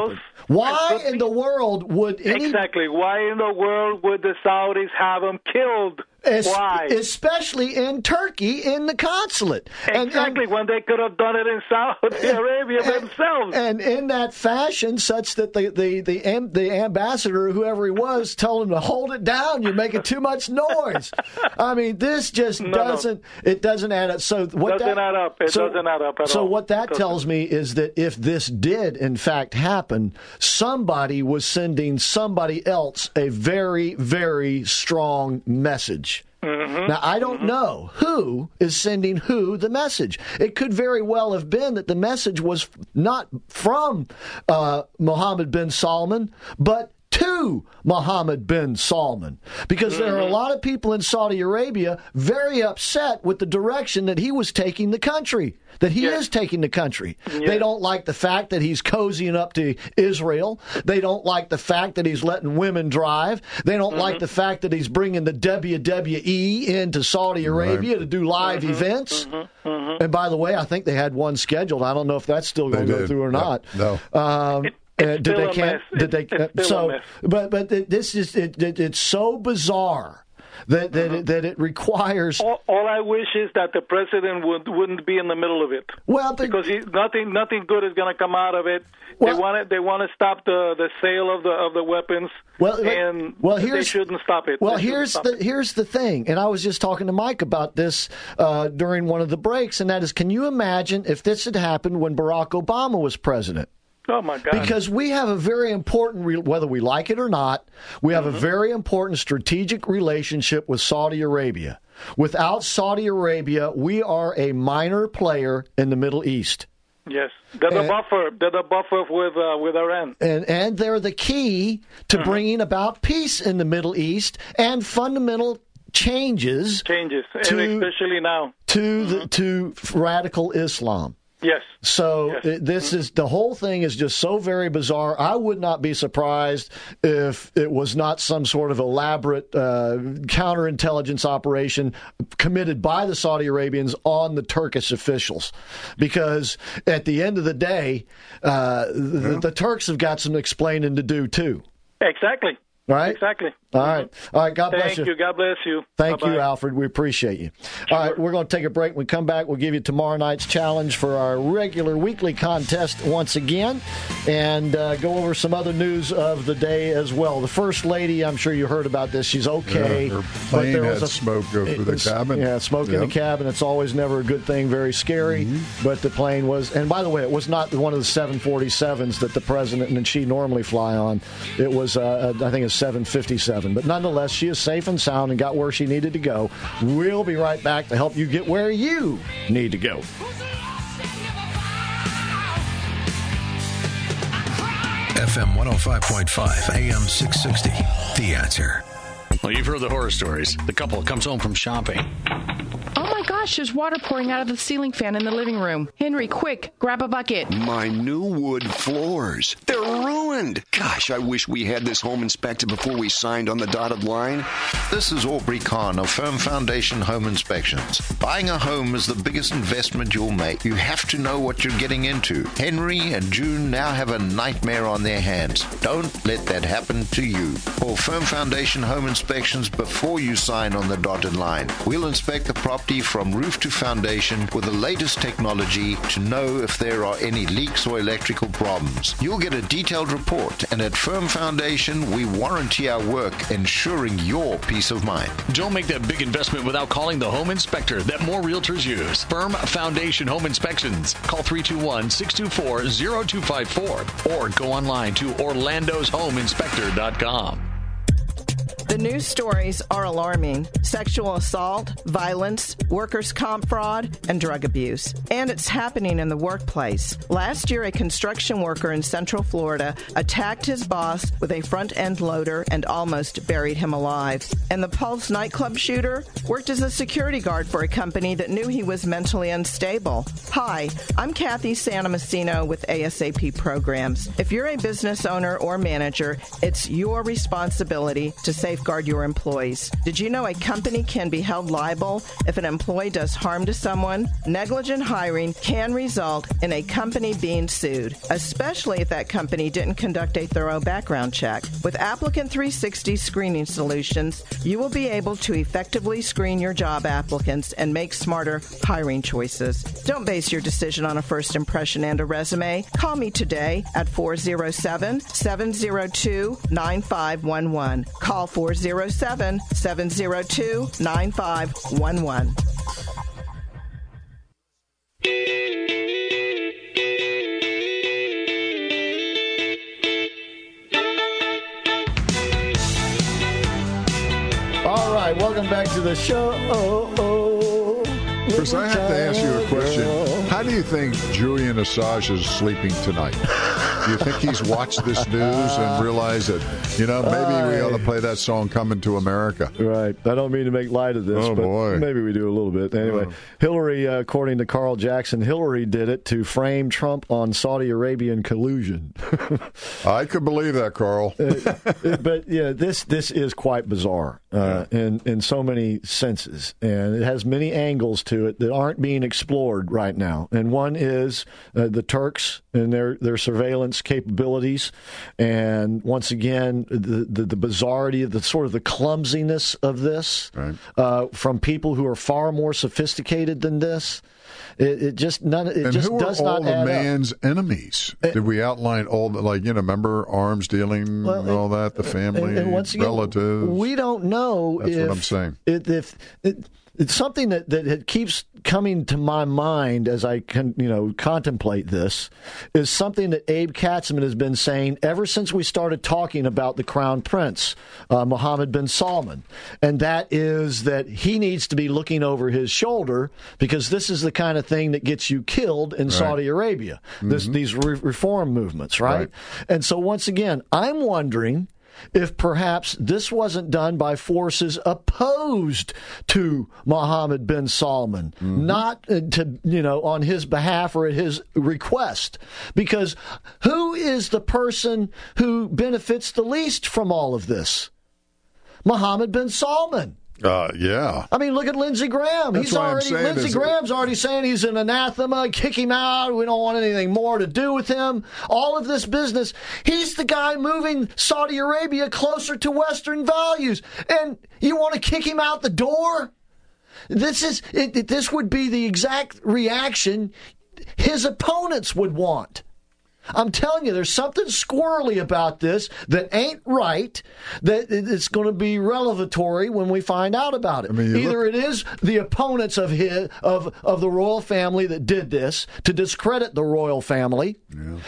Speaker 3: Why in the world would
Speaker 6: Exactly. Why in the world would the Saudis have him killed? Why?
Speaker 3: Especially in Turkey, in the consulate.
Speaker 6: Exactly, when they could have done it in Saudi Arabia themselves.
Speaker 3: And in that fashion, such that the ambassador, whoever he was, told him to hold it down. You're making too much noise. I mean, this just doesn't add up. So what
Speaker 6: doesn't add up. It doesn't add up at all.
Speaker 3: So what that tells me is that if this did, in fact, happen, somebody was sending somebody else a very, very strong message.
Speaker 6: Mm-hmm.
Speaker 3: Now, I don't know who is sending who the message. It could very well have been that the message was not from Mohammed bin Salman, but to Mohammed bin Salman, because there are a lot of people in Saudi Arabia very upset with the direction that he was taking the country, that he is taking the country. They don't like the fact that he's cozying up to Israel. They don't like the fact that he's letting women drive. They don't like the fact that he's bringing the WWE into Saudi Arabia to do live events. And by the way, I think they had one scheduled. I don't know if that's still going to go through or not.
Speaker 4: No.
Speaker 3: But this is it's so bizarre that it requires.
Speaker 6: All I wish is that the president wouldn't be in the middle of it.
Speaker 3: Well,
Speaker 6: because nothing good is going to come out of it. Well, they want to stop the sale of the weapons. They shouldn't stop it.
Speaker 3: Well, here's the thing, and I was just talking to Mike about this during one of the breaks, and that is, can you imagine if this had happened when Barack Obama was president?
Speaker 6: Oh, my God.
Speaker 3: Because we have a very important, whether we like it or not, we have a very important strategic relationship with Saudi Arabia. Without Saudi Arabia, we are a minor player in the Middle East.
Speaker 6: Yes, they're the buffer. They're the buffer with Iran,
Speaker 3: and they're the key to bringing about peace in the Middle East and fundamental changes, and
Speaker 6: especially now
Speaker 3: to radical Islam.
Speaker 6: Yes.
Speaker 3: So this is the whole thing is just so very bizarre. I would not be surprised if it was not some sort of elaborate counterintelligence operation committed by the Saudi Arabians on the Turkish officials, because at the end of the day, the Turks have got some explaining to do too.
Speaker 6: Exactly.
Speaker 3: Right?
Speaker 6: Exactly.
Speaker 3: All right. God bless you.
Speaker 6: Thank you. God bless you.
Speaker 3: Thank you, Alfred. We appreciate you. All right, we're going to take a break. When we come back, we'll give you tomorrow night's challenge for our regular weekly contest once again, and go over some other news of the day as well. The First Lady, I'm sure you heard about this. She's okay.
Speaker 4: Her plane had smoke go through the cabin.
Speaker 3: Yeah, smoke in the cabin. It's always never a good thing. Very scary. But the plane was, and by the way, it was not one of the 747s that the president and she normally fly on. It was, I think, a 757. But nonetheless, she is safe and sound and got where she needed to go. We'll be right back to help you get where you need to go.
Speaker 7: FM 105.5, AM 660. The Answer.
Speaker 23: Well, you've heard the horror stories. The couple comes home from shopping.
Speaker 10: Oh my gosh, there's water pouring out of the ceiling fan in the living room. Henry, quick, grab a bucket.
Speaker 11: My new wood floors. They're ruined. Gosh, I wish we had this home inspected before we signed on the dotted line.
Speaker 12: This is Aubrey Kahn of Firm Foundation Home Inspections. Buying a home is the biggest investment you'll make. You have to know what you're getting into. Henry and June now have a nightmare on their hands. Don't let that happen to you. Call Firm Foundation Home Inspections before you sign on the dotted line. We'll inspect the property from roof to foundation with the latest technology to know if there are any leaks or electrical problems. You'll get a detailed report, and at Firm Foundation, we warranty our work, ensuring your peace of mind.
Speaker 23: Don't make that big investment without calling the home inspector that more realtors use. Firm Foundation Home Inspections. Call 321-624-0254 or go online to orlandoshomeinspector.com.
Speaker 14: The news stories are alarming. Sexual assault, violence, workers' comp fraud, and drug abuse. And it's happening in the workplace. Last year, a construction worker in Central Florida attacked his boss with a front-end loader and almost buried him alive. And the Pulse nightclub shooter worked as a security guard for a company that knew he was mentally unstable. Hi, I'm Kathy Santomassino with ASAP Programs. If you're a business owner or manager, it's your responsibility to save safeguard your employees. Did you know a company can be held liable if an employee does harm to someone? Negligent hiring can result in a company being sued, especially if that company didn't conduct a thorough background check. With Applicant 360 Screening Solutions, you will be able to effectively screen your job applicants and make smarter hiring choices. Don't base your decision on a first impression and a resume. Call me today at 407-702-9511. Call 407-702-9511.
Speaker 3: All right, welcome back to the show.
Speaker 4: Chris, I have to ask you a question. How do you think Julian Assange is sleeping tonight? Do you think he's watched this news and realized that, maybe we ought to play that song Coming to America?
Speaker 3: Right. I don't mean to make light of this, but maybe we do a little bit. Anyway, Hillary, according to Carl Jackson, Hillary did it to frame Trump on Saudi Arabian collusion.
Speaker 4: I could believe that, Carl.
Speaker 3: But, yeah, this is quite bizarre in so many senses, and it has many angles to it that aren't being explored right now. And one is the Turks and their surveillance capabilities, and once again the bizarrety of the clumsiness of this from people who are far more sophisticated than this. It just does not add up. And who are all the man's
Speaker 4: enemies? Did we outline all the, remember arms dealing and all that, the family, and once again, relatives?
Speaker 3: We don't know.
Speaker 4: That's what I'm saying.
Speaker 3: It's something that keeps coming to my mind as I contemplate this, is something that Abe Katzman has been saying ever since we started talking about the Crown Prince, Mohammed bin Salman. And that is that he needs to be looking over his shoulder, because this is the kind of thing that gets you killed in Saudi Arabia, these reform movements, right? And so once again, I'm wondering if perhaps this wasn't done by forces opposed to Mohammed bin Salman, not to, on his behalf or at his request. Because who is the person who benefits the least from all of this? Mohammed bin Salman.
Speaker 4: Yeah.
Speaker 3: I mean, look at Lindsey Graham. Lindsey Graham's already saying he's an anathema. Kick him out. We don't want anything more to do with him. All of this business. He's the guy moving Saudi Arabia closer to Western values. And you want to kick him out the door? This would be the exact reaction his opponents would want. I'm telling you, there's something squirrely about this that ain't right, that it's going to be revelatory when we find out about it. Either it is the opponents of the royal family that did this to discredit the royal family,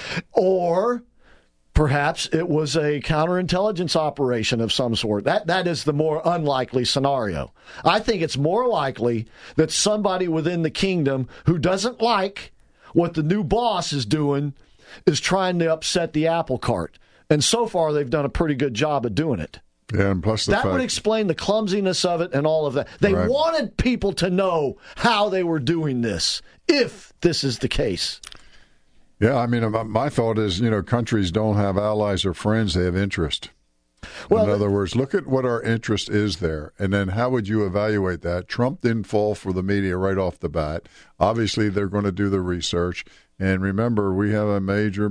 Speaker 3: or perhaps it was a counterintelligence operation of some sort. That is the more unlikely scenario. I think it's more likely that somebody within the kingdom who doesn't like what the new boss is doing is trying to upset the apple cart. And so far, they've done a pretty good job of doing it.
Speaker 4: Yeah, and plus
Speaker 3: that would explain the clumsiness of it and all of that. They wanted people to know how they were doing this, if this is the case.
Speaker 4: Yeah, my thought is, countries don't have allies or friends, they have interest. Well, in other words, look at what our interest is there, and then how would you evaluate that? Trump didn't fall for the media right off the bat. Obviously, they're going to do the research. And remember, we have a major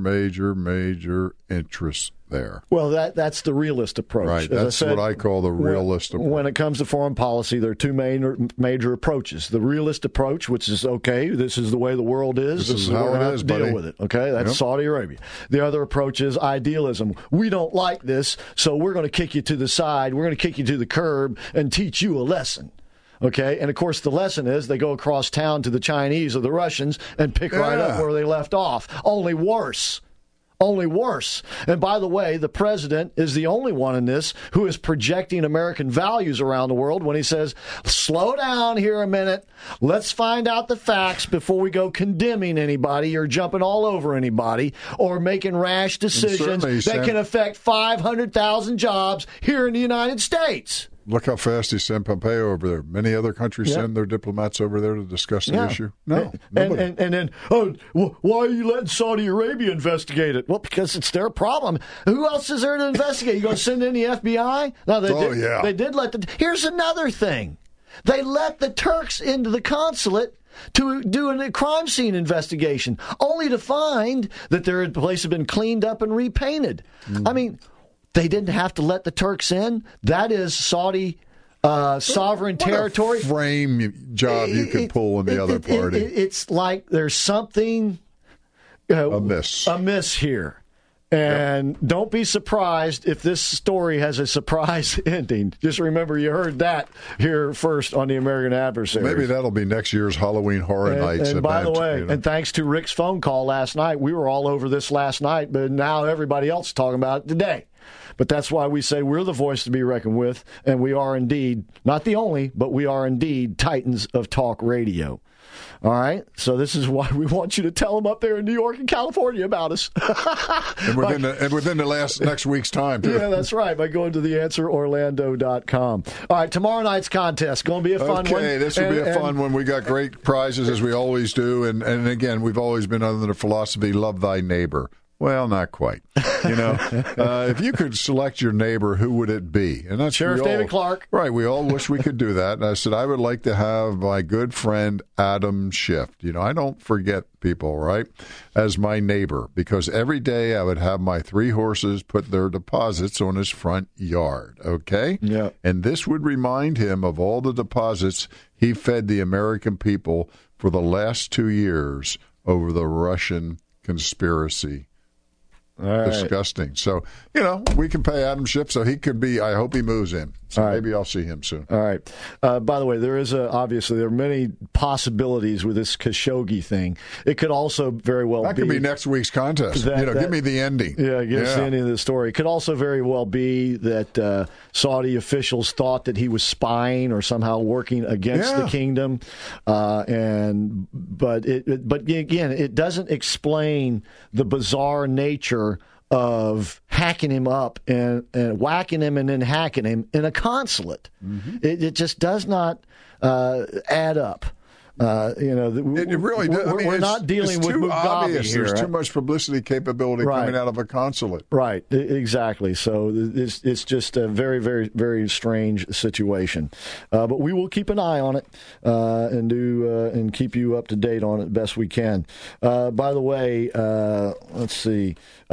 Speaker 4: interest there.
Speaker 3: Well, that's the realist approach.
Speaker 4: Right, that's what I call the realist approach.
Speaker 3: When it comes to foreign policy, there are two major approaches. The realist approach, which is, okay, this is the way the world is. This is how we're going to deal with it. Okay, that's Saudi Arabia. The other approach is idealism. We don't like this, so we're going to kick you to the side. We're going to kick you to the curb and teach you a lesson. Okay, and of course the lesson is they go across town to the Chinese or the Russians and pick right up where they left off. Only worse. And by the way, the president is the only one in this who is projecting American values around the world when he says, slow down here a minute. Let's find out the facts before we go condemning anybody or jumping all over anybody or making rash decisions that can affect 500,000 jobs here in the United States.
Speaker 4: Look how fast he sent Pompeo over there. Many other countries send their diplomats over there to discuss the issue. No.
Speaker 3: And then, why are you letting Saudi Arabia investigate it? Well, because it's their problem. Who else is there to investigate? You going to send in the FBI? No, they did let Here's another thing. They let the Turks into the consulate to do a crime scene investigation, only to find that the place had been cleaned up and repainted. I mean, they didn't have to let the Turks in. That is Saudi sovereign territory.
Speaker 4: What a frame job you could pull in the other party.
Speaker 3: It's like there's something amiss here. And don't be surprised if this story has a surprise ending. Just remember, you heard that here first on the American Adversary.
Speaker 4: Maybe that'll be next year's Halloween Horror Nights.
Speaker 3: And by the way, and thanks to Rick's phone call last night, we were all over this last night, but now everybody else is talking about it today. But that's why we say we're the voice to be reckoned with, and we are indeed, not the only, but we are indeed titans of talk radio. All right? So this is why we want you to tell them up there in New York and California about us.
Speaker 4: and within the next week's time, too.
Speaker 3: Yeah, that's right, by going to theanswerorlando.com. All right, tomorrow night's contest, going to be a fun one.
Speaker 4: Okay, this will be a fun one. We got great prizes, as we always do. And again, we've always been under the philosophy, love thy neighbor. Well, not quite. If you could select your neighbor, who would it be? And that's
Speaker 3: Sheriff David Clark.
Speaker 4: Right. We all wish we could do that. And I said, I would like to have my good friend Adam Schiff. I don't forget people, right, as my neighbor, because every day I would have my 3 horses put their deposits on his front yard. Okay?
Speaker 3: Yeah.
Speaker 4: And this would remind him of all the deposits he fed the American people for the last 2 years over the Russian conspiracy.
Speaker 3: All
Speaker 4: disgusting.
Speaker 3: Right.
Speaker 4: So, we can pay Adam Schiff, so he could be, I hope he moves in. So maybe I'll see him soon.
Speaker 3: All right. By the way, there are many possibilities with this Khashoggi thing. It could also very well
Speaker 4: be. That could be next week's contest. Give me the ending.
Speaker 3: Yeah, give us the ending of the story. It could also very well be that Saudi officials thought that he was spying or somehow working against the kingdom. But again, it doesn't explain the bizarre nature of hacking him up and whacking him and then hacking him in a consulate. Mm-hmm. It just does not add up.
Speaker 4: It really does.
Speaker 3: We're not dealing with Mugabe here.
Speaker 4: There's too much publicity capability coming out of a consulate.
Speaker 3: Right, exactly. So it's just a very, very, very strange situation. But we will keep an eye on it and keep you up to date on it best we can. By the way, let's see.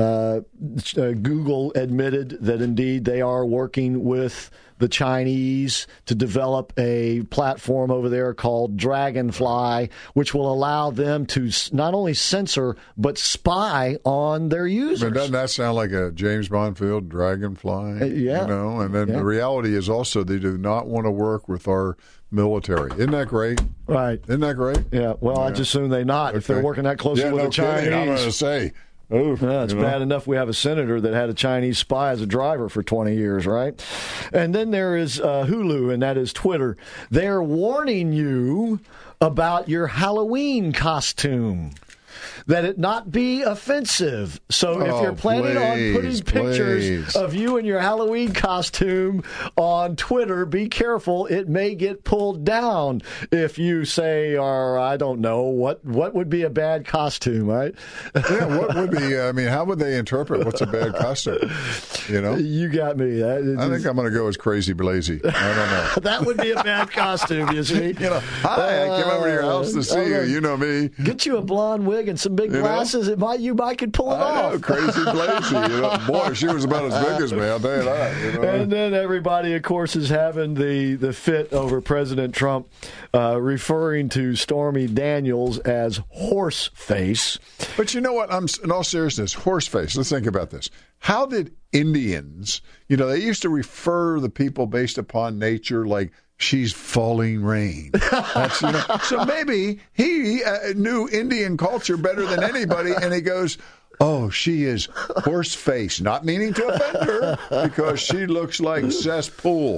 Speaker 3: Google admitted that indeed they are working with the Chinese to develop a platform over there called Dragonfly, which will allow them to not only censor but spy on their users.
Speaker 4: But doesn't that sound like a James Bond film, Dragonfly?
Speaker 3: Yeah.
Speaker 4: And then the reality is also they do not want to work with our military. Isn't that great?
Speaker 3: Right.
Speaker 4: Isn't that great?
Speaker 3: Yeah. Well, I just assume they not if they're working that closely with the Chinese.
Speaker 4: I'm going to say.
Speaker 3: It's bad enough we have a senator that had a Chinese spy as a driver for 20 years, right? And then there is Hulu, and that is Twitter. They're warning you about your Halloween costume, that it not be offensive. So if you're planning on putting pictures of you in your Halloween costume on Twitter, be careful. It may get pulled down if you say, or I don't know, what would be a bad costume, right?
Speaker 4: Yeah, what would be, how would they interpret what's a bad costume?
Speaker 3: You got me.
Speaker 4: I think I'm going to go as Crazy Blazy. I don't know.
Speaker 3: That would be a bad costume, you see.
Speaker 4: Hi, I came over to your house to see you. You know me.
Speaker 3: Get you a blonde wig and some big glasses. You might could pull it off.
Speaker 4: Crazy Blazy. Boy, she was about as big as me, I'll tell you that.
Speaker 3: And then everybody, of course, is having the fit over President Trump, referring to Stormy Daniels as horse face.
Speaker 4: But you know what? In all seriousness, horse face. Let's think about this. How did Indians, they used to refer the people based upon nature like she's falling rain. So maybe he knew Indian culture better than anybody, and he goes, Oh, she is horse face, not meaning to offend her, because she looks like cesspool.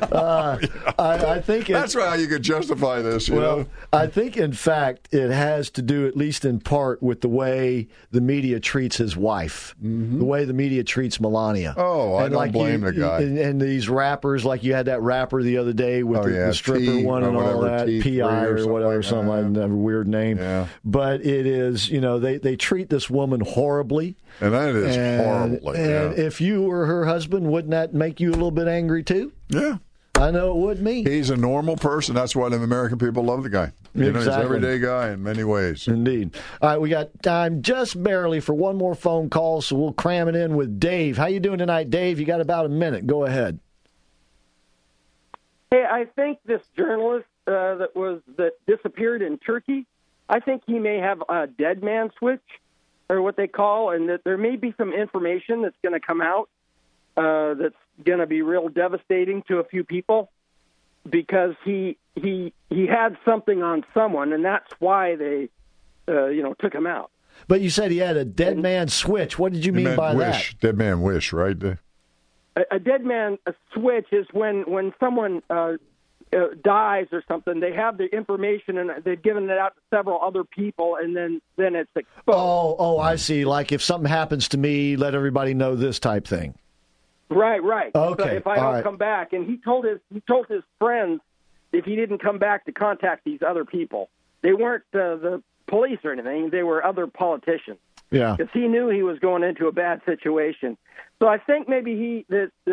Speaker 3: I think
Speaker 4: that's how you could justify this. You know?
Speaker 3: I think, in fact, it has to do, at least in part, with the way the media treats his wife, the way the media treats Melania.
Speaker 4: Oh, I don't blame the guy.
Speaker 3: And these rappers, like you had that rapper the other day with the stripper one and all that, P.I. or whatever, some weird name.
Speaker 4: Yeah.
Speaker 3: But it is, they treat this woman horribly.
Speaker 4: And that is horrible.
Speaker 3: And if you were her husband, wouldn't that make you a little bit angry too?
Speaker 4: Yeah.
Speaker 3: I know it would me.
Speaker 4: He's a normal person. That's why the American people love the guy.
Speaker 3: Exactly.
Speaker 4: He's an everyday guy in many ways.
Speaker 3: Indeed. All right, we got time just barely for one more phone call, so we'll cram it in with Dave. How you doing tonight, Dave? You got about a minute. Go ahead.
Speaker 8: Hey, I think this journalist that disappeared in Turkey, I think he may have a dead man switch, or what they call, and that there may be some information that's going to come out that's going to be real devastating to a few people, because he had something on someone, and that's why they took him out.
Speaker 3: But you said he had a dead man switch. What did you mean by
Speaker 4: wish. Dead man wish, right?
Speaker 8: A dead man switch is when someone dies or something. They have the information and they've given it out to several other people, and then it's exposed.
Speaker 3: Oh, I see. Like if something happens to me, let everybody know this type thing.
Speaker 8: Right.
Speaker 3: Okay.
Speaker 8: So if I don't come back, and he told his friends if he didn't come back to contact these other people. They weren't the police or anything; they were other politicians.
Speaker 3: Yeah.
Speaker 8: Because he knew he was going into a bad situation. So I think maybe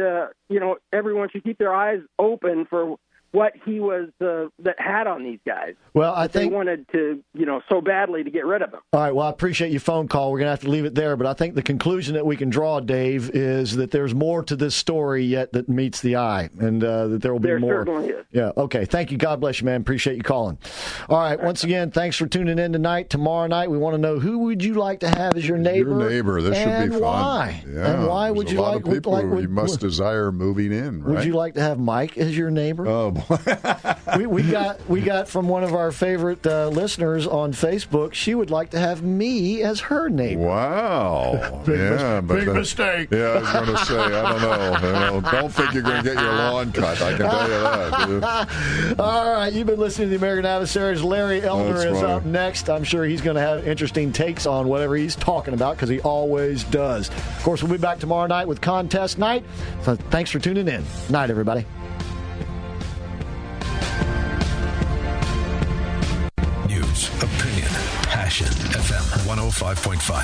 Speaker 8: everyone should keep their eyes open for what he was that had on these guys.
Speaker 3: Well, I think
Speaker 8: they wanted to, so badly to get rid of him.
Speaker 3: All right. Well, I appreciate your phone call. We're going to have to leave it there, but I think the conclusion that we can draw, Dave, is that there's more to this story yet that meets the eye, and that there will be more.
Speaker 8: There certainly is.
Speaker 3: Yeah. Okay. Thank you. God bless you, man. Appreciate you calling. All right. Once again, thanks for tuning in tonight. Tomorrow night, we want to know who would you like to have as your neighbor?
Speaker 4: Your neighbor. This should be fun.
Speaker 3: Why?
Speaker 4: Yeah.
Speaker 3: And why would you like?
Speaker 4: A lot of people who you must desire moving in. Right?
Speaker 3: Would you like to have Mike as your neighbor?
Speaker 4: Oh boy.
Speaker 3: We got from one of our favorite listeners on Facebook. She would like to have me as her neighbor.
Speaker 4: Wow!
Speaker 3: Big mistake.
Speaker 4: Yeah, I was going to say, I don't know. Don't think you're going to get your lawn cut. I can tell you that.
Speaker 3: All right, you've been listening to the American Adversaries. Larry Elder is up next. I'm sure he's going to have interesting takes on whatever he's talking about, because he always does. Of course, we'll be back tomorrow night with Contest Night. So thanks for tuning in. Night, everybody.
Speaker 7: Opinion, passion, FM 105.5.